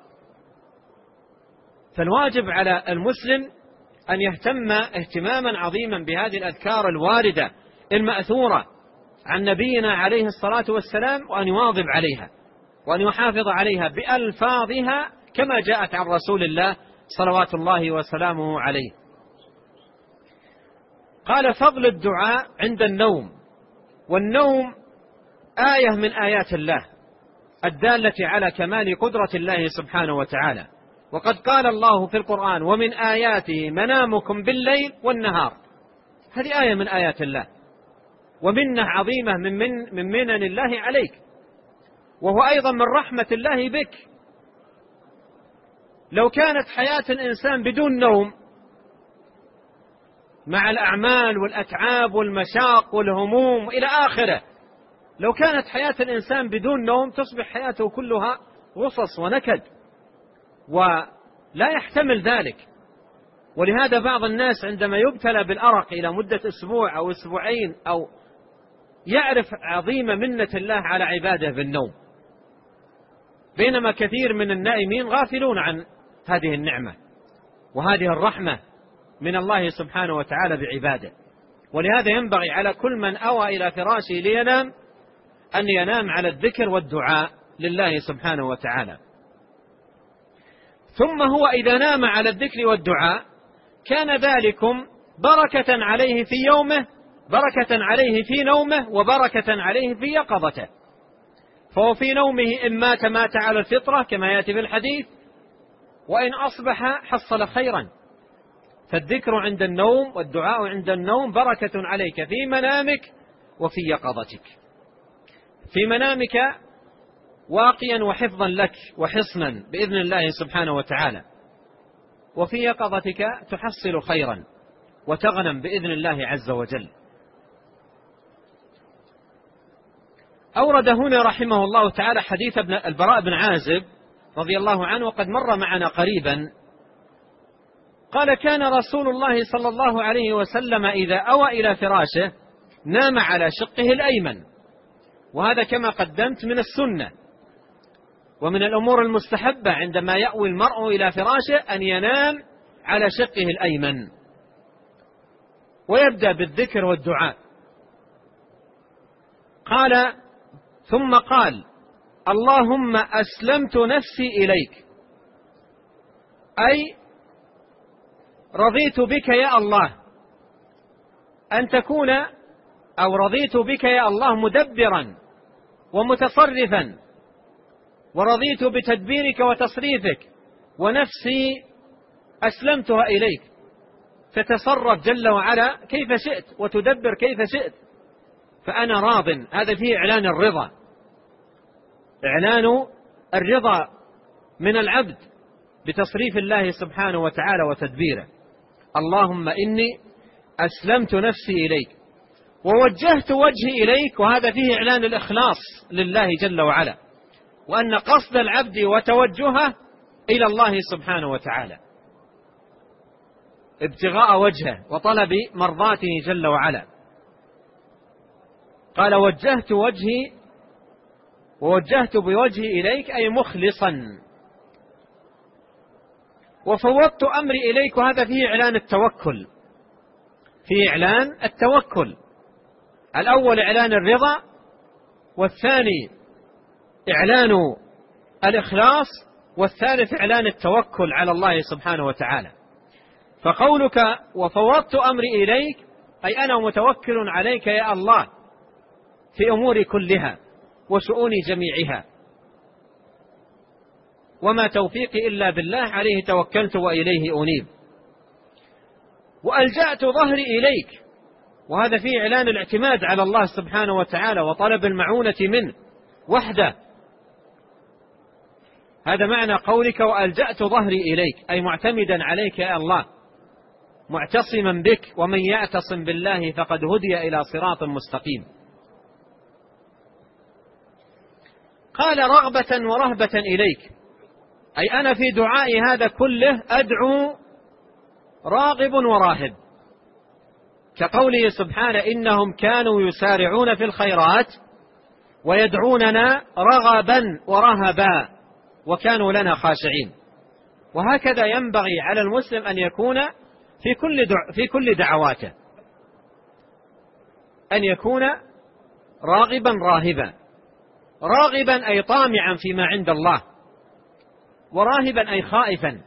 فالواجب على المسلم أن يهتم اهتماما عظيما بهذه الأذكار الواردة المأثورة عن نبينا عليه الصلاة والسلام، وأن يواظب عليها وأن يحافظ عليها بألفاظها كما جاءت عن رسول الله صلوات الله وسلامه عليه. قال: فضل الدعاء عند النوم. والنوم آية من آيات الله الدالة على كمال قدرة الله سبحانه وتعالى، وقد قال الله في القرآن: ومن آياته منامكم بالليل والنهار. هذه آية من آيات الله ومنة عظيمة من منن الله عليك، وهو أيضا من رحمة الله بك. لو كانت حياة الإنسان بدون نوم مع الأعمال والأتعاب والمشاق والهموم إلى آخره، لو كانت حياة الإنسان بدون نوم تصبح حياته كلها غصص ونكد، ولا يحتمل ذلك. ولهذا بعض الناس عندما يبتلى بالأرق إلى مدة أسبوع أو أسبوعين أو يعرف عظيم منة الله على عباده بالنوم، بينما كثير من النائمين غافلون عن هذه النعمة وهذه الرحمة من الله سبحانه وتعالى بعباده. ولهذا ينبغي على كل من أوى إلى فراشه لينام أن ينام على الذكر والدعاء لله سبحانه وتعالى. ثم هو إذا نام على الذكر والدعاء كان ذلكم بركة عليه في يومه، بركة عليه في نومه، وبركة عليه في يقظته. فهو في نومه إن مات على الفطرة كما يأتي في الحديث، وإن أصبح حصل خيرا. فالذكر عند النوم والدعاء عند النوم بركة عليك في منامك وفي يقظتك. في منامك واقيا وحفظا لك وحصنا بإذن الله سبحانه وتعالى، وفي يقظتك تحصل خيرا وتغنم بإذن الله عز وجل. أورد هنا رحمه الله تعالى حديث البراء بن عازب رضي الله عنه، وقد مر معنا قريبا. قال: كان رسول الله صلى الله عليه وسلم إذا أوى إلى فراشه نام على شقه الأيمن، وهذا كما قدمت من السنة ومن الأمور المستحبة عندما يأوي المرء إلى فراشه أن ينام على شقه الأيمن ويبدأ بالذكر والدعاء. قال: ثم قال: اللهم أسلمت نفسي إليك، أي رضيت بك يا الله أن تكون، أو رضيت بك يا الله مدبرا ومتصرفا، ورضيت بتدبيرك وتصريفك، ونفسي أسلمتها إليك، تتصرف جل وعلا كيف شئت وتدبر كيف شئت، فأنا راض. هذا فيه إعلان الرضا، إعلان الرضا من العبد بتصريف الله سبحانه وتعالى وتدبيره. اللهم إني أسلمت نفسي إليك ووجهت وجهي إليك، وهذا فيه إعلان الإخلاص لله جل وعلا، وأن قصد العبد وتوجهه إلى الله سبحانه وتعالى ابتغاء وجهه وطلب مرضاته جل وعلا. قال: ووجهت بوجهي إليك، أي مخلصا، وفوضت أمري إليك، وهذا فيه إعلان التوكل، فيه إعلان التوكل. الأول إعلان الرضا، والثاني إعلان الإخلاص، والثالث إعلان التوكل على الله سبحانه وتعالى. فقولك وفوضت أمري إليك أي أنا متوكل عليك يا الله في أموري كلها وشؤوني جميعها، وما توفيقي إلا بالله عليه توكلت وإليه أنيب. وألجأت ظهري إليك، وهذا فيه إعلان الاعتماد على الله سبحانه وتعالى وطلب المعونة منه وحده. هذا معنى قولك وألجأت ظهري إليك، أي معتمدا عليك يا الله، معتصما بك، ومن يعتصم بالله فقد هدي إلى صراط مستقيم. قال رغبة ورهبة إليك، أي أنا في دعائي هذا كله أدعو راغب وراهب، كقوله سبحانه إنهم كانوا يسارعون في الخيرات ويدعوننا رغبا ورهبا وكانوا لنا خاشعين. وهكذا ينبغي على المسلم أن يكون في كل دعواته، أن يكون راغبا راهبا. راغبا أي طامعا فيما عند الله، وراهبا أي خائفا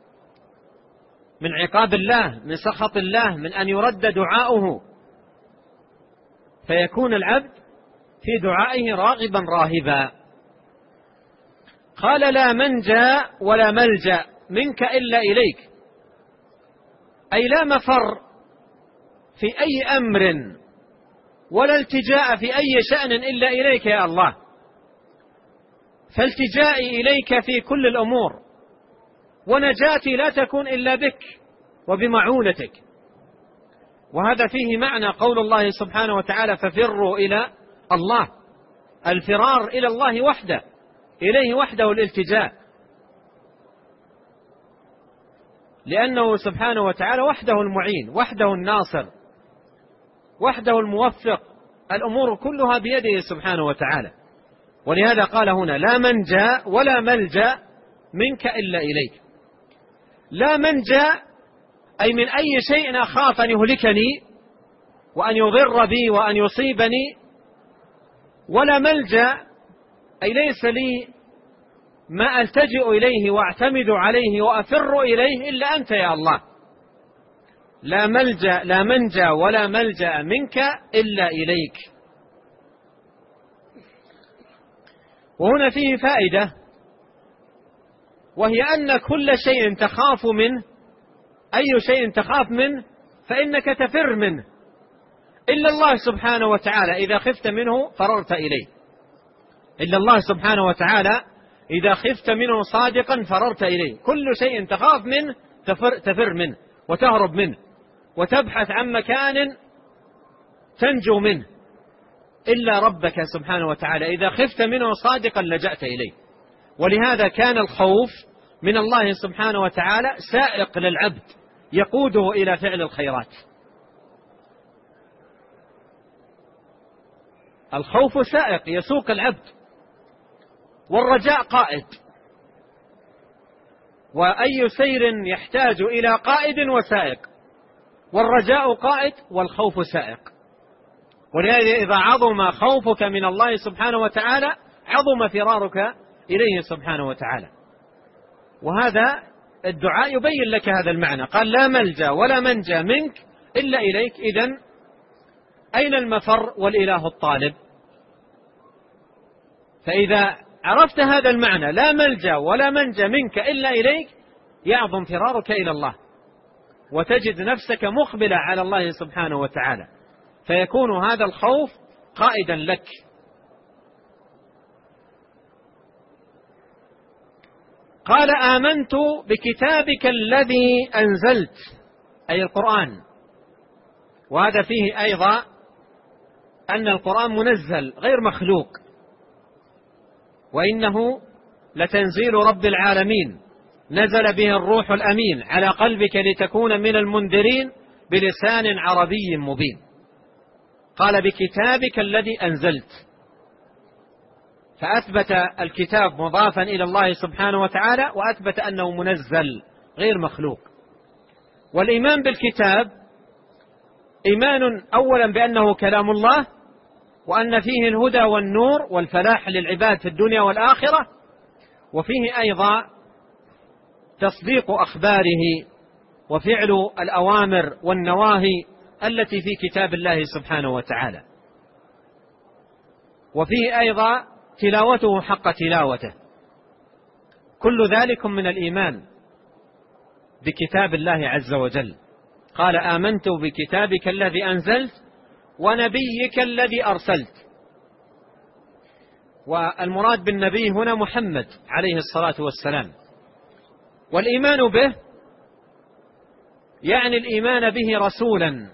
من عقاب الله، من سخط الله، من أن يرد دعاؤه، فيكون العبد في دعائه راغبا راهبا. قال لا منجا ولا ملجأ منك إلا إليك، أي لا مفر في أي أمر ولا التجاء في أي شأن إلا إليك يا الله، فالتجائي إليك في كل الأمور، ونجاتي لا تكون إلا بك وبمعونتك. وهذا فيه معنى قول الله سبحانه وتعالى ففروا إلى الله، الفرار إلى الله وحده، إليه وحده الالتجاء، لأنه سبحانه وتعالى وحده المعين، وحده الناصر، وحده الموفق، الأمور كلها بيده سبحانه وتعالى. ولهذا قال هنا لا منجا ولا ملجأ منك إلا إليك. لا منجا أي من أي شيء أخاف أن يهلكني وأن يضر بي وأن يصيبني، ولا ملجأ أي ليس لي ما ألتجئ إليه وأعتمد عليه وأفر إليه إلا أنت يا الله. لا منجا ولا ملجأ منك إلا إليك. وهنا فيه فائدة، وهي أن كل شيء تخاف منه، أي شيء تخاف منه فإنك تفر منه، إلا الله سبحانه وتعالى إذا خفت منه فررت إليه. إلا الله سبحانه وتعالى إذا خفت منه صادقا فررت إليه. كل شيء تخاف منه تفر منه وتهرب منه وتبحث عن مكان تنجو منه، إلا ربك سبحانه وتعالى إذا خفت منه صادقا لجأت إليه. ولهذا كان الخوف من الله سبحانه وتعالى سائق للعبد يقوده إلى فعل الخيرات. الخوف سائق يسوق العبد، والرجاء قائد، وأي سير يحتاج إلى قائد وسائق، والرجاء قائد والخوف سائق. ولهذا إذا عظم خوفك من الله سبحانه وتعالى عظم فرارك إليه سبحانه وتعالى. وهذا الدعاء يبين لك هذا المعنى. قال لا ملجأ ولا منجا منك إلا إليك. إذن أين المفر والإله الطالب؟ فإذا عرفت هذا المعنى لا ملجأ ولا منجا منك إلا إليك يعظم فرارك إلى الله، وتجد نفسك مقبلة على الله سبحانه وتعالى، فيكون هذا الخوف قائدا لك. قال آمنت بكتابك الذي أنزلت، أي القرآن. وهذا فيه أيضا أن القرآن منزل غير مخلوق، وإنه لتنزيل رب العالمين نزل به الروح الأمين على قلبك لتكون من المنذرين بلسان عربي مبين. قال بكتابك الذي أنزلت، فأثبت الكتاب مضافا إلى الله سبحانه وتعالى، وأثبت أنه منزل غير مخلوق. والإيمان بالكتاب إيمان أولا بأنه كلام الله، وأن فيه الهدى والنور والفلاح للعباد في الدنيا والآخرة، وفيه أيضا تصديق أخباره وفعل الأوامر والنواهي التي في كتاب الله سبحانه وتعالى، وفيه أيضا تلاوته حق تلاوته. كل ذلك من الإيمان بكتاب الله عز وجل. قال آمنت بكتابك الذي أنزلت ونبيك الذي أرسلت. والمراد بالنبي هنا محمد عليه الصلاة والسلام. والإيمان به يعني الإيمان به رسولا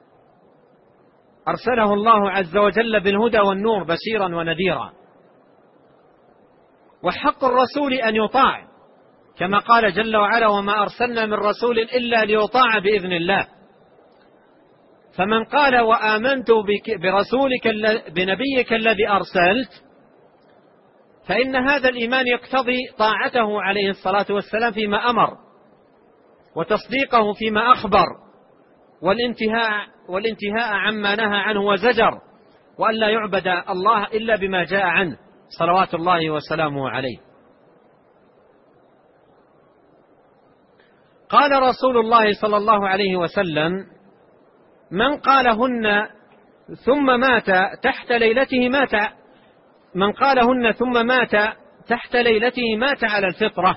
أرسله الله عز وجل بالهدى والنور بشيرا ونذيرا. وحق الرسول أن يطاع، كما قال جل وعلا وما أرسلنا من رسول إلا ليطاع بإذن الله. فمن قال وآمنت برسولك بنبيك الذي أرسلت، فإن هذا الإيمان يقتضي طاعته عليه الصلاة والسلام فيما أمر، وتصديقه فيما أخبر، والانتهاء عما نهى عنه وزجر، وأن لا يعبد الله إلا بما جاء عنه صلوات الله وسلامه عليه. قال رسول الله صلى الله عليه وسلم: من قالهن ثم مات تحت ليلته من قالهن ثم مات تحت ليلته مات على الفطرة.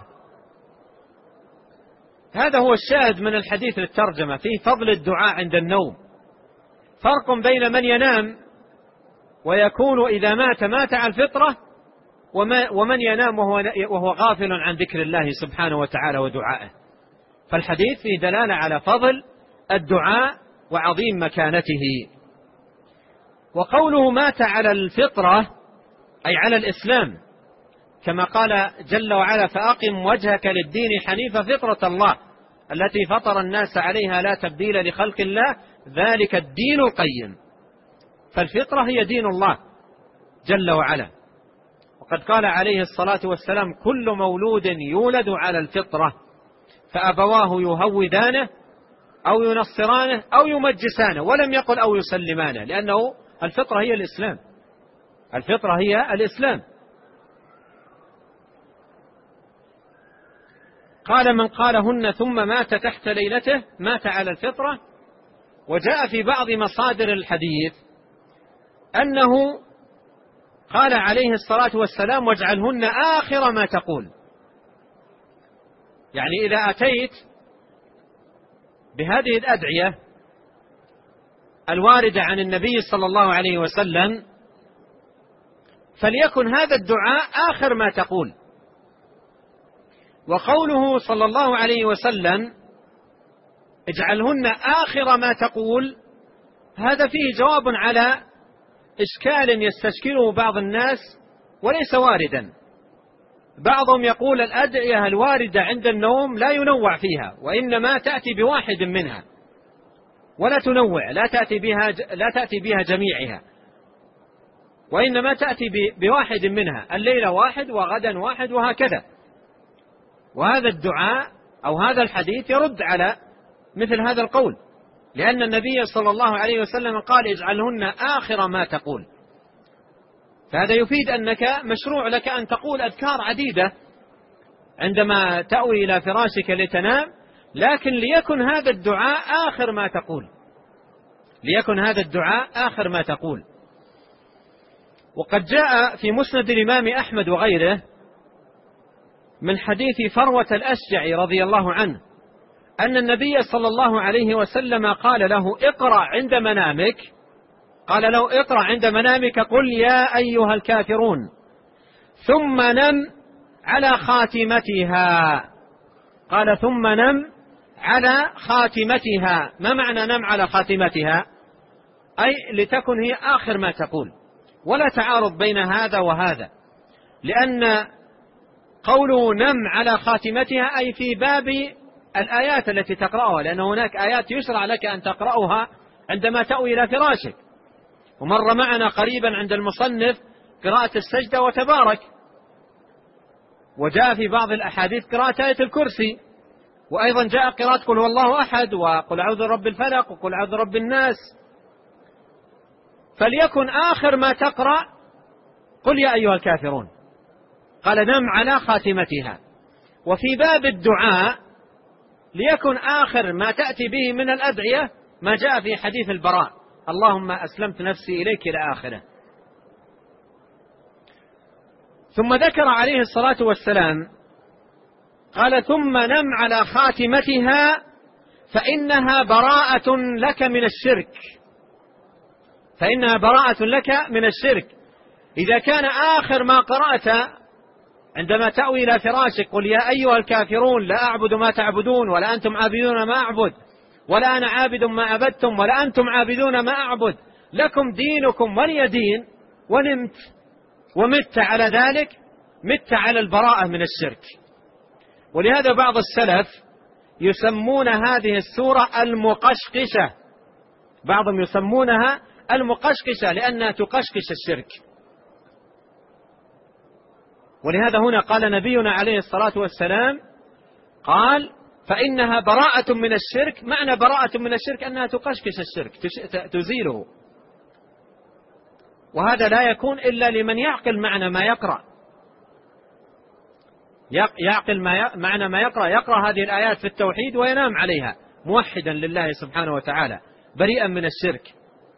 هذا هو الشاهد من الحديث للترجمة في فضل الدعاء عند النوم. فرق بين من ينام ويكون إذا مات على الفطرة، ومن ينام وهو غافل عن ذكر الله سبحانه وتعالى ودعائه. فالحديث فيه دلالة على فضل الدعاء وعظيم مكانته. وقوله مات على الفطرة أي على الإسلام، كما قال جل وعلا: فأقم وجهك للدين حنيفا فطرة الله التي فطر الناس عليها لا تبديل لخلق الله ذلك الدين القيم. فالفطرة هي دين الله جل وعلا. وقد قال عليه الصلاة والسلام: كل مولود يولد على الفطرة فأبواه يهودانه أو ينصرانه أو يمجسانه، ولم يقل أو يسلمانه، لأنه الفطرة هي الإسلام. الفطرة هي الإسلام. قال: من قالهن ثم مات تحت ليلته مات على الفطرة. وجاء في بعض مصادر الحديث أنه قال عليه الصلاة والسلام: واجعلهن آخر ما تقول. يعني إذا أتيت بهذه الأدعية الواردة عن النبي صلى الله عليه وسلم فليكن هذا الدعاء آخر ما تقول. وقوله صلى الله عليه وسلم: اجعلهن آخر ما تقول، هذا فيه جواب على إشكال يستشكله بعض الناس وليس واردا. بعضهم يقول الأدعية الواردة عند النوم لا ينوع فيها، وإنما تأتي بواحد منها ولا تنوع، لا تأتي بها جميعها، وإنما تأتي بواحد منها، الليلة واحد وغدا واحد وهكذا. وهذا الدعاء أو هذا الحديث يرد على مثل هذا القول، لأن النبي صلى الله عليه وسلم قال: اجعلهن آخر ما تقول. فهذا يفيد أنك مشروع لك أن تقول أذكار عديدة عندما تأوي إلى فراشك لتنام، لكن ليكن هذا الدعاء آخر ما تقول، ليكن هذا الدعاء آخر ما تقول. وقد جاء في مسند الإمام أحمد وغيره من حديث فروة الأشجعي رضي الله عنه أن النبي صلى الله عليه وسلم قال له: اقرأ عند منامك، قال له: اقرأ عند منامك قل يا أيها الكافرون ثم نم على خاتمتها. قال: ثم نم على خاتمتها. ما معنى نم على خاتمتها؟ أي لتكن هي آخر ما تقول، ولا تعارض بين هذا وهذا، لأن قوله نم على خاتمتها أي في باب الآيات التي تقرأها، لأن هناك آيات يشرع لك أن تقرأها عندما تأوي إلى فراشك. ومر معنا قريبا عند المصنف قراءة السجدة وتبارك، وجاء في بعض الأحاديث قراءة آية الكرسي، وأيضا جاء قراءة قل هو الله أحد وقل أعوذ برب الفلق وقل أعوذ برب الناس. فليكن آخر ما تقرأ قل يا أيها الكافرون. قال: نم على خاتمتها. وفي باب الدعاء ليكن آخر ما تأتي به من الأدعية ما جاء في حديث البراء: اللهم أسلمت نفسي إليك إلى آخره. ثم ذكر عليه الصلاة والسلام قال: ثم نم على خاتمتها فإنها براءة لك من الشرك. فإنها براءة لك من الشرك. إذا كان آخر ما قرأت عندما تأوي إلى فراشك: قل يا أيها الكافرون لا أعبد ما تعبدون ولا أنتم عابدون ما أعبد ولا أنا عابد ما عبدتم ولا أنتم عابدون ما أعبد لكم دينكم ولي دين، ونمت ومت على ذلك، مت على البراءة من الشرك. ولهذا بعض السلف يسمون هذه السورة المقشقشة، بعضهم يسمونها المقشقشة لأنها تقشقش الشرك. ولهذا هنا قال نبينا عليه الصلاة والسلام قال: فإنها براءة من الشرك. معنى براءة من الشرك أنها تقشقش الشرك، تزيله. وهذا لا يكون إلا لمن يعقل معنى ما يقرأ، يعقل معنى ما يقرأ، يقرأ هذه الآيات في التوحيد وينام عليها موحدا لله سبحانه وتعالى بريئا من الشرك.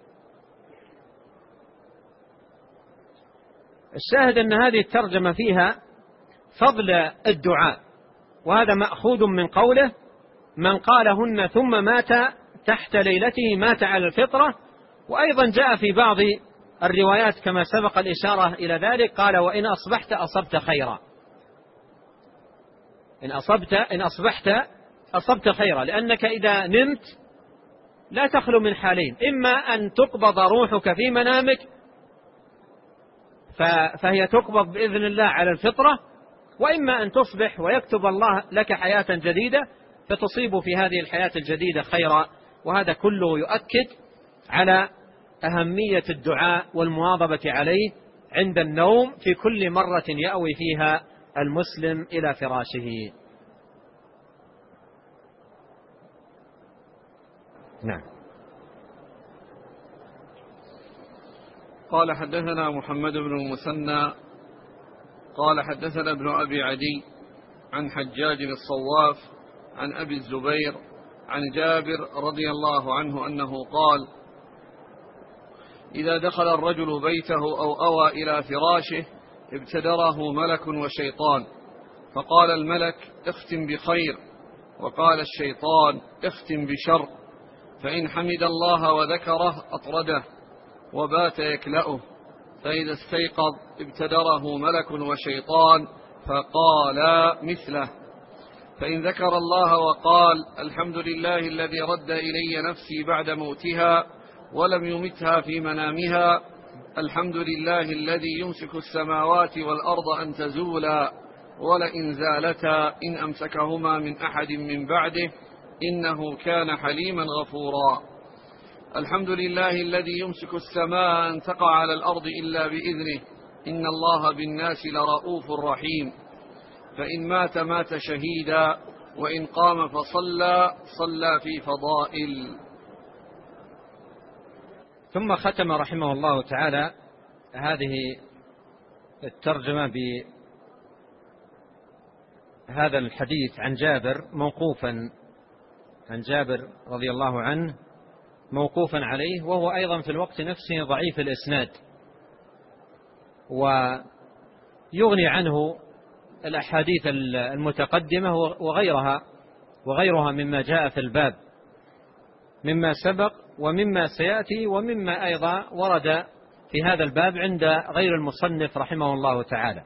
الشاهد أن هذه الترجمة فيها فضل الدعاء، وهذا مأخوذ من قوله: من قالهن ثم مات تحت ليلته مات على الفطرة. وأيضا جاء في بعض الروايات كما سبق الإشارة إلى ذلك قال: وإن أصبحت أصبت خيرا. إن أصبحت أصبت خيرا، لأنك إذا نمت لا تخلو من حالين: إما أن تقبض روحك في منامك فهي تقبض بإذن الله على الفطرة، وإما أن تصبح ويكتب الله لك حياة جديدة فتصيب في هذه الحياة الجديدة خيرا. وهذا كله يؤكد على أهمية الدعاء والمواظبة عليه عند النوم في كل مرة يأوي فيها المسلم إلى فراشه. نعم. قال: حدثنا محمد بن المثنى قال: حدثنا ابن أبي عدي عن حجاج الصواف عن أبي الزبير عن جابر رضي الله عنه أنه قال: إذا دخل الرجل بيته أو أوى إلى فراشه ابتدره ملك وشيطان، فقال الملك: اختم بخير، وقال الشيطان: اختم بشر، فإن حمد الله وذكره أطرده وبات يكلأه، فإذا استيقظ ابتدره ملك وشيطان فقالا مثله، فإن ذكر الله وقال: الحمد لله الذي رد إلي نفسي بعد موتها ولم يمتها في منامها، الحمد لله الذي يمسك السماوات والأرض أن تزولا ولئن زالتا إن أمسكهما من أحد من بعده إنه كان حليما غفورا، الحمد لله الذي يمسك السماء أن تقع على الأرض إلا بإذنه، إن الله بالناس لرؤوف رحيم، فإن مات مات شهيدا، وإن قام فصلى صلى في فضائل. ثم ختم رحمه الله تعالى هذه الترجمة بهذا الحديث عن جابر موقوفا، عن جابر رضي الله عنه موقوفا عليه، وهو أيضا في الوقت نفسه ضعيف الإسناد، ويغني عنه الأحاديث المتقدمة وغيرها مما جاء في الباب مما سبق ومما سيأتي ومما أيضا ورد في هذا الباب عند غير المصنف رحمه الله تعالى.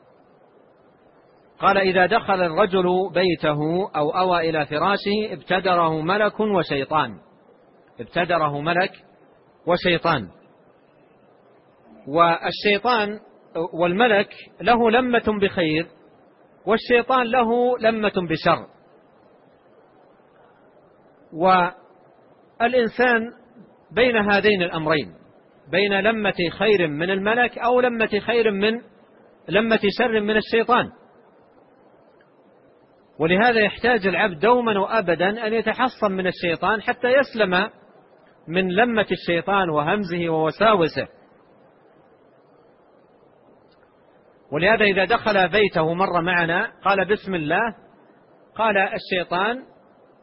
قال: إذا دخل الرجل بيته أو أوى إلى فراشه ابتدره ملك وشيطان. ابتدره ملك وشيطان. والشيطان والملك له لمة بخير، والشيطان له لمة بشر. والإنسان بين هذين الأمرين، بين لمة خير من الملك أو لمة شر من الشيطان. ولهذا يحتاج العبد دوما وأبدا أن يتحصن من الشيطان حتى يسلم من لمة الشيطان وهمزه ووساوسه. ولهذا إذا دخل بيته مر معنا قال: بسم الله، قال الشيطان: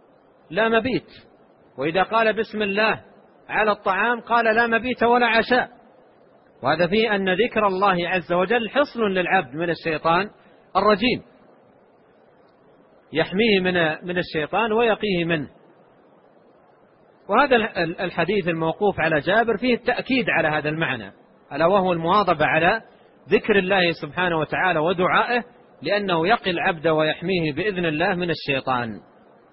لا مبيت، وإذا قال بسم الله على الطعام قال لا مبيت ولا عشاء. وهذا فيه أن ذكر الله عز وجل حصن للعبد من الشيطان الرجيم، يحميه من الشيطان ويقيه منه. وهذا الحديث الموقوف على جابر فيه التأكيد على هذا المعنى، ألا وهو المواظبة على ذكر الله سبحانه وتعالى ودعائه، لأنه يقي العبد ويحميه بإذن الله من الشيطان.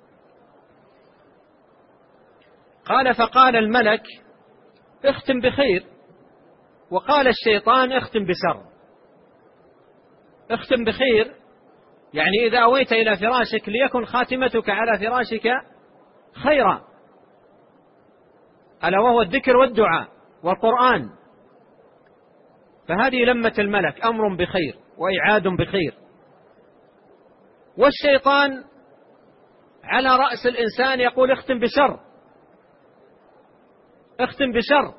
قال فقال الملك اختم بخير، وقال الشيطان اختم بشر. اختم بخير يعني إذا أويت إلى فراشك ليكن خاتمتك على فراشك خيرا، ألا وهو الذكر والدعاء والقرآن. فهذه لمة الملك، أمر بخير وإعاد بخير. والشيطان على رأس الإنسان يقول اختم بشر، اختم بشر.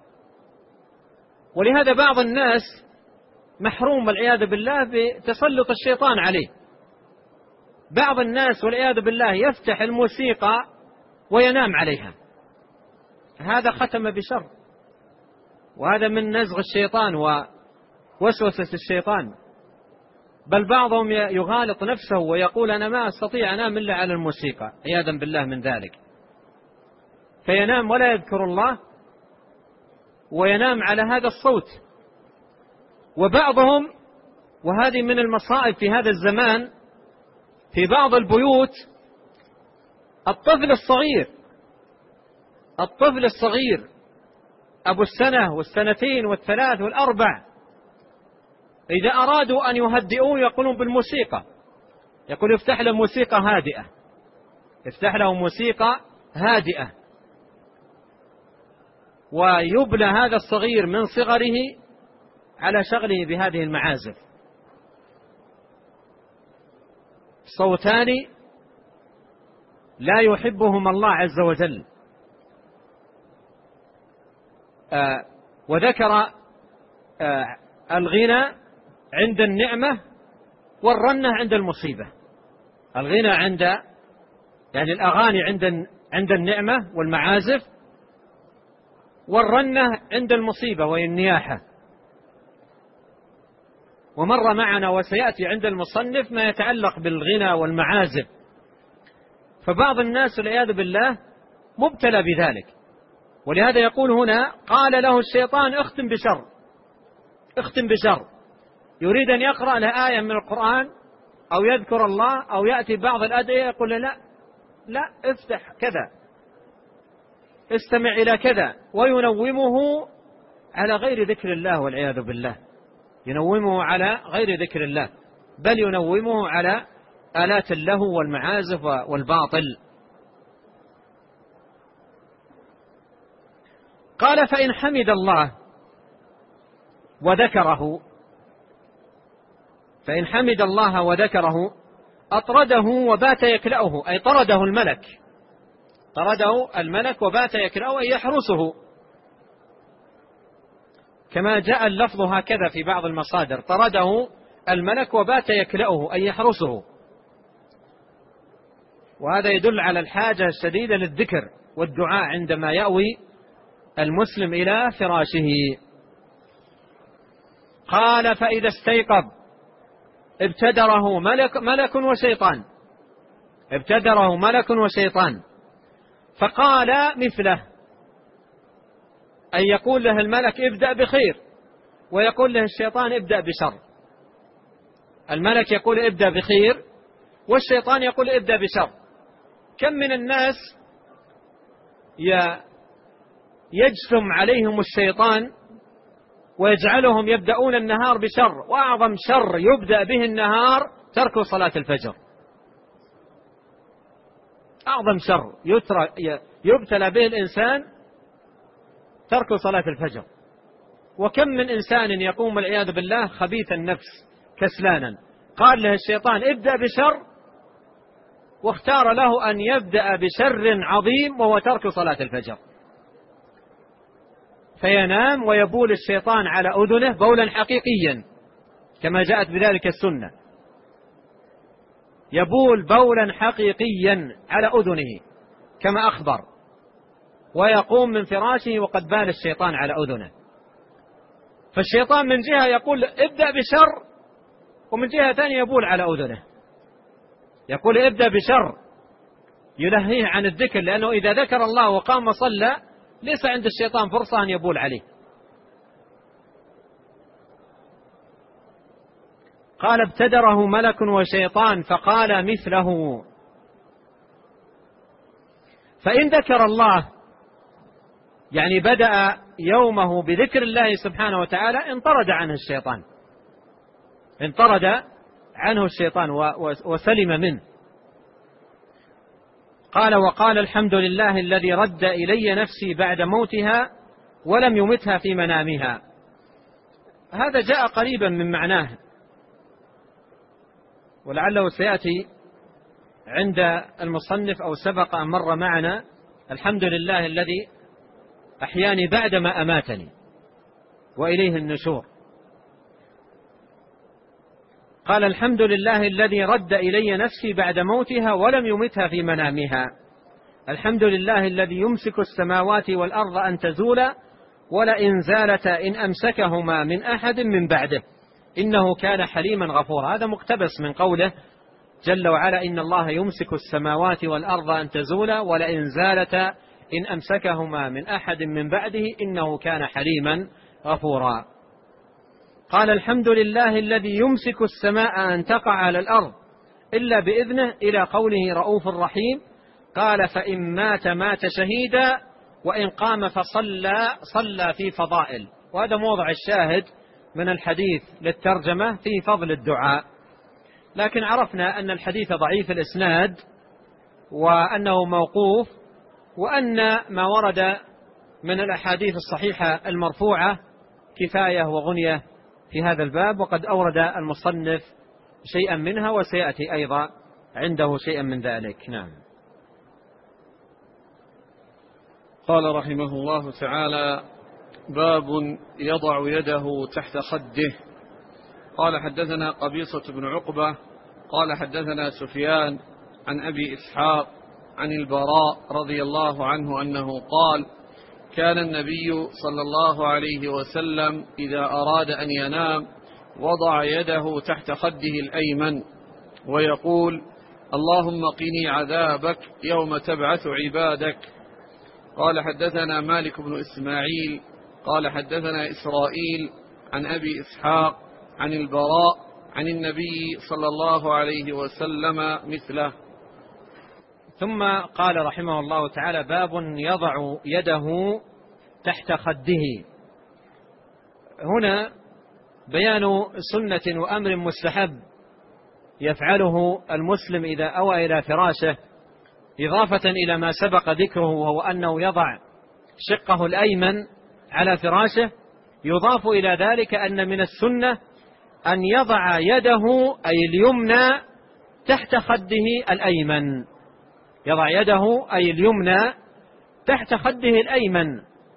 ولهذا بعض الناس محروم والعياذ بالله بتسلط الشيطان عليه. بعض الناس والعياذ بالله يفتح الموسيقى وينام عليها، هذا ختم بشر، وهذا من نزغ الشيطان ووسوسة الشيطان. بل بعضهم يغالط نفسه ويقول أنا ما أستطيع أنام إلا على الموسيقى، عياذا بالله من ذلك، فينام ولا يذكر الله وينام على هذا الصوت. وبعضهم، وهذه من المصائب في هذا الزمان، في بعض البيوت الطفل الصغير أبو السنة والسنتين والثلاث والأربع، إذا أرادوا أن يهدئوه يقولون بالموسيقى، يقول افتح له موسيقى هادئة، افتح له موسيقى هادئة. ويبلى هذا الصغير من صغره على شغله بهذه المعازف. صوتان لا يحبهما الله عز وجل. وذكر الغنى عند النعمة والرنة عند المصيبة. الغنى يعني الأغاني عند النعمة والمعازف، والرنة عند المصيبة وهي النياحة. ومر معنا وسيأتي عند المصنف ما يتعلق بالغنى والمعازف. فبعض الناس والعياذ بالله مبتلى بذلك، ولهذا يقول هنا قال له الشيطان اختم بشر، اختم بشر. يريد أن يقرأ له آية من القرآن أو يذكر الله أو يأتي بعض الأدعية يقول له لا افتح كذا، استمع إلى كذا، وينومه على غير ذكر الله والعياذ بالله، ينومه على غير ذكر الله، بل ينومه على آلات اللهو والمعازف والباطل. قال فإن حمد الله وذكره، فإن حمد الله وذكره أطرده وبات يكلأه، أي طرده الملك، طرده الملك وبات يكلأه أي يحرسه، كما جاء اللفظ هكذا في بعض المصادر، طرده الملك وبات يكلأه أي يحرسه. وهذا يدل على الحاجة الشديدة للذكر والدعاء عندما يأوي المسلم إلى فراشه. قال فإذا استيقظ ابتدره ملك وشيطان، ابتدره ملك وشيطان، فقال مثله، أن يقول له الملك ابدأ بخير، ويقول له الشيطان ابدأ بشر. الملك يقول ابدأ بخير، والشيطان يقول ابدأ بشر. كم من الناس يجثم عليهم الشيطان ويجعلهم يبدأون النهار بشر، وأعظم شر يبدأ به النهار ترك صلاة الفجر. أعظم شر يبتلى به الإنسان ترك صلاة الفجر. وكم من إنسان يقوم والعياذ بالله خبيث النفس كسلانا، قال له الشيطان ابدأ بشر، واختار له أن يبدأ بشر عظيم وهو ترك صلاة الفجر، فينام ويبول الشيطان على أذنه بولا حقيقيا كما جاءت بذلك السنة، يبول بولا حقيقيا على أذنه، كما أخبر، ويقوم من فراشه وقد بال الشيطان على أذنه. فالشيطان من جهة يقول ابدأ بشر، ومن جهة ثانية يبول على أذنه، يقول ابدأ بشر، يلهيه عن الذكر، لأنه إذا ذكر الله وقام وصلى ليس عند الشيطان فرصة أن يبول عليه. قال ابتدره ملك وشيطان فقال مثله. فإن ذكر الله يعني بدأ يومه بذكر الله سبحانه وتعالى انطرد عنه الشيطان وسلم منه. قال وقال الحمد لله الذي رد إلي نفسي بعد موتها ولم يمتها في منامها. هذا جاء قريبا من معناه، ولعله سيأتي عند المصنف أو سبق أن مر معنا. الحمد لله الذي أحياني بعدما أماتني وإليه النشور. قال الحمد لله الذي رد إلي نفسي بعد موتها ولم يمتها في منامها. الحمد لله الذي يمسك السماوات والأرض أن تزولا ولئن زالتا إن أمسكهما من أحد من بعده إنه كان حليما غفورا. هذا مقتبس من قوله جل وعلا إن الله يمسك السماوات والأرض أن تزولا ولئن زالتا إن أمسكهما من أحد من بعده إنه كان حليما غفورا. قال الحمد لله الذي يمسك السماء أن تقع على الأرض إلا بإذنه إلى قوله رؤوف رحيم. قال فإن مات شهيدا وإن قام صلى في فضائل. وهذا موضع الشاهد من الحديث للترجمة في فضل الدعاء. لكن عرفنا أن الحديث ضعيف الإسناد وأنه موقوف، وأن ما ورد من الأحاديث الصحيحة المرفوعة كفاية وغنية في هذا الباب، وقد أورد المصنف شيئا منها وسيأتي أيضا عنده شيئا من ذلك. نعم. قال رحمه الله تعالى: باب يضع يده تحت خده. قال حدثنا قبيصة بن عقبة قال حدثنا سفيان عن أبي إسحاق عن البراء رضي الله عنه أنه قال: كان النبي صلى الله عليه وسلم إذا أراد أن ينام وضع يده تحت خده الأيمن ويقول: اللهم قني عذابك يوم تبعث عبادك. قال حدثنا مالك بن إسماعيل قال حدثنا إسرائيل عن أبي إسحاق عن البراء عن النبي صلى الله عليه وسلم مثله. ثم قال رحمه الله تعالى: باب يضع يده تحت خده. هنا بيان سنة وأمر مستحب يفعله المسلم إذا أوى إلى فراشه، إضافة إلى ما سبق ذكره وهو أنه يضع شقه الأيمن على فراشه. يضاف إلى ذلك أن من السنة أن يضع يده أي اليمنى تحت خده الأيمن، يضع يده أي اليمنى تحت خده الأيمن.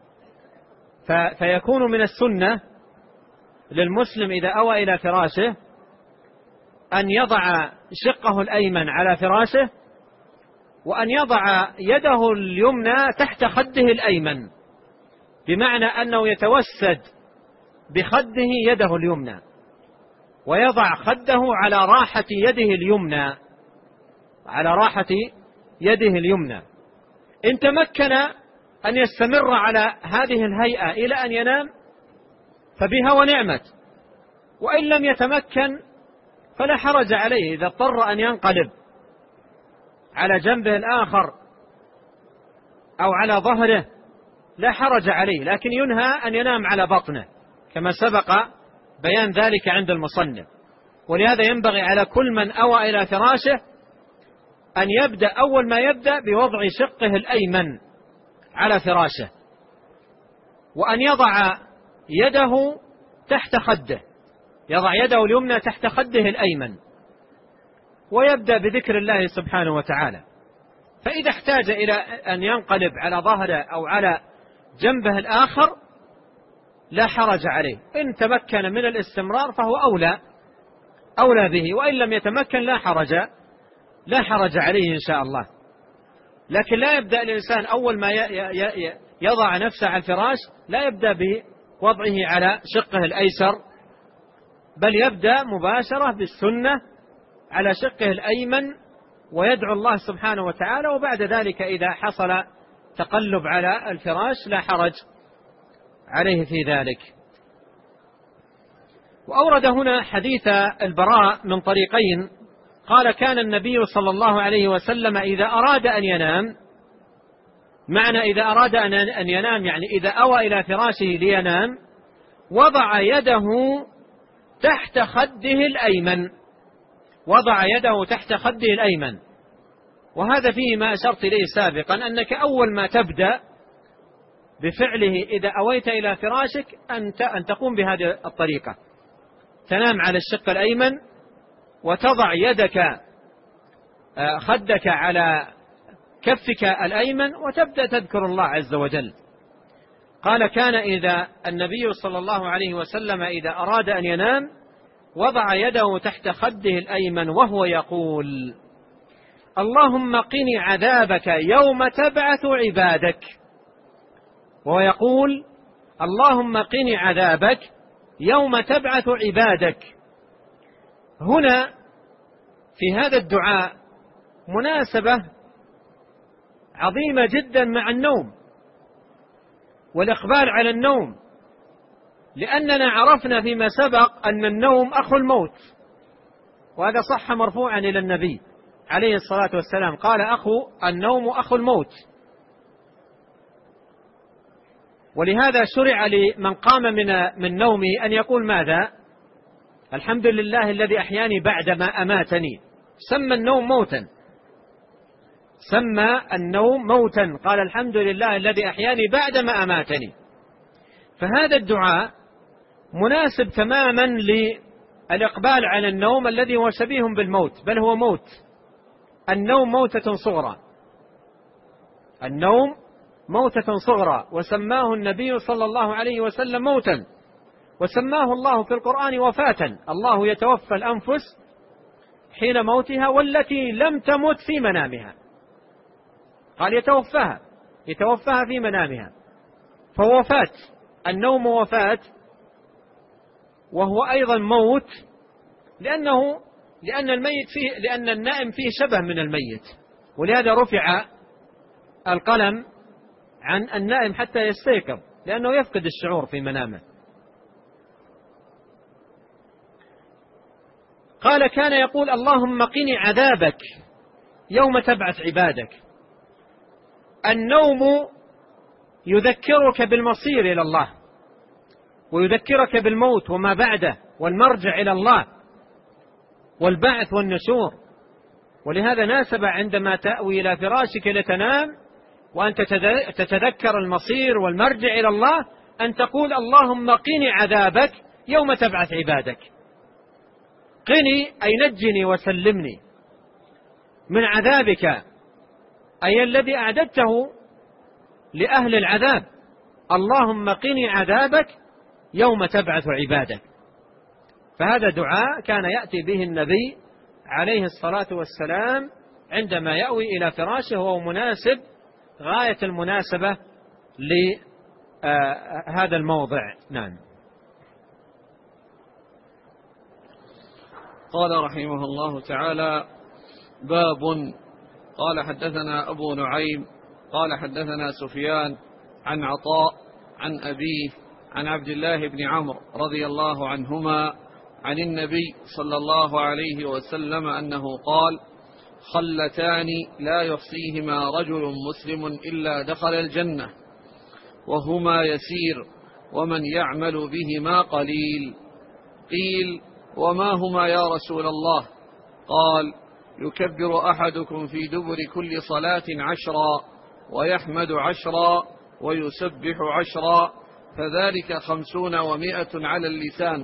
فيكون من السنة للمسلم إذا أوى إلى فراشه أن يضع شقه الأيمن على فراشه، وأن يضع يده اليمنى تحت خده الأيمن، بمعنى أنه يتوسد بخده يده اليمنى ويضع خده على راحة يده اليمنى، على راحة يده اليمنى. إن تمكن أن يستمر على هذه الهيئة إلى أن ينام فبها ونعمت، وإن لم يتمكن فلا حرج عليه. إذا اضطر أن ينقلب على جنبه الآخر أو على ظهره لا حرج عليه، لكن ينهى أن ينام على بطنه كما سبق بيان ذلك عند المصنف. ولهذا ينبغي على كل من أوى إلى فراشه أن يبدأ أول ما يبدأ بوضع شقه الأيمن على فراشه، وأن يضع يده تحت خده، يضع يده اليمنى تحت خده الأيمن، ويبدأ بذكر الله سبحانه وتعالى. فإذا احتاج إلى أن ينقلب على ظهره أو على جنبه الآخر لا حرج عليه. إن تمكن من الاستمرار فهو أولى به، وإن لم يتمكن لا حرج عليه إن شاء الله. لكن لا يبدأ الإنسان أول ما يضع نفسه على الفراش لا يبدأ بوضعه على شقه الأيسر، بل يبدأ مباشرة بالسنة على شقه الأيمن ويدعو الله سبحانه وتعالى، وبعد ذلك إذا حصل تقلب على الفراش لا حرج عليه في ذلك. وأورد هنا حديث البراء من طريقين، قال كان النبي صلى الله عليه وسلم إذا أراد أن ينام، معنى إذا أراد أن ينام يعني إذا أوى إلى فراشه لينام وضع يده تحت خده الأيمن، وضع يده تحت خده الأيمن. وهذا فيه ما أشرت إليه سابقا، أنك أول ما تبدأ بفعله إذا أويت إلى فراشك أن تقوم بهذه الطريقة، تنام على الشق الأيمن وتضع يدك خدك على كفك الأيمن وتبدأ تذكر الله عز وجل. قال كان إذا النبي صلى الله عليه وسلم إذا أراد أن ينام وضع يده تحت خده الأيمن وهو يقول اللهم قني عذابك يوم تبعث عبادك، وهو يقول اللهم قني عذابك يوم تبعث عبادك. هنا في هذا الدعاء مناسبة عظيمة جدا مع النوم والإقبال على النوم، لأننا عرفنا فيما سبق أن النوم أخو الموت، وهذا صح مرفوعا إلى النبي عليه الصلاة والسلام، قال النوم أخو الموت. ولهذا شرع لمن قام من نومه أن يقول ماذا؟ الحمد لله الذي أحياني بعدما أماتني. سمى النوم موتا، سمى النوم موتا، قال الحمد لله الذي أحياني بعدما أماتني. فهذا الدعاء مناسب تماما للإقبال على النوم الذي هو شبيه بالموت، بل هو موت. النوم موتة صغرى، النوم موتة صغرى، وسماه النبي صلى الله عليه وسلم موتا، وسماه الله في القرآن وفاة. الله يتوفى الأنفس حين موتها والتي لم تمت في منامها، قال يتوفاها في منامها، فوفاة النوم وفاة، وهو أيضا موت لأن النائم فيه شبه من الميت، ولهذا رفع القلم عن النائم حتى يستيقظ، لأنه يفقد الشعور في منامه. قال كان يقول اللهم قني عذابك يوم تبعث عبادك. النوم يذكرك بالمصير إلى الله، ويذكرك بالموت وما بعده والمرجع إلى الله والبعث والنشور. ولهذا ناسب عندما تأوي إلى فراشك لتنام وأنت تتذكر المصير والمرجع إلى الله أن تقول اللهم قني عذابك يوم تبعث عبادك. قني أي نجني وسلمني من عذابك، أي الذي أعددته لأهل العذاب. اللهم قني عذابك يوم تبعث عبادك. فهذا دعاء كان يأتي به النبي عليه الصلاة والسلام عندما يأوي إلى فراشه، وهو مناسب غاية المناسبة لهذا الموضع. نعم. قال رحمه الله تعالى: باب. قال حدثنا أبو نعيم قال حدثنا سفيان عن عطاء عن أبيه عن عبد الله بن عمرو رضي الله عنهما عن النبي صلى الله عليه وسلم أنه قال: خلتان لا يحصيهما رجل مسلم إلا دخل الجنة، وهما يسير ومن يعمل بهما قليل. قيل: وما هما يا رسول الله؟ قال: يكبر أحدكم في دبر كل صلاة 10 ويحمد 10 ويسبح 10، فذلك 50 و100 على اللسان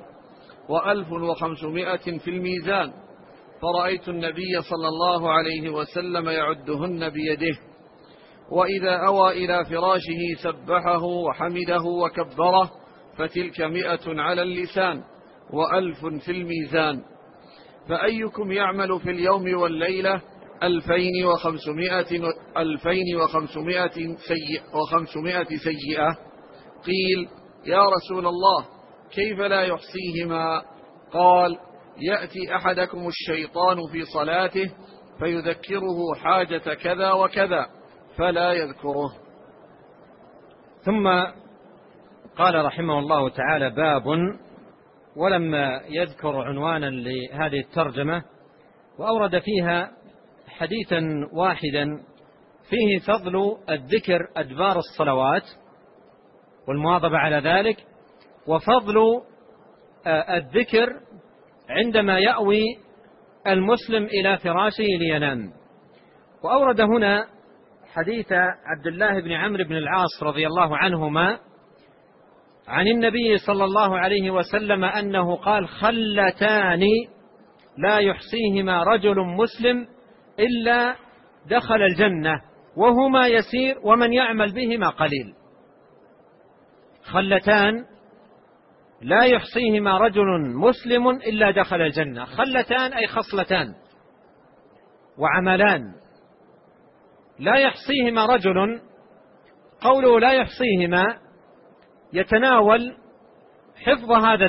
و1500 في الميزان. فرأيت النبي صلى الله عليه وسلم يعدهن بيده، وإذا أوى إلى فراشه سبحه وحمده وكبره، فتلك 100 على اللسان و1000 في الميزان. فأيكم يعمل في اليوم والليلة 2500 سيئة. قيل: يا رسول الله، كيف لا يحصيهما؟ قال: يأتي أحدكم الشيطان في صلاته فيذكره حاجة كذا وكذا فلا يذكره. ثم قال رحمه الله تعالى: باب. ولما يذكر عنوانا لهذه الترجمة وأورد فيها حديثا واحدا فيه فضل الذكر أدبار الصلوات والمواظبة على ذلك، وفضل الذكر عندما يأوي المسلم إلى فراشه لينام. وأورد هنا حديث عبد الله بن عمرو بن العاص رضي الله عنهما عن النبي صلى الله عليه وسلم أنه قال: خلتان لا يحصيهما رجل مسلم إلا دخل الجنة وهما يسير ومن يعمل بهما قليل. خلتان لا يحصيهما رجل مسلم إلا دخل الجنة. خلتان أي خصلتان وعملان لا يحصيهما رجل. قوله لا يحصيهما يتناول حفظ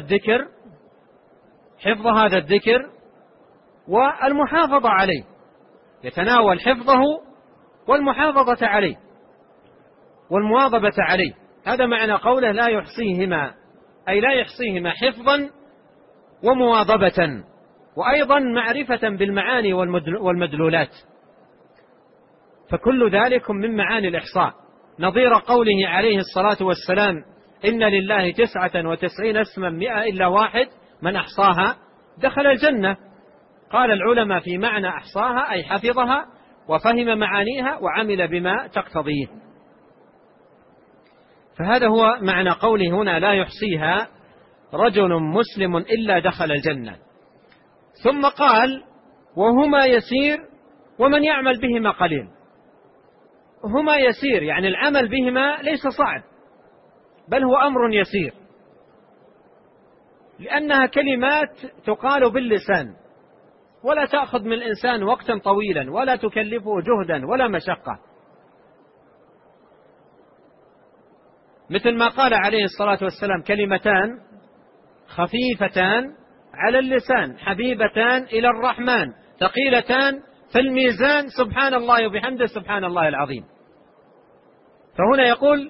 هذا الذكر والمحافظة عليه، يتناول حفظه والمحافظة عليه والمواظبة عليه. هذا معنى قوله لا يحصيهما، أي لا يحصيهما حفظا ومواظبة، وأيضا معرفة بالمعاني والمدلولات، فكل ذلك من معاني الإحصاء. نظير قوله عليه الصلاة والسلام: إن لله 99 اسما 100 إلا واحد من أحصاها دخل الجنة. قال العلماء في معنى أحصاها أي حفظها وفهم معانيها وعمل بما تقتضيه. فهذا هو معنى قوله هنا: لا يحصيها رجل مسلم إلا دخل الجنة. ثم قال: وهما يسير ومن يعمل بهما قليل. هما يسير يعني العمل بهما ليس صعب، بل هو أمر يسير، لأنها كلمات تقال باللسان ولا تأخذ من الإنسان وقتا طويلا ولا تكلفه جهدا ولا مشقة، مثل ما قال عليه الصلاة والسلام: كلمتان خفيفتان على اللسان حبيبتان إلى الرحمن ثقيلتان في الميزان سبحان الله وبحمده سبحان الله العظيم. فهنا يقول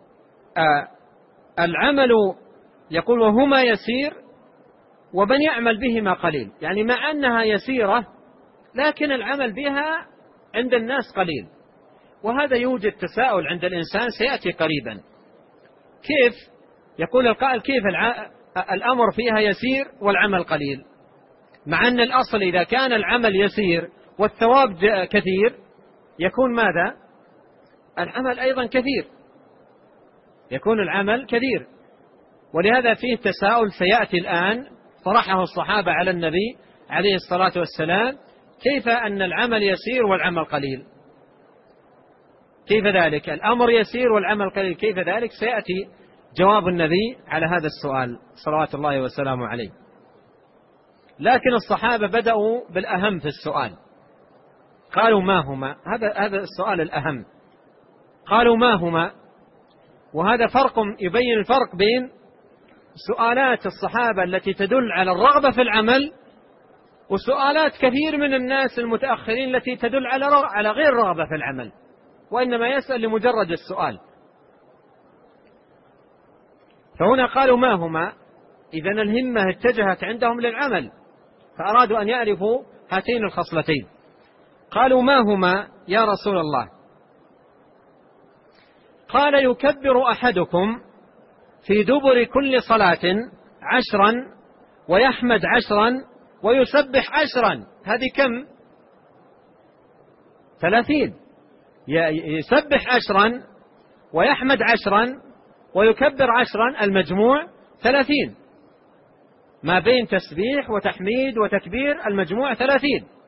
العمل، يقول وهما يسير ومن يعمل بهما قليل، يعني مع أنها يسيرة لكن العمل بها عند الناس قليل. وهذا يوجد تساؤل عند الإنسان سيأتي قريبا: كيف يقول القائل كيف الأمر فيها يسير والعمل قليل، مع أن الأصل إذا كان العمل يسير والثواب كثير يكون ماذا؟ العمل أيضا كثير، يكون العمل كثير. ولهذا فيه تساؤل سيأتي الآن طرحه الصحابة على النبي عليه الصلاة والسلام: كيف أن العمل يسير والعمل قليل؟ كيف ذلك؟ الأمر يسير والعمل قليل، كيف ذلك؟ سيأتي جواب النبي على هذا السؤال صلوات الله وسلامه عليه. لكن الصحابة بدأوا بالأهم في السؤال، قالوا ما هما؟ هذا السؤال الأهم. قالوا ما هما؟ وهذا فرق يبين الفرق بين سؤالات الصحابة التي تدل على الرغبة في العمل وسؤالات كثير من الناس المتأخرين التي تدل على غير رغبة في العمل، وإنما يسأل لمجرد السؤال. فهنا قالوا ما هما؟ إذن الهمة اتجهت عندهم للعمل، فأرادوا أن يعرفوا هاتين الخصلتين. قالوا ما هما يا رسول الله؟ قال: يكبر أحدكم في دبر كل صلاة 10 ويحمد 10 ويسبح 10. هذه كم؟ 30. يسبح 10 ويحمد 10 ويكبر 10، المجموع 30. ما بين تسبيح وتحميد وتكبير المجموع 30.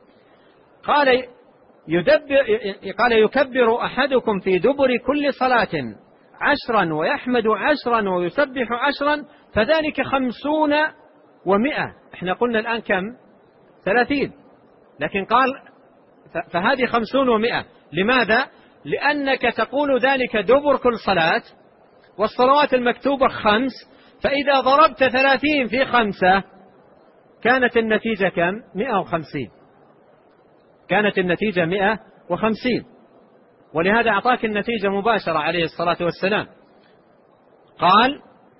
قال يكبر أحدكم في دبر كل صلاة 10 ويحمد 10 ويسبح 10 فذلك 50 و100. احنا قلنا الآن كم؟ 30. لكن قال فهذه 50 و100. لماذا؟ لأنك تقول ذلك دبر كل صلاة، والصلوات المكتوبة 5، فإذا ضربت 30 في 5 كانت النتيجة كم؟ 150. كانت النتيجة 150. ولهذا أعطاك النتيجة مباشرة عليه الصلاة والسلام. قال: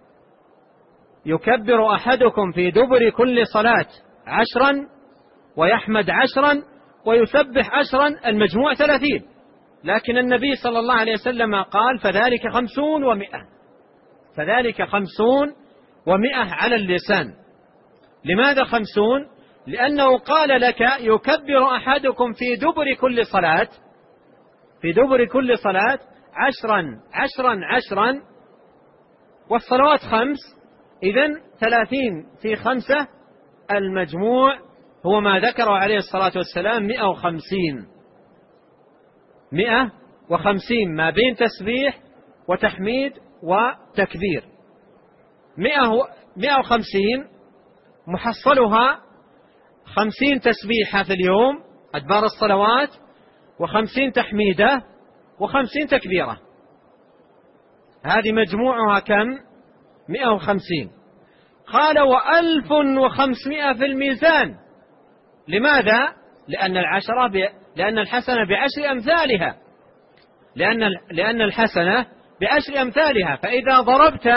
يكبر أحدكم في دبر كل صلاة 10 ويحمد 10 ويسبح 10، المجموع 30. لكن النبي صلى الله عليه وسلم قال: فذلك 50 و100. فذلك 50 و100 على اللسان. لماذا 50؟ لأنه قال لك: يكبر أحدكم في دبر كل صلاة، في دبر كل صلاة 10 10 10، والصلوات 5. إذن 30 في 5 المجموع هو ما ذكره عليه الصلاة والسلام 150. 150 ما بين تسبيح وتحميد وتكبير. 150 محصلها 50 تسبيحة في اليوم أدبار الصلوات، و50 تحميدة، و50 تكبيرة. هذه مجموعها كم؟ 150. قال: و1500 في الميزان. لماذا؟ لأن الحسنة بعشر أمثالها. لأن الحسنة بعشر أمثالها. فإذا ضربت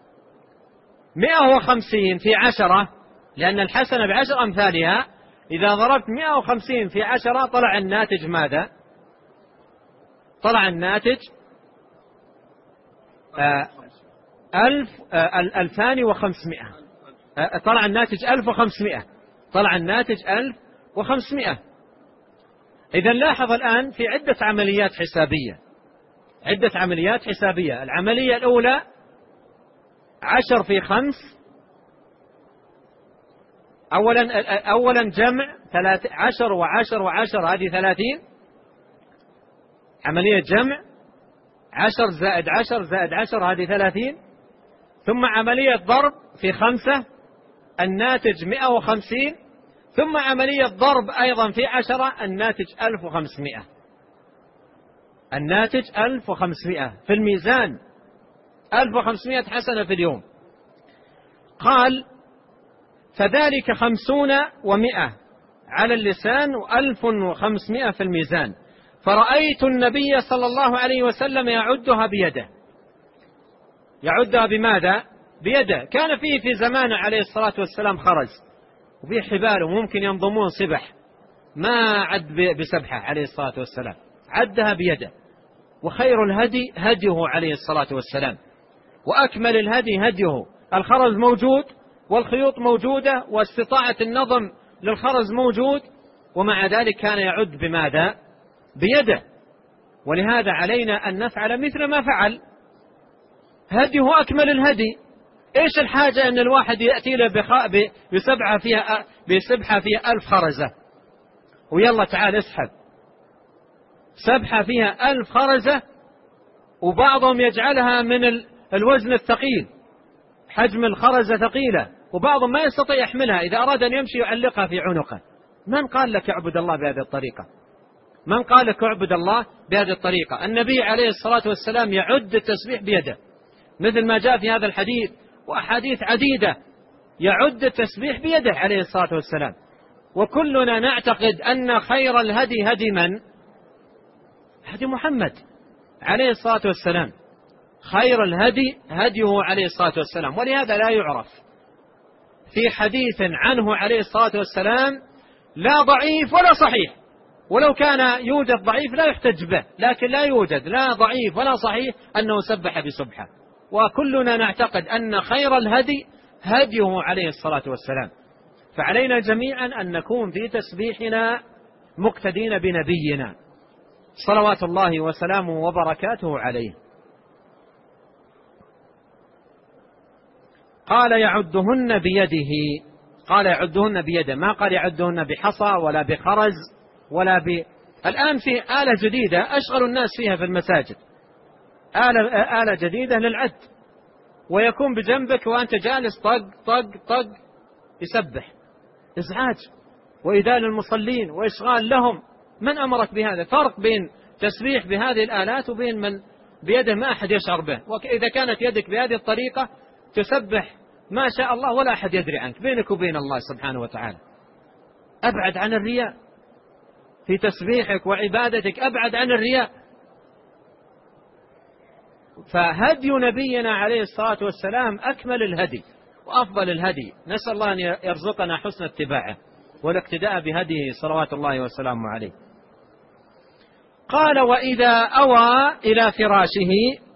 150 في 10، لأن الحسنة بعشر أمثالها، إذا ضربت 150 في 10 طلع الناتج ماذا؟ طلع الناتج 2500. طلع الناتج 1500. طلع الناتج 1500. إذن لاحظ الآن في عدة عمليات حسابية. عدة عمليات حسابية. العملية الأولى 10 في 5. أولا جمع 10 و10 و10 هذه 30. عملية جمع 10 زائد 10 زائد 10 هذه 30. ثم عملية ضرب في 5 الناتج 150. ثم عملية ضرب أيضا في 10 الناتج 1500. الناتج 1500 في الميزان. 1500 حسنة في اليوم. قال: فذلك 50 و100 على اللسان، و1500 في الميزان. فرأيت النبي صلى الله عليه وسلم يعدها بيده. يعدها بماذا؟ بيده. كان فيه في زمانه عليه الصلاة والسلام خرز، وفيه حبال وممكن ينضمون سبح، ما عد بسبحة عليه الصلاة والسلام، عدها بيده. وخير الهدي هديه عليه الصلاة والسلام، وأكمل الهدي هديه. الخرز موجود والخيوط موجودة واستطاعة النظم للخرز موجود، ومع ذلك كان يعد بماذا؟ بيده. ولهذا علينا أن نفعل مثل ما فعل. هديه أكمل الهدي. إيش الحاجة أن الواحد يأتي له بسبحة فيها 1000 خرزة، ويلا تعال اسحب سبحة فيها 1000 خرزة، وبعضهم يجعلها من الوزن الثقيل، حجم الخرزة ثقيلة، وبعضهم ما يستطيع يحملها، إذا أراد أن يمشي يعلقها في عنقه. من قال لك اعبد الله بهذه الطريقة؟ من قال لك اعبد الله بهذه الطريقة؟ النبي عليه الصلاة والسلام يعد التسبيح بيده، مثل ما جاء في هذا الحديث وأحاديث عديدة. يعد التسبيح بيده عليه الصلاة والسلام. وكلنا نعتقد أن خير الهدي هدي من؟ هدي محمد عليه الصلاة والسلام. خير الهدي هديه عليه الصلاة والسلام. ولهذا لا يعرف في حديث عنه عليه الصلاة والسلام لا ضعيف ولا صحيح، ولو كان يوجد ضعيف لا يحتج به، لكن لا يوجد لا ضعيف ولا صحيح أنه سبح بسبحة. وكلنا نعتقد أن خير الهدي هديه عليه الصلاة والسلام. فعلينا جميعا أن نكون في تسبيحنا مقتدين بنبينا صلوات الله وسلامه وبركاته عليه. قال: يعدهن بيده. قال: يعدهن بيده، ما قال يعدهن بحصى ولا بخرز ولا الآن في آلة جديدة أشغل الناس فيها في المساجد، آلة جديدة للعد، ويكون بجنبك وأنت جالس طق طق طق يسبح. إزعاج وإذال المصلين وإشغال لهم، من أمرك بهذا؟ فرق بين تسبيح بهذه الآلات وبين من بيده ما أحد يشعر به. وإذا كانت يدك بهذه الطريقة تسبح ما شاء الله ولا أحد يدري عنك، بينك وبين الله سبحانه وتعالى. أبعد عن الرياء في تسبيحك وعبادتك، أبعد عن الرياء. فهدي نبينا عليه الصلاة والسلام أكمل الهدي وأفضل الهدي، نسأل الله أن يرزقنا حسن اتباعه والاقتداء بهديه صلوات الله وسلامه عليه. قال: وإذا أوى إلى فراشه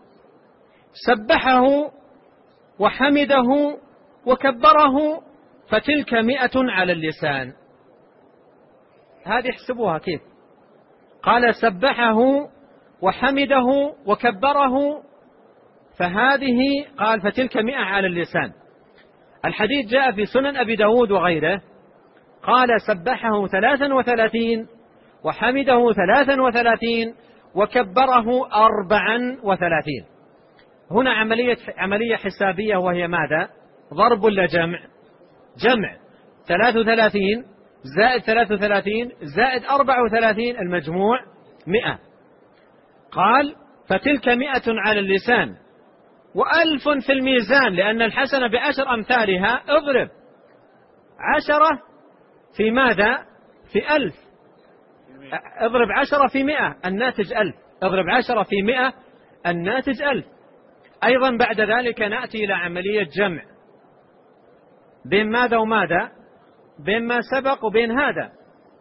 سبحه وحمده وكبره فتلك 100 على اللسان. هذه احسبوها كيف؟ قال: سبحه وحمده وكبره، فهذه قال فتلك 100 على اللسان. الحديث جاء في سنن أبي داود وغيره، قال: سبحه 33 وحمده 33 وكبره 34. هنا عملية حسابية، وهي ماذا؟ ضرب ولا جمع؟ جمع. 33 زائد 33 زائد 34 المجموع 100. قال: فتلك 100 على اللسان و1000 في الميزان، لأن الحسنة ب10 أمثالها. اضرب 10 في ماذا؟ في 1000. اضرب 10 في 100 الناتج 1000. اضرب 10 في 100 الناتج 1000. أيضا بعد ذلك نأتي إلى عملية جمع بين ماذا وماذا؟ بين ما سبق وبين هذا.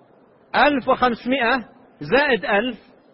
1500 زائد 1000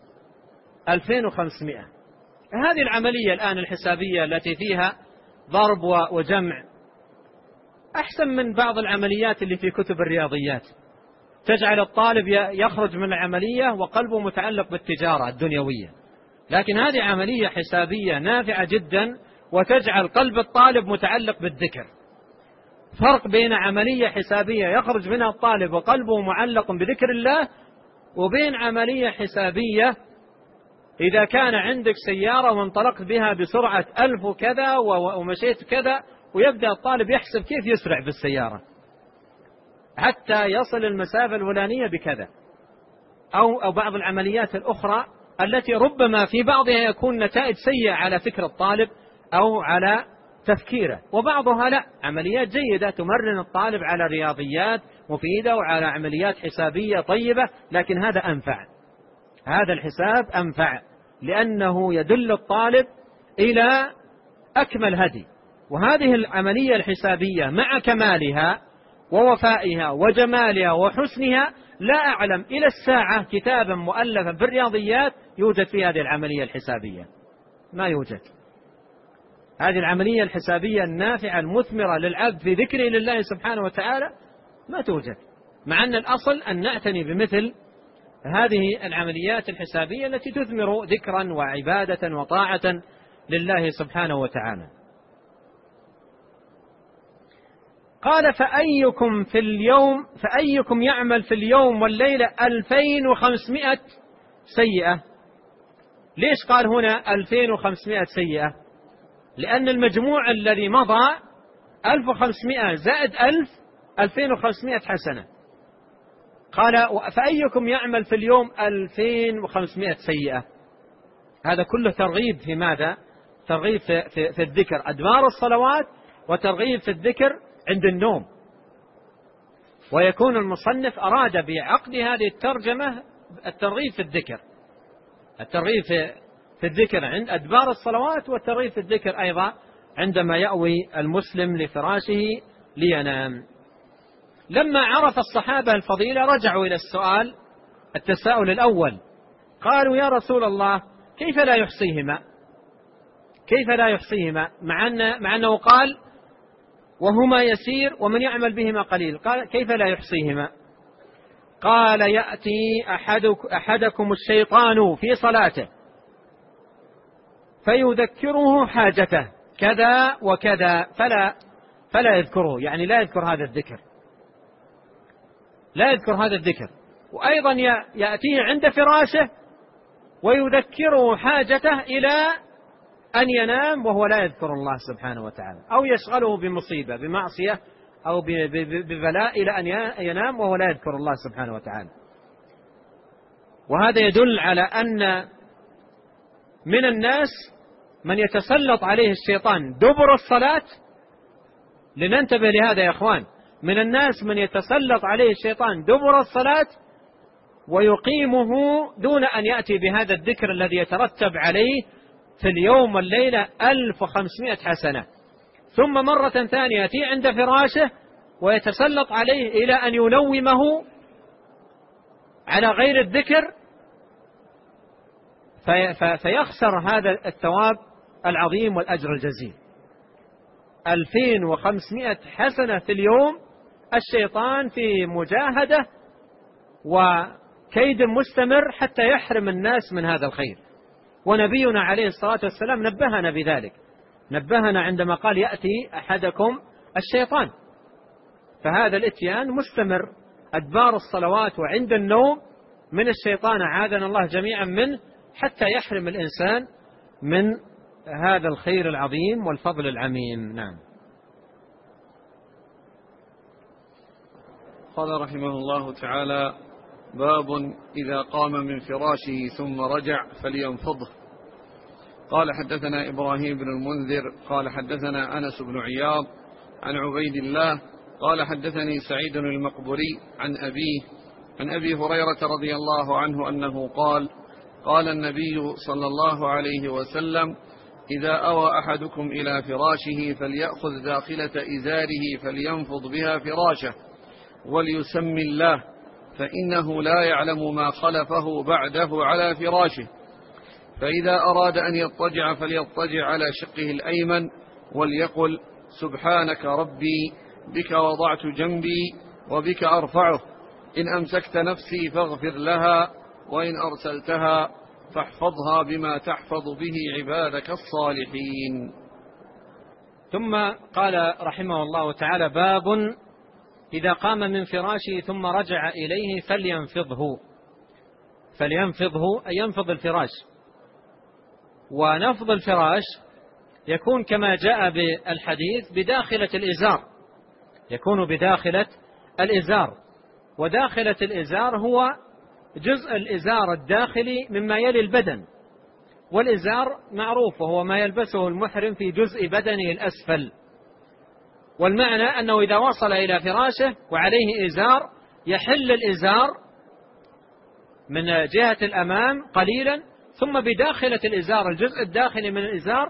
2500. هذه العملية الآن الحسابية التي فيها ضرب وجمع أحسن من بعض العمليات اللي في كتب الرياضيات، تجعل الطالب يخرج من العملية وقلبه متعلق بالتجارة الدنيوية. لكن هذه عملية حسابية نافعة جدا، وتجعل قلب الطالب متعلق بالذكر. فرق بين عملية حسابية يخرج منها الطالب وقلبه معلق بذكر الله، وبين عملية حسابية إذا كان عندك سيارة وانطلقت بها بسرعة 1000 وكذا ومشيت كذا، ويبدأ الطالب يحسب كيف يسرع بالسيارة حتى يصل المسافة الفلانية بكذا، أو بعض العمليات الأخرى التي ربما في بعضها يكون نتائج سيئة على فكر الطالب أو على تفكيره، وبعضها لا، عمليات جيدة تمرن الطالب على رياضيات مفيدة وعلى عمليات حسابية طيبة. لكن هذا أنفع، هذا الحساب أنفع، لأنه يدل الطالب إلى أكمل هدي. وهذه العملية الحسابية مع كمالها ووفائها وجمالها وحسنها، لا أعلم إلى الساعة كتابا مؤلفا بالرياضيات يوجد في هذه العملية الحسابية، ما يوجد. هذه العملية الحسابية النافعة المثمرة للعبد في ذكره لله سبحانه وتعالى ما توجد، مع أن الأصل أن نعتني بمثل هذه العمليات الحسابية التي تثمر ذكرا وعبادة وطاعة لله سبحانه وتعالى. قال: فأيكم يعمل في اليوم والليلة 2500 سيئة. ليش قال هنا 2500 سيئة؟ لأن المجموع الذي مضى 1500 زائد 1000 2500 حسنة. قال: فأيكم يعمل في اليوم 2500 سيئة. هذا كله ترغيب في ماذا؟ ترغيب في الذكر أدبار الصلوات، وترغيب في الذكر عند النوم. ويكون المصنف أراد بعقد هذه الترجمة الترغيب في الذكر، الترغيب في الذكر عند أدبار الصلوات، والترغيب في الذكر أيضا عندما يأوي المسلم لفراشه لينام. لما عرف الصحابة الفضيلة رجعوا إلى التساؤل الأول، قالوا: يا رسول الله كيف لا يحصيهما؟ كيف لا يحصيهما مع أنه قال: وهما يسير ومن يعمل بهما قليل. قال: كيف لا يحصيهما؟ قال: يأتي أحدكم الشيطان في صلاته فيذكره حاجته كذا وكذا فلا يذكره، يعني لا يذكر هذا الذكر، لا يذكر هذا الذكر. وأيضا يأتيه عند فراشه ويذكره حاجته إلى أن ينام وهو لا يذكر الله سبحانه وتعالى، أو يشغله بمصيبة بمعصية أو ببلاء إلى أن ينام وهو لا يذكر الله سبحانه وتعالى. وهذا يدل على أن من الناس من يتسلط عليه الشيطان دبر الصلاة. لننتبه لهذا يا أخوان، من الناس من يتسلط عليه الشيطان دبر الصلاة ويقيمه دون أن يأتي بهذا الذكر الذي يترتب عليه في اليوم والليلة 1500 حسنة، ثم مرة ثانية يأتي عند فراشه ويتسلط عليه إلى أن ينومه على غير الذكر، فيخسر هذا الثواب العظيم والأجر الجزيل. 2500 حسنة في اليوم، الشيطان في مجاهدة وكيد مستمر حتى يحرم الناس من هذا الخير. ونبينا عليه الصلاة والسلام نبهنا بذلك، نبهنا عندما قال يأتي أحدكم الشيطان. فهذا الاتيان مستمر أدبار الصلوات وعند النوم من الشيطان، عاذنا الله جميعا منه، حتى يحرم الإنسان من هذا الخير العظيم والفضل العميم. نعم. قال رحمه الله تعالى: باب إذا قام من فراشه ثم رجع فلينفضه. قال حدثنا إبراهيم بن المنذر قال حدثنا أنس بن عياض عن عبيد الله قال حدثني سعيد المقبري عن أبيه عن أبي هريرة رضي الله عنه أنه قال: قال النبي صلى الله عليه وسلم: إذا أوى أحدكم إلى فراشه فليأخذ داخلة إزاره فلينفض بها فراشه وليسمي الله، فإنه لا يعلم ما خلفه بعده على فراشه. فإذا أراد أن يضطجع فليضطجع على شقه الأيمن وليقل: سبحانك ربي بك وضعت جنبي وبك أرفعه، إن أمسكت نفسي فاغفر لها، وإن أرسلتها فاحفظها بما تحفظ به عبادك الصالحين. ثم قال رحمه الله تعالى: باب إذا قام من فراشه ثم رجع إليه فلينفضه. فلينفضه أي ينفض الفراش. ونفض الفراش يكون كما جاء بالحديث بداخلة الإزار، يكون بداخلة الإزار. وداخلة الإزار هو جزء الإزار الداخلي مما يلي البدن، والإزار معروف وهو ما يلبسه المحرم في جزء بدنه الأسفل. والمعنى أنه إذا وصل إلى فراشه وعليه إزار يحل الإزار من جهة الأمام قليلا، ثم بداخلة الإزار الجزء الداخلي من الإزار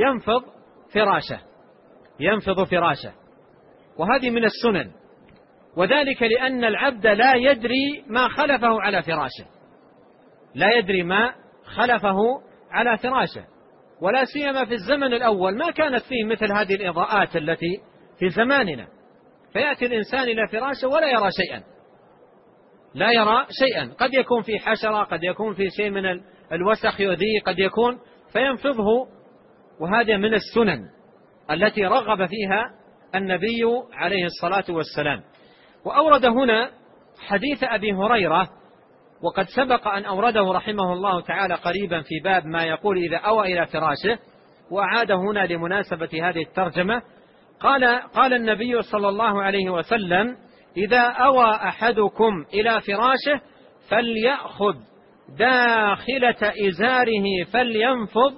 ينفض فراشه. وهذه من السنن، وذلك لأن العبد لا يدري ما خلفه على فراشه، لا يدري ما خلفه على فراشه، ولا سيما في الزمن الأول ما كانت فيه مثل هذه الإضاءات التي في زماننا. فيأتي الإنسان إلى فراشه ولا يرى شيئا، لا يرى شيئا، قد يكون في حشرة، قد يكون في شيء من الوسخ يؤذيه، قد يكون فينفضه. وهذا من السنن التي رغب فيها النبي عليه الصلاة والسلام. وأورد هنا حديث أبي هريرة، وقد سبق أن أورده رحمه الله تعالى قريبا في باب ما يقول إذا أوى إلى فراشه، وأعاد هنا لمناسبة هذه الترجمة. قال النبي صلى الله عليه وسلم: إذا أوى أحدكم إلى فراشه فليأخذ داخلة إزاره فلينفض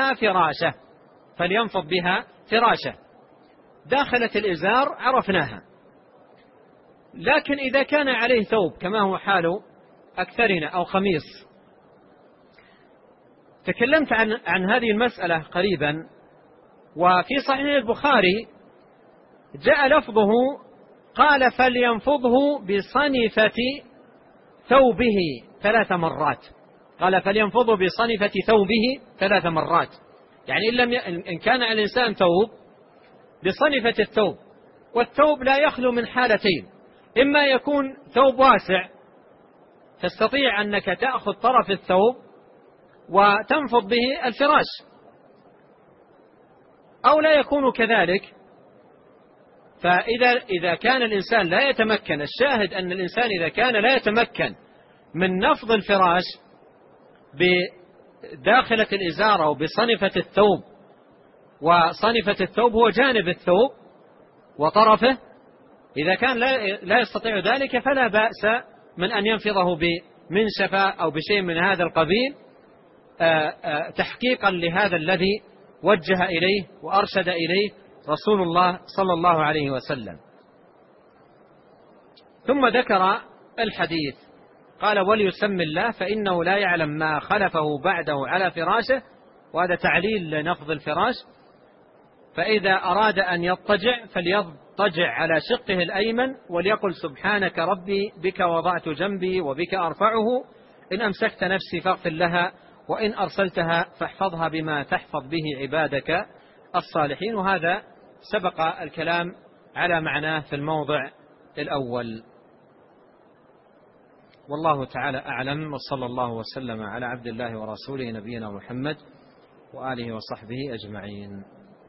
بها فراشه. داخلة الإزار عرفناها، لكن إذا كان عليه ثوب كما هو حال أكثرنا أو قميص، تكلمت عن هذه المسألة قريبا. وفي صحيح البخاري جاء لفظه قال: فلينفضه بصنفة ثوبه 3 مرات. قال: فلينفضه بصنفة ثوبه 3 مرات، يعني إن كان على الإنسان ثوب بصنفة الثوب. والثوب لا يخلو من حالتين: إما يكون ثوب واسع تستطيع أنك تأخذ طرف الثوب وتنفض به الفراش، أو لا يكون كذلك. فإذا كان الإنسان لا يتمكن، الشاهد أن الإنسان إذا كان لا يتمكن من نفض الفراش بداخلة الإزار أو بصنفة الثوب، وصنفة الثوب هو جانب الثوب وطرفه، إذا كان لا يستطيع ذلك فلا بأس من أن ينفضه منشفة أو بشيء من هذا القبيل تحقيقا لهذا الذي وجه إليه وأرشد إليه رسول الله صلى الله عليه وسلم. ثم ذكر الحديث قال وليسم الله فإنه لا يعلم ما خلفه بعده على فراشه، وهذا تعليل لنفض الفراش. فإذا أراد أن يضطجع فليضطجع على شقه الأيمن وليقل سبحانك ربي بك وضعت جنبي وبك أرفعه، إن أمسكت نفسي فاغفر لها وإن أرسلتها فاحفظها بما تحفظ به عبادك الصالحين. وهذا سبق الكلام على معناه في الموضع الأول. والله تعالى أعلم، وصلى الله وسلم على عبد الله ورسوله نبينا محمد وآله وصحبه أجمعين.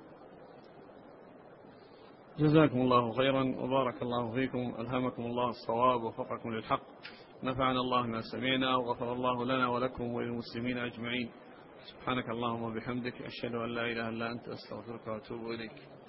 جزاكم الله خيرا وبارك الله فيكم، ألهمكم الله الصواب ووفقكم للحق، نفعنا الله ما سمعنا وغفر الله لنا ولكم وللمسلمين أجمعين. سبحانك اللهم وبحمدك، أشهد أن لا إله إلا أنت، أستغفرك وأتوب إليك.